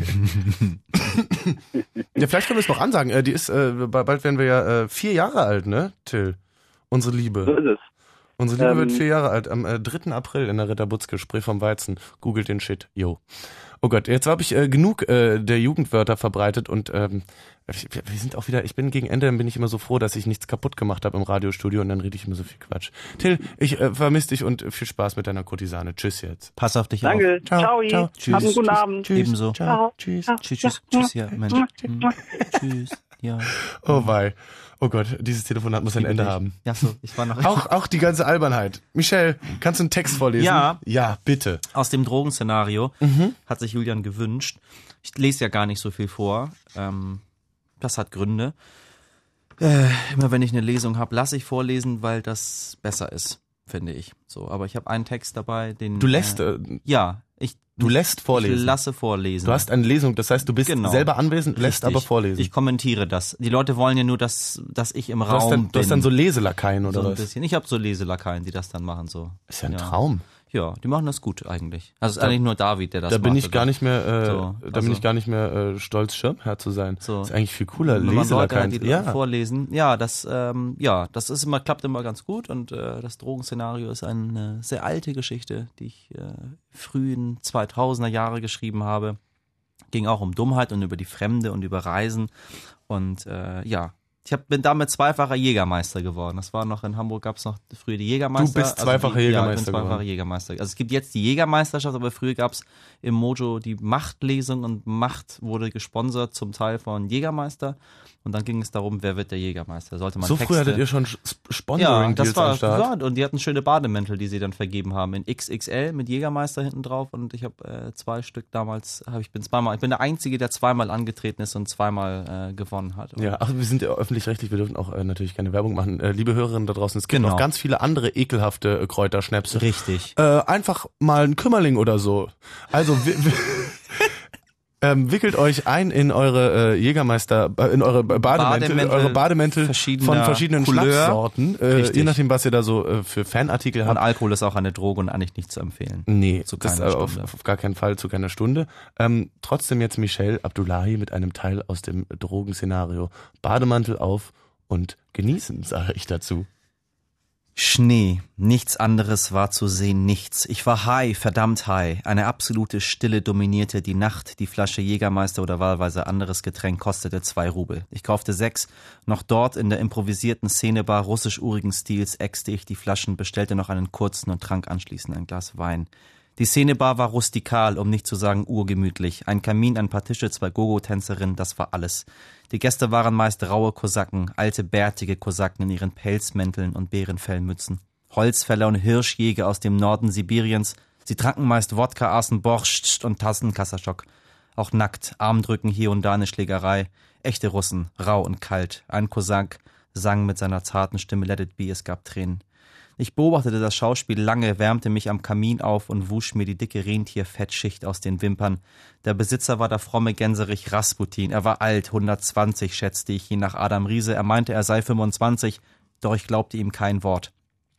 Ja, vielleicht können wir es noch ansagen. Die ist, bald werden wir ja 4 Jahre alt, ne, Till? Unsere Liebe. So ist es. Unsere Liebe wird 4 Jahre alt. Am 3. April in der Ritterbutzke, Sprich vom Weizen. Googelt den Shit. Yo. Oh Gott, jetzt habe ich genug der Jugendwörter verbreitet und wir sind auch wieder, ich bin gegen Ende, dann bin ich immer so froh, dass ich nichts kaputt gemacht habe im Radiostudio und dann rede ich immer so viel Quatsch. Till, ich vermisse dich und viel Spaß mit deiner Kurtisane. Tschüss jetzt. Pass auf dich Danke. auf. Ciao. Ciao. Tschüss. Hab einen guten Abend. Tschüss. Ebenso. Ciao. Tschüss. Tschüss. Ja, Mensch. Tschüss. Ja. Oh wei. Oh Gott, dieses Telefonat muss ein Ende haben. Ja, so, ich war noch. Auch die ganze Albernheit. Michel, kannst du einen Text vorlesen? Ja. Ja, bitte. Aus dem Drogenszenario hat sich Julian gewünscht. Ich lese ja gar nicht so viel vor. Das hat Gründe. Immer wenn ich eine Lesung habe, lasse ich vorlesen, weil das besser ist, finde ich. So, aber ich habe einen Text dabei, den. Du lässt? Ja, Du lässt vorlesen? Ich lasse vorlesen. Du hast eine Lesung, das heißt, du bist selber anwesend, lässt aber vorlesen. Ich kommentiere das. Die Leute wollen ja nur, dass ich im Raum bin. Du hast dann so Leselakaien oder so was? Bisschen. Ich habe so Leselakaien, die das dann machen. So. Ist ja ein Traum. Ja, die machen das gut eigentlich. Also es ist eigentlich nur David, der das macht. Da bin ich gar nicht mehr, stolz, Schirmherr zu sein. So. Das ist eigentlich viel cooler. Leselakaien. Die vorlesen. Ja, das ist immer, klappt immer ganz gut und das Drogenszenario ist eine sehr alte Geschichte, die ich frühen 2000er Jahre geschrieben habe. Ging auch um Dummheit und über die Fremde und über Reisen und bin damit zweifacher Jägermeister geworden. Das war noch in Hamburg, gab es noch früher die Jägermeister. Du bist zweifacher Jägermeister. Ja, ich bin zweifacher Jägermeister. Also es gibt jetzt die Jägermeisterschaft, aber früher gab es im Mojo die Machtlesung und Macht wurde gesponsert zum Teil von Jägermeister. Und dann ging es darum, wer wird der Jägermeister. Sollte man so früh hattet ihr schon Sponsoring-Deals am Start? Ja, und die hatten schöne Bademäntel, die sie dann vergeben haben. In XXL mit Jägermeister hinten drauf. Und ich habe 2 Stück damals, ich bin der Einzige, der zweimal angetreten ist und zweimal gewonnen hat. Ja, ach, wir sind ja öffentlich-rechtlich, wir dürfen auch natürlich keine Werbung machen. Liebe Hörerinnen da draußen, es gibt noch ganz viele andere ekelhafte Kräuterschnäpse. Richtig. Einfach mal ein Kümmerling oder so. Also wickelt euch ein in eure Jägermeister, in eure Bademäntel von verschiedenen Schnapssorten, je nachdem, was ihr da so für Fanartikel habt. Und Alkohol ist auch eine Droge und eigentlich nicht zu empfehlen. Nee, das auf gar keinen Fall zu keiner Stunde. Trotzdem jetzt Michelle Abdullahi mit einem Teil aus dem Drogenszenario. Bademantel auf und genießen, sage ich dazu. Schnee, nichts anderes war zu sehen, nichts. Ich war high, verdammt high. Eine absolute Stille dominierte die Nacht. Die Flasche Jägermeister oder wahlweise anderes Getränk kostete 2 Rubel. Ich kaufte 6. Noch dort in der improvisierten Szenebar russisch-urigen Stils äxte ich die Flaschen, bestellte noch einen kurzen und trank anschließend ein Glas Wein. Die Szenebar war rustikal, um nicht zu sagen urgemütlich. Ein Kamin, ein paar Tische, 2 Gogo-Tänzerinnen, das war alles. Die Gäste waren meist raue Kosaken, alte bärtige Kosaken in ihren Pelzmänteln und Bärenfellmützen. Holzfäller und Hirschjäger aus dem Norden Sibiriens. Sie tranken meist Wodka, aßen Borscht und Tassen Kasachok. Auch nackt, Armdrücken, hier und da eine Schlägerei. Echte Russen, rau und kalt. Ein Kosak sang mit seiner zarten Stimme Let it be, es gab Tränen. Ich beobachtete das Schauspiel lange, wärmte mich am Kamin auf und wusch mir die dicke Rentierfettschicht aus den Wimpern. Der Besitzer war der fromme Gänserich Rasputin. Er war alt, 120 schätzte ich ihn nach Adam Riese. Er meinte, er sei 25, doch ich glaubte ihm kein Wort.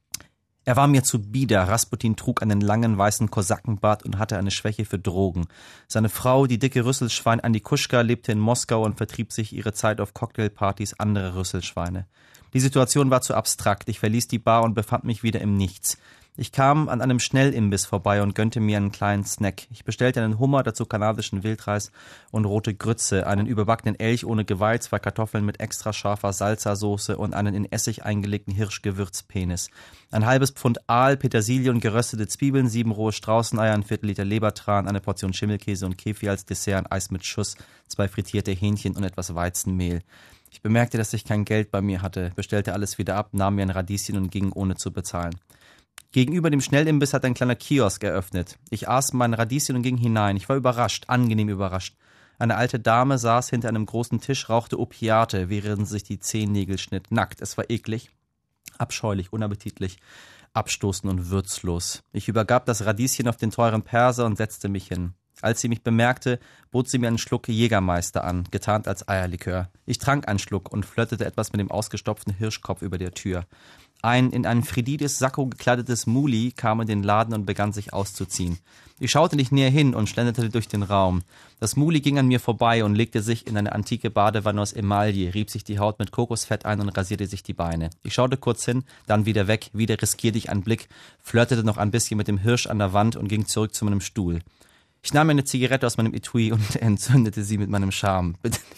Er war mir zu bieder. Rasputin trug einen langen weißen Kosakenbart und hatte eine Schwäche für Drogen. Seine Frau, die dicke Rüsselschwein Anikuschka, lebte in Moskau und vertrieb sich ihre Zeit auf Cocktailpartys andere Rüsselschweine. Die Situation war zu abstrakt. Ich verließ die Bar und befand mich wieder im Nichts. Ich kam an einem Schnellimbiss vorbei und gönnte mir einen kleinen Snack. Ich bestellte einen Hummer, dazu kanadischen Wildreis und rote Grütze, einen überbackenen Elch ohne Geweih, 2 Kartoffeln mit extra scharfer Salsa-Soße und einen in Essig eingelegten Hirschgewürzpenis. Ein halbes Pfund Aal, Petersilie und geröstete Zwiebeln, 7 rohe Straußeneier, ein Viertel Liter Lebertran, eine Portion Schimmelkäse und Kefir als Dessert, ein Eis mit Schuss, 2 frittierte Hähnchen und etwas Weizenmehl. Ich bemerkte, dass ich kein Geld bei mir hatte, bestellte alles wieder ab, nahm mir ein Radieschen und ging, ohne zu bezahlen. Gegenüber dem Schnellimbiss hat ein kleiner Kiosk eröffnet. Ich aß mein Radieschen und ging hinein. Ich war überrascht, angenehm überrascht. Eine alte Dame saß hinter einem großen Tisch, rauchte Opiate, während sie sich die Zehennägel schnitt. Nackt, es war eklig, abscheulich, unappetitlich, abstoßend und würzlos. Ich übergab das Radieschen auf den teuren Perser und setzte mich hin. Als sie mich bemerkte, bot sie mir einen Schluck Jägermeister an, getarnt als Eierlikör. Ich trank einen Schluck und flirtete etwas mit dem ausgestopften Hirschkopf über der Tür. Ein in einen Fridides-Sakko gekleidetes Muli kam in den Laden und begann sich auszuziehen. Ich schaute nicht näher hin und schlenderte durch den Raum. Das Muli ging an mir vorbei und legte sich in eine antike Badewanne aus Emaille, rieb sich die Haut mit Kokosfett ein und rasierte sich die Beine. Ich schaute kurz hin, dann wieder weg, wieder riskierte ich einen Blick, flirtete noch ein bisschen mit dem Hirsch an der Wand und ging zurück zu meinem Stuhl. Ich nahm eine Zigarette aus meinem Etui und entzündete sie mit meinem Charme.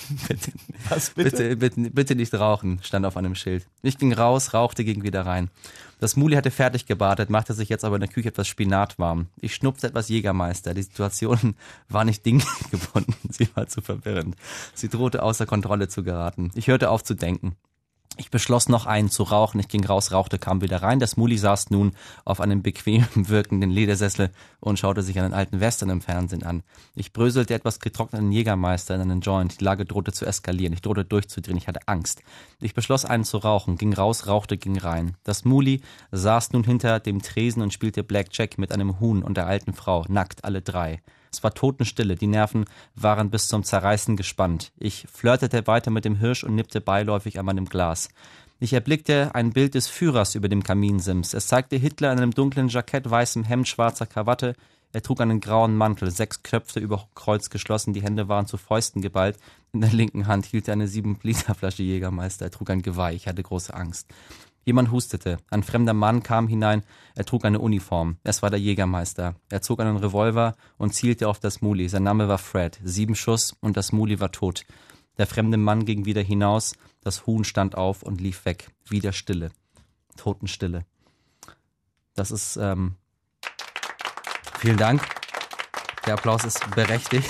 Bitte nicht rauchen, stand auf einem Schild. Ich ging raus, rauchte, ging wieder rein. Das Muli hatte fertig gebadet, machte sich jetzt aber in der Küche etwas Spinat warm. Ich schnupfte etwas Jägermeister. Die Situation war nicht dinggebunden, sie war zu verwirrend. Sie drohte außer Kontrolle zu geraten. Ich hörte auf zu denken. Ich beschloss noch einen zu rauchen. Ich ging raus, rauchte, kam wieder rein. Das Muli saß nun auf einem bequem wirkenden Ledersessel und schaute sich einen alten Western im Fernsehen an. Ich bröselte etwas getrockneten Jägermeister in einen Joint. Die Lage drohte zu eskalieren. Ich drohte durchzudrehen. Ich hatte Angst. Ich beschloss, einen zu rauchen, ging raus, rauchte, ging rein. Das Muli saß nun hinter dem Tresen und spielte Blackjack mit einem Huhn und der alten Frau, nackt, alle 3. Es war Totenstille, die Nerven waren bis zum Zerreißen gespannt. Ich flirtete weiter mit dem Hirsch und nippte beiläufig an meinem Glas. Ich erblickte ein Bild des Führers über dem Kaminsims. Es zeigte Hitler in einem dunklen Jackett, weißem Hemd, schwarzer Krawatte. Er trug einen grauen Mantel, 6 Knöpfe über Kreuz geschlossen, die Hände waren zu Fäusten geballt. In der linken Hand hielt er eine 7-Liter-Flasche Jägermeister. Er trug ein Geweih, ich hatte große Angst. Jemand hustete. Ein fremder Mann kam hinein. Er trug eine Uniform. Es war der Jägermeister. Er zog einen Revolver und zielte auf das Muli. Sein Name war Fred. 7 Schuss und das Muli war tot. Der fremde Mann ging wieder hinaus. Das Huhn stand auf und lief weg. Wieder Stille. Totenstille. Das ist, vielen Dank. Der Applaus ist berechtigt.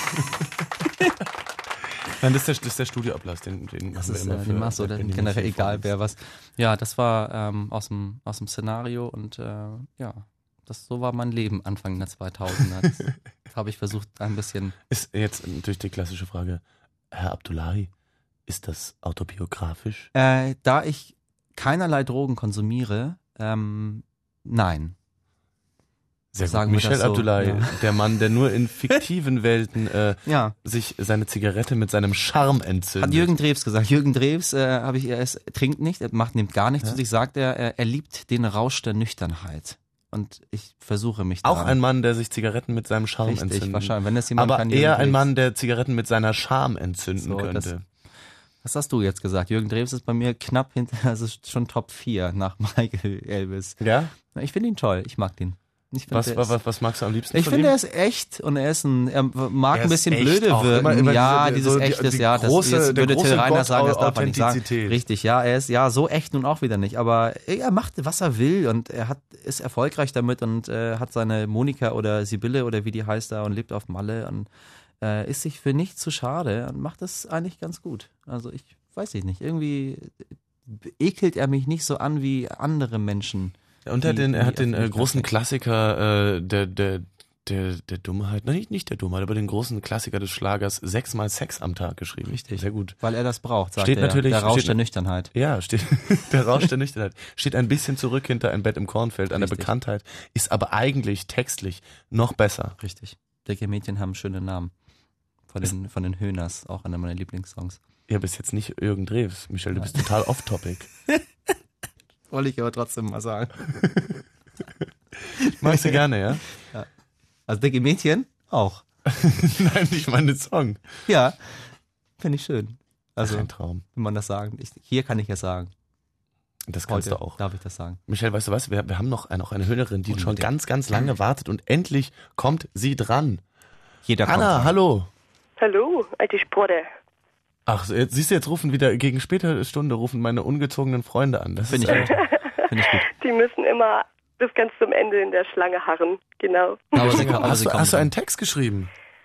Nein, das ist der Studioapplaus, den das ist generell egal, wer was. Ja, das war aus dem Szenario und so war mein Leben Anfang der 2000er. Das habe ich versucht ein bisschen. Ist jetzt natürlich die klassische Frage, Herr Abdullahi, ist das autobiografisch? Da ich keinerlei Drogen konsumiere, nein. Sehr gut. Michel Abdullahi, der Mann, der nur in fiktiven Welten sich seine Zigarette mit seinem Charme entzündet. Hat Jürgen Drews gesagt. Jürgen Drews trinkt nicht, nimmt gar nichts zu sich, sagt er liebt den Rausch der Nüchternheit. Und ich versuche mich auch ein Mann, der sich Zigaretten mit seinem Charme entzündet. Wahrscheinlich. Wenn das jemand aber kann, eher ein Mann, der Zigaretten mit seiner Charme entzünden könnte. Was hast du jetzt gesagt? Jürgen Drews ist bei mir knapp hinter, also schon Top 4 nach Michael Elvis. Ja? Ich finde ihn toll, ich mag den. Was magst du am liebsten? Ich finde, er ist echt und er mag ein bisschen blöde wirken. Dieses Echtes, das würde Till Reiners sagen, das darf man nicht sagen. Richtig, er ist so echt nun auch wieder nicht. Aber er macht, was er will und ist erfolgreich damit und hat seine Monika oder Sibylle oder wie die heißt da und lebt auf Malle und ist sich für nichts zu schade und macht das eigentlich ganz gut. Also ich weiß nicht, irgendwie ekelt er mich nicht so an wie andere Menschen. Und er hat den großen Klassiker der Dummheit, nicht der Dummheit, aber den großen Klassiker des Schlagers 6-mal Sex am Tag geschrieben. Richtig. Sehr gut. Weil er das braucht, sagt steht er. Natürlich, der Rausch der Nüchternheit. Ja, der Rausch der Nüchternheit. Steht ein bisschen zurück hinter Ein Bett im Kornfeld an der Bekanntheit, ist aber eigentlich textlich noch besser. Richtig. Dicke Mädchen haben schöne Namen. Von den Höhners, auch einer meiner Lieblingssongs. Ja, bis jetzt nicht Jürgen Drews. Michel, du bist total off-topic. Wollte ich aber trotzdem mal sagen. Magst du gerne, ja? Ja. Also dicke Mädchen auch. Nein, ich meine den Song. Ja, finde ich schön. Also ein Traum. Wenn man das sagen. Hier kann ich ja sagen. Das kannst du auch. Darf ich das sagen? Michel, weißt du was? Wir haben noch eine Hörerin, die schon ganz, ganz lange wartet und endlich kommt sie dran. Anna, hallo. Hallo, alte Sporte. Ach, siehst du, jetzt rufen wieder gegen spätere Stunde meine ungezogenen Freunde an. Das finde ich gut. Die müssen immer bis ganz zum Ende in der Schlange harren, genau. Hast du einen Text geschrieben?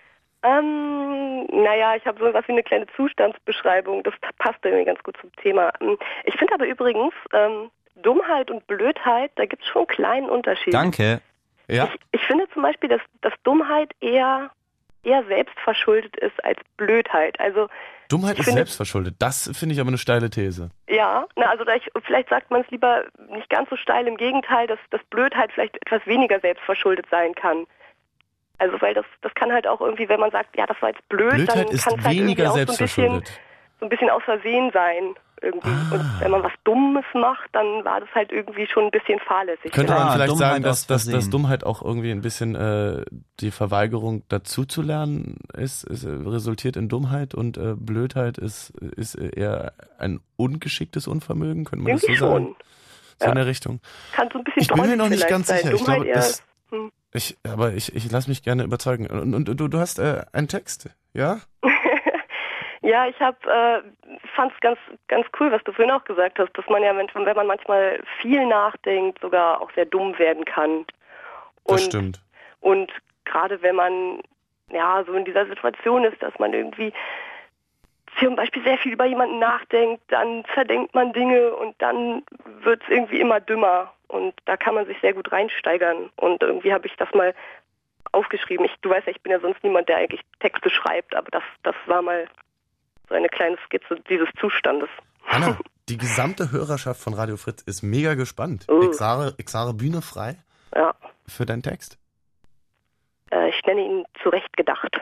Ich habe so was wie eine kleine Zustandsbeschreibung. Das passt irgendwie ganz gut zum Thema. Ich finde aber übrigens, Dummheit und Blödheit, da gibt es schon einen kleinen Unterschied. Danke. Ja. Ich finde zum Beispiel, dass Dummheit eher selbstverschuldet ist als Blödheit. Also Dummheit ist selbstverschuldet. Das finde ich aber eine steile These. Ja, vielleicht sagt man es lieber nicht ganz so steil. Im Gegenteil, dass Blödheit vielleicht etwas weniger selbstverschuldet sein kann. Also weil das kann halt auch irgendwie, wenn man sagt, ja, das war jetzt blöd, Blödheit dann kann es halt weniger irgendwie auch so ein bisschen aus Versehen sein. Irgendwie. Und wenn man was Dummes macht, dann war das halt irgendwie schon ein bisschen fahrlässig. Könnte man vielleicht sagen, dass Dummheit auch irgendwie ein bisschen die Verweigerung dazu zu lernen resultiert in Dummheit und Blödheit ist eher ein ungeschicktes Unvermögen, könnte man irgendwie das so sagen? Schon. So in der Richtung. Kann so ein bisschen ich bin mir noch nicht ganz sicher. Ich glaube, Dummheit ich lasse mich gerne überzeugen. Und du hast einen Text, ja? Ja, ich fand es ganz, ganz cool, was du vorhin auch gesagt hast, dass man ja, wenn man manchmal viel nachdenkt, sogar auch sehr dumm werden kann. Das stimmt. Und gerade wenn man so in dieser Situation ist, dass man irgendwie zum Beispiel sehr viel über jemanden nachdenkt, dann zerdenkt man Dinge und dann wird es irgendwie immer dümmer. Und da kann man sich sehr gut reinsteigern. Und irgendwie habe ich das mal aufgeschrieben. Du weißt ja, ich bin ja sonst niemand, der eigentlich Texte schreibt, aber das war mal so eine kleine Skizze dieses Zustandes. Anna, die gesamte Hörerschaft von Radio Fritz ist mega gespannt. Exare Bühne frei für deinen Text. Ich nenne ihn Zurechtgedacht.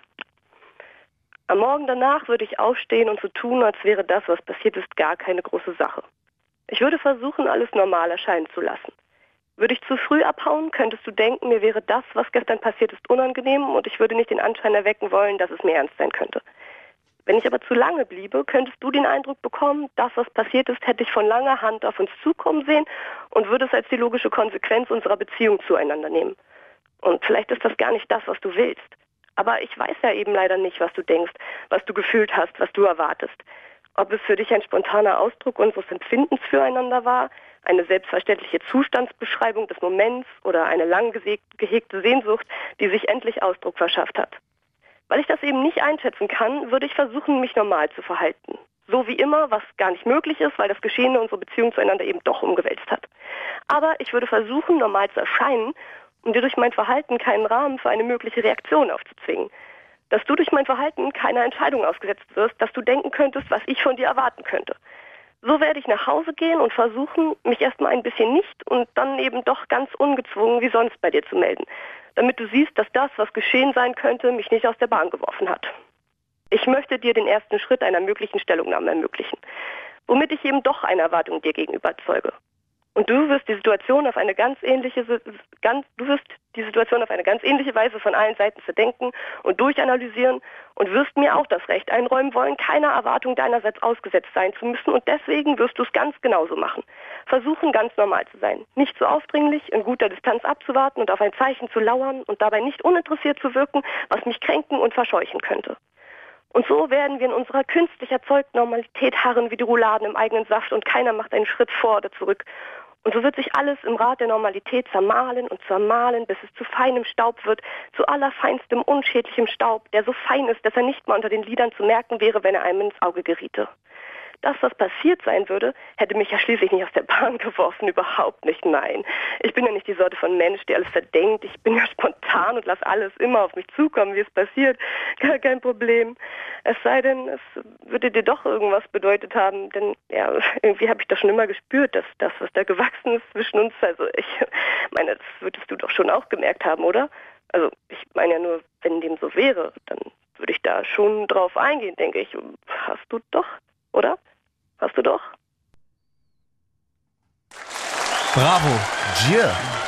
Am Morgen danach würde ich aufstehen und so tun, als wäre das, was passiert ist, gar keine große Sache. Ich würde versuchen, alles normal erscheinen zu lassen. Würde ich zu früh abhauen, könntest du denken, mir wäre das, was gestern passiert ist, unangenehm und ich würde nicht den Anschein erwecken wollen, dass es mir ernst sein könnte. Wenn ich aber zu lange bliebe, könntest du den Eindruck bekommen, das, was passiert ist, hätte ich von langer Hand auf uns zukommen sehen und würde es als die logische Konsequenz unserer Beziehung zueinander nehmen. Und vielleicht ist das gar nicht das, was du willst. Aber ich weiß ja eben leider nicht, was du denkst, was du gefühlt hast, was du erwartest. Ob es für dich ein spontaner Ausdruck unseres Empfindens füreinander war, eine selbstverständliche Zustandsbeschreibung des Moments oder eine lang gehegte Sehnsucht, die sich endlich Ausdruck verschafft hat. Weil ich das eben nicht einschätzen kann, würde ich versuchen, mich normal zu verhalten. So wie immer, was gar nicht möglich ist, weil das Geschehene unsere Beziehung zueinander eben doch umgewälzt hat. Aber ich würde versuchen, normal zu erscheinen, um dir durch mein Verhalten keinen Rahmen für eine mögliche Reaktion aufzuzwingen. Dass du durch mein Verhalten keiner Entscheidung ausgesetzt wirst, dass du denken könntest, was ich von dir erwarten könnte. So werde ich nach Hause gehen und versuchen, mich erstmal ein bisschen nicht und dann eben doch ganz ungezwungen wie sonst bei dir zu melden, damit du siehst, dass das, was geschehen sein könnte, mich nicht aus der Bahn geworfen hat. Ich möchte dir den ersten Schritt einer möglichen Stellungnahme ermöglichen, womit ich eben doch eine Erwartung dir gegenüber erzeuge. Und du wirst die Situation auf eine ganz ähnliche Weise von allen Seiten zerdenken und durchanalysieren und wirst mir auch das Recht einräumen wollen, keiner Erwartung deinerseits ausgesetzt sein zu müssen und deswegen wirst du es ganz genauso machen. Versuchen, ganz normal zu sein, nicht so aufdringlich, in guter Distanz abzuwarten und auf ein Zeichen zu lauern und dabei nicht uninteressiert zu wirken, was mich kränken und verscheuchen könnte. Und so werden wir in unserer künstlich erzeugten Normalität harren wie die Rouladen im eigenen Saft und keiner macht einen Schritt vor oder zurück. Und so wird sich alles im Rad der Normalität zermahlen und zermahlen, bis es zu feinem Staub wird, zu allerfeinstem, unschädlichem Staub, der so fein ist, dass er nicht mal unter den Lidern zu merken wäre, wenn er einem ins Auge geriete. Das, was passiert sein würde, hätte mich ja schließlich nicht aus der Bahn geworfen, überhaupt nicht, nein. Ich bin ja nicht die Sorte von Mensch, der alles verdenkt. Ich bin ja spontan und lasse alles immer auf mich zukommen, wie es passiert. Gar kein Problem. Es sei denn, es würde dir doch irgendwas bedeutet haben, denn ja, irgendwie habe ich doch schon immer gespürt, dass das, was da gewachsen ist zwischen uns, also ich meine, das würdest du doch schon auch gemerkt haben, oder? Also ich meine ja nur, wenn dem so wäre, dann würde ich da schon drauf eingehen, denke ich. Hast du doch, oder? Hast du doch? Bravo. Gier.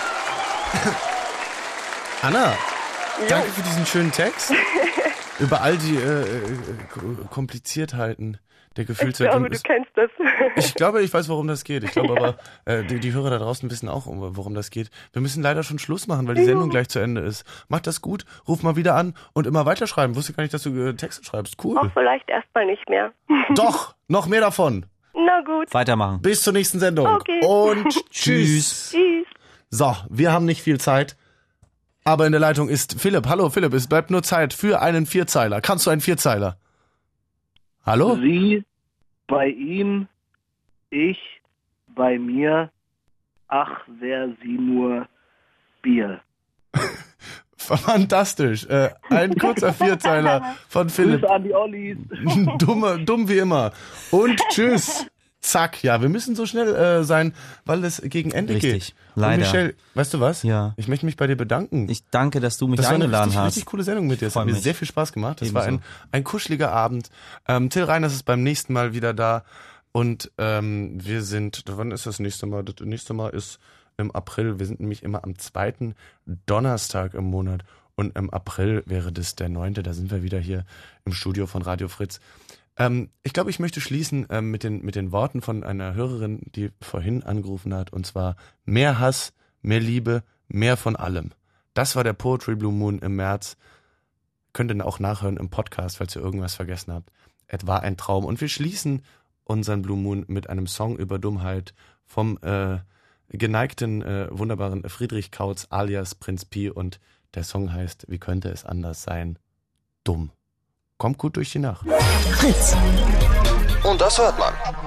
Anna, danke für diesen schönen Text. Über all die Kompliziertheiten der Gefühlswelt. Ich glaube, du kennst das. Ich glaube, ich weiß, worum das geht. Ich glaube aber, die Hörer da draußen wissen auch, worum das geht. Wir müssen leider schon Schluss machen, weil die Sendung gleich zu Ende ist. Mach das gut, ruf mal wieder an und immer weiterschreiben. Wusste gar nicht, dass du Texte schreibst. Cool. Auch vielleicht erstmal nicht mehr. Doch, noch mehr davon. Na gut. Weitermachen. Bis zur nächsten Sendung. Okay. Und tschüss. Tschüss. So, wir haben nicht viel Zeit. Aber in der Leitung ist Philipp. Hallo Philipp, es bleibt nur Zeit für einen Vierzeiler. Kannst du einen Vierzeiler? Hallo? Sie bei ihm, ich bei mir, ach, wär sie nur Bier. Fantastisch. Ein kurzer Vierzeiler von Philipp. Grüße an die Ollis. Dumm wie immer. Und tschüss. Zack. Ja, wir müssen so schnell sein, weil es gegen Ende geht. Richtig, leider. Und Michelle, weißt du was? Ja. Ich möchte mich bei dir bedanken. Ich danke, dass du mich eingeladen hast. Das war eine hast. richtig coole Sendung mit dir. Es hat mir sehr viel Spaß gemacht. Es war ein kuscheliger Abend. Till Reiners ist beim nächsten Mal wieder da. Und wir sind, wann ist das nächste Mal? Das nächste Mal ist im April. Wir sind nämlich immer am 2. Donnerstag im Monat. Und im April wäre das der 9. Da sind wir wieder hier im Studio von Radio Fritz. Ich glaube, ich möchte schließen mit den Worten von einer Hörerin, die vorhin angerufen hat, und zwar: mehr Hass, mehr Liebe, mehr von allem. Das war der Poetry Blue Moon im März. Könnt ihr auch nachhören im Podcast, falls ihr irgendwas vergessen habt. Es war ein Traum. Und wir schließen unseren Blue Moon mit einem Song über Dummheit vom geneigten, wunderbaren Friedrich Kautz alias Prinz Pi, und der Song heißt: Wie könnte es anders sein? Dumm. Kommt gut durch die Nacht. Fritz. Und das hört man.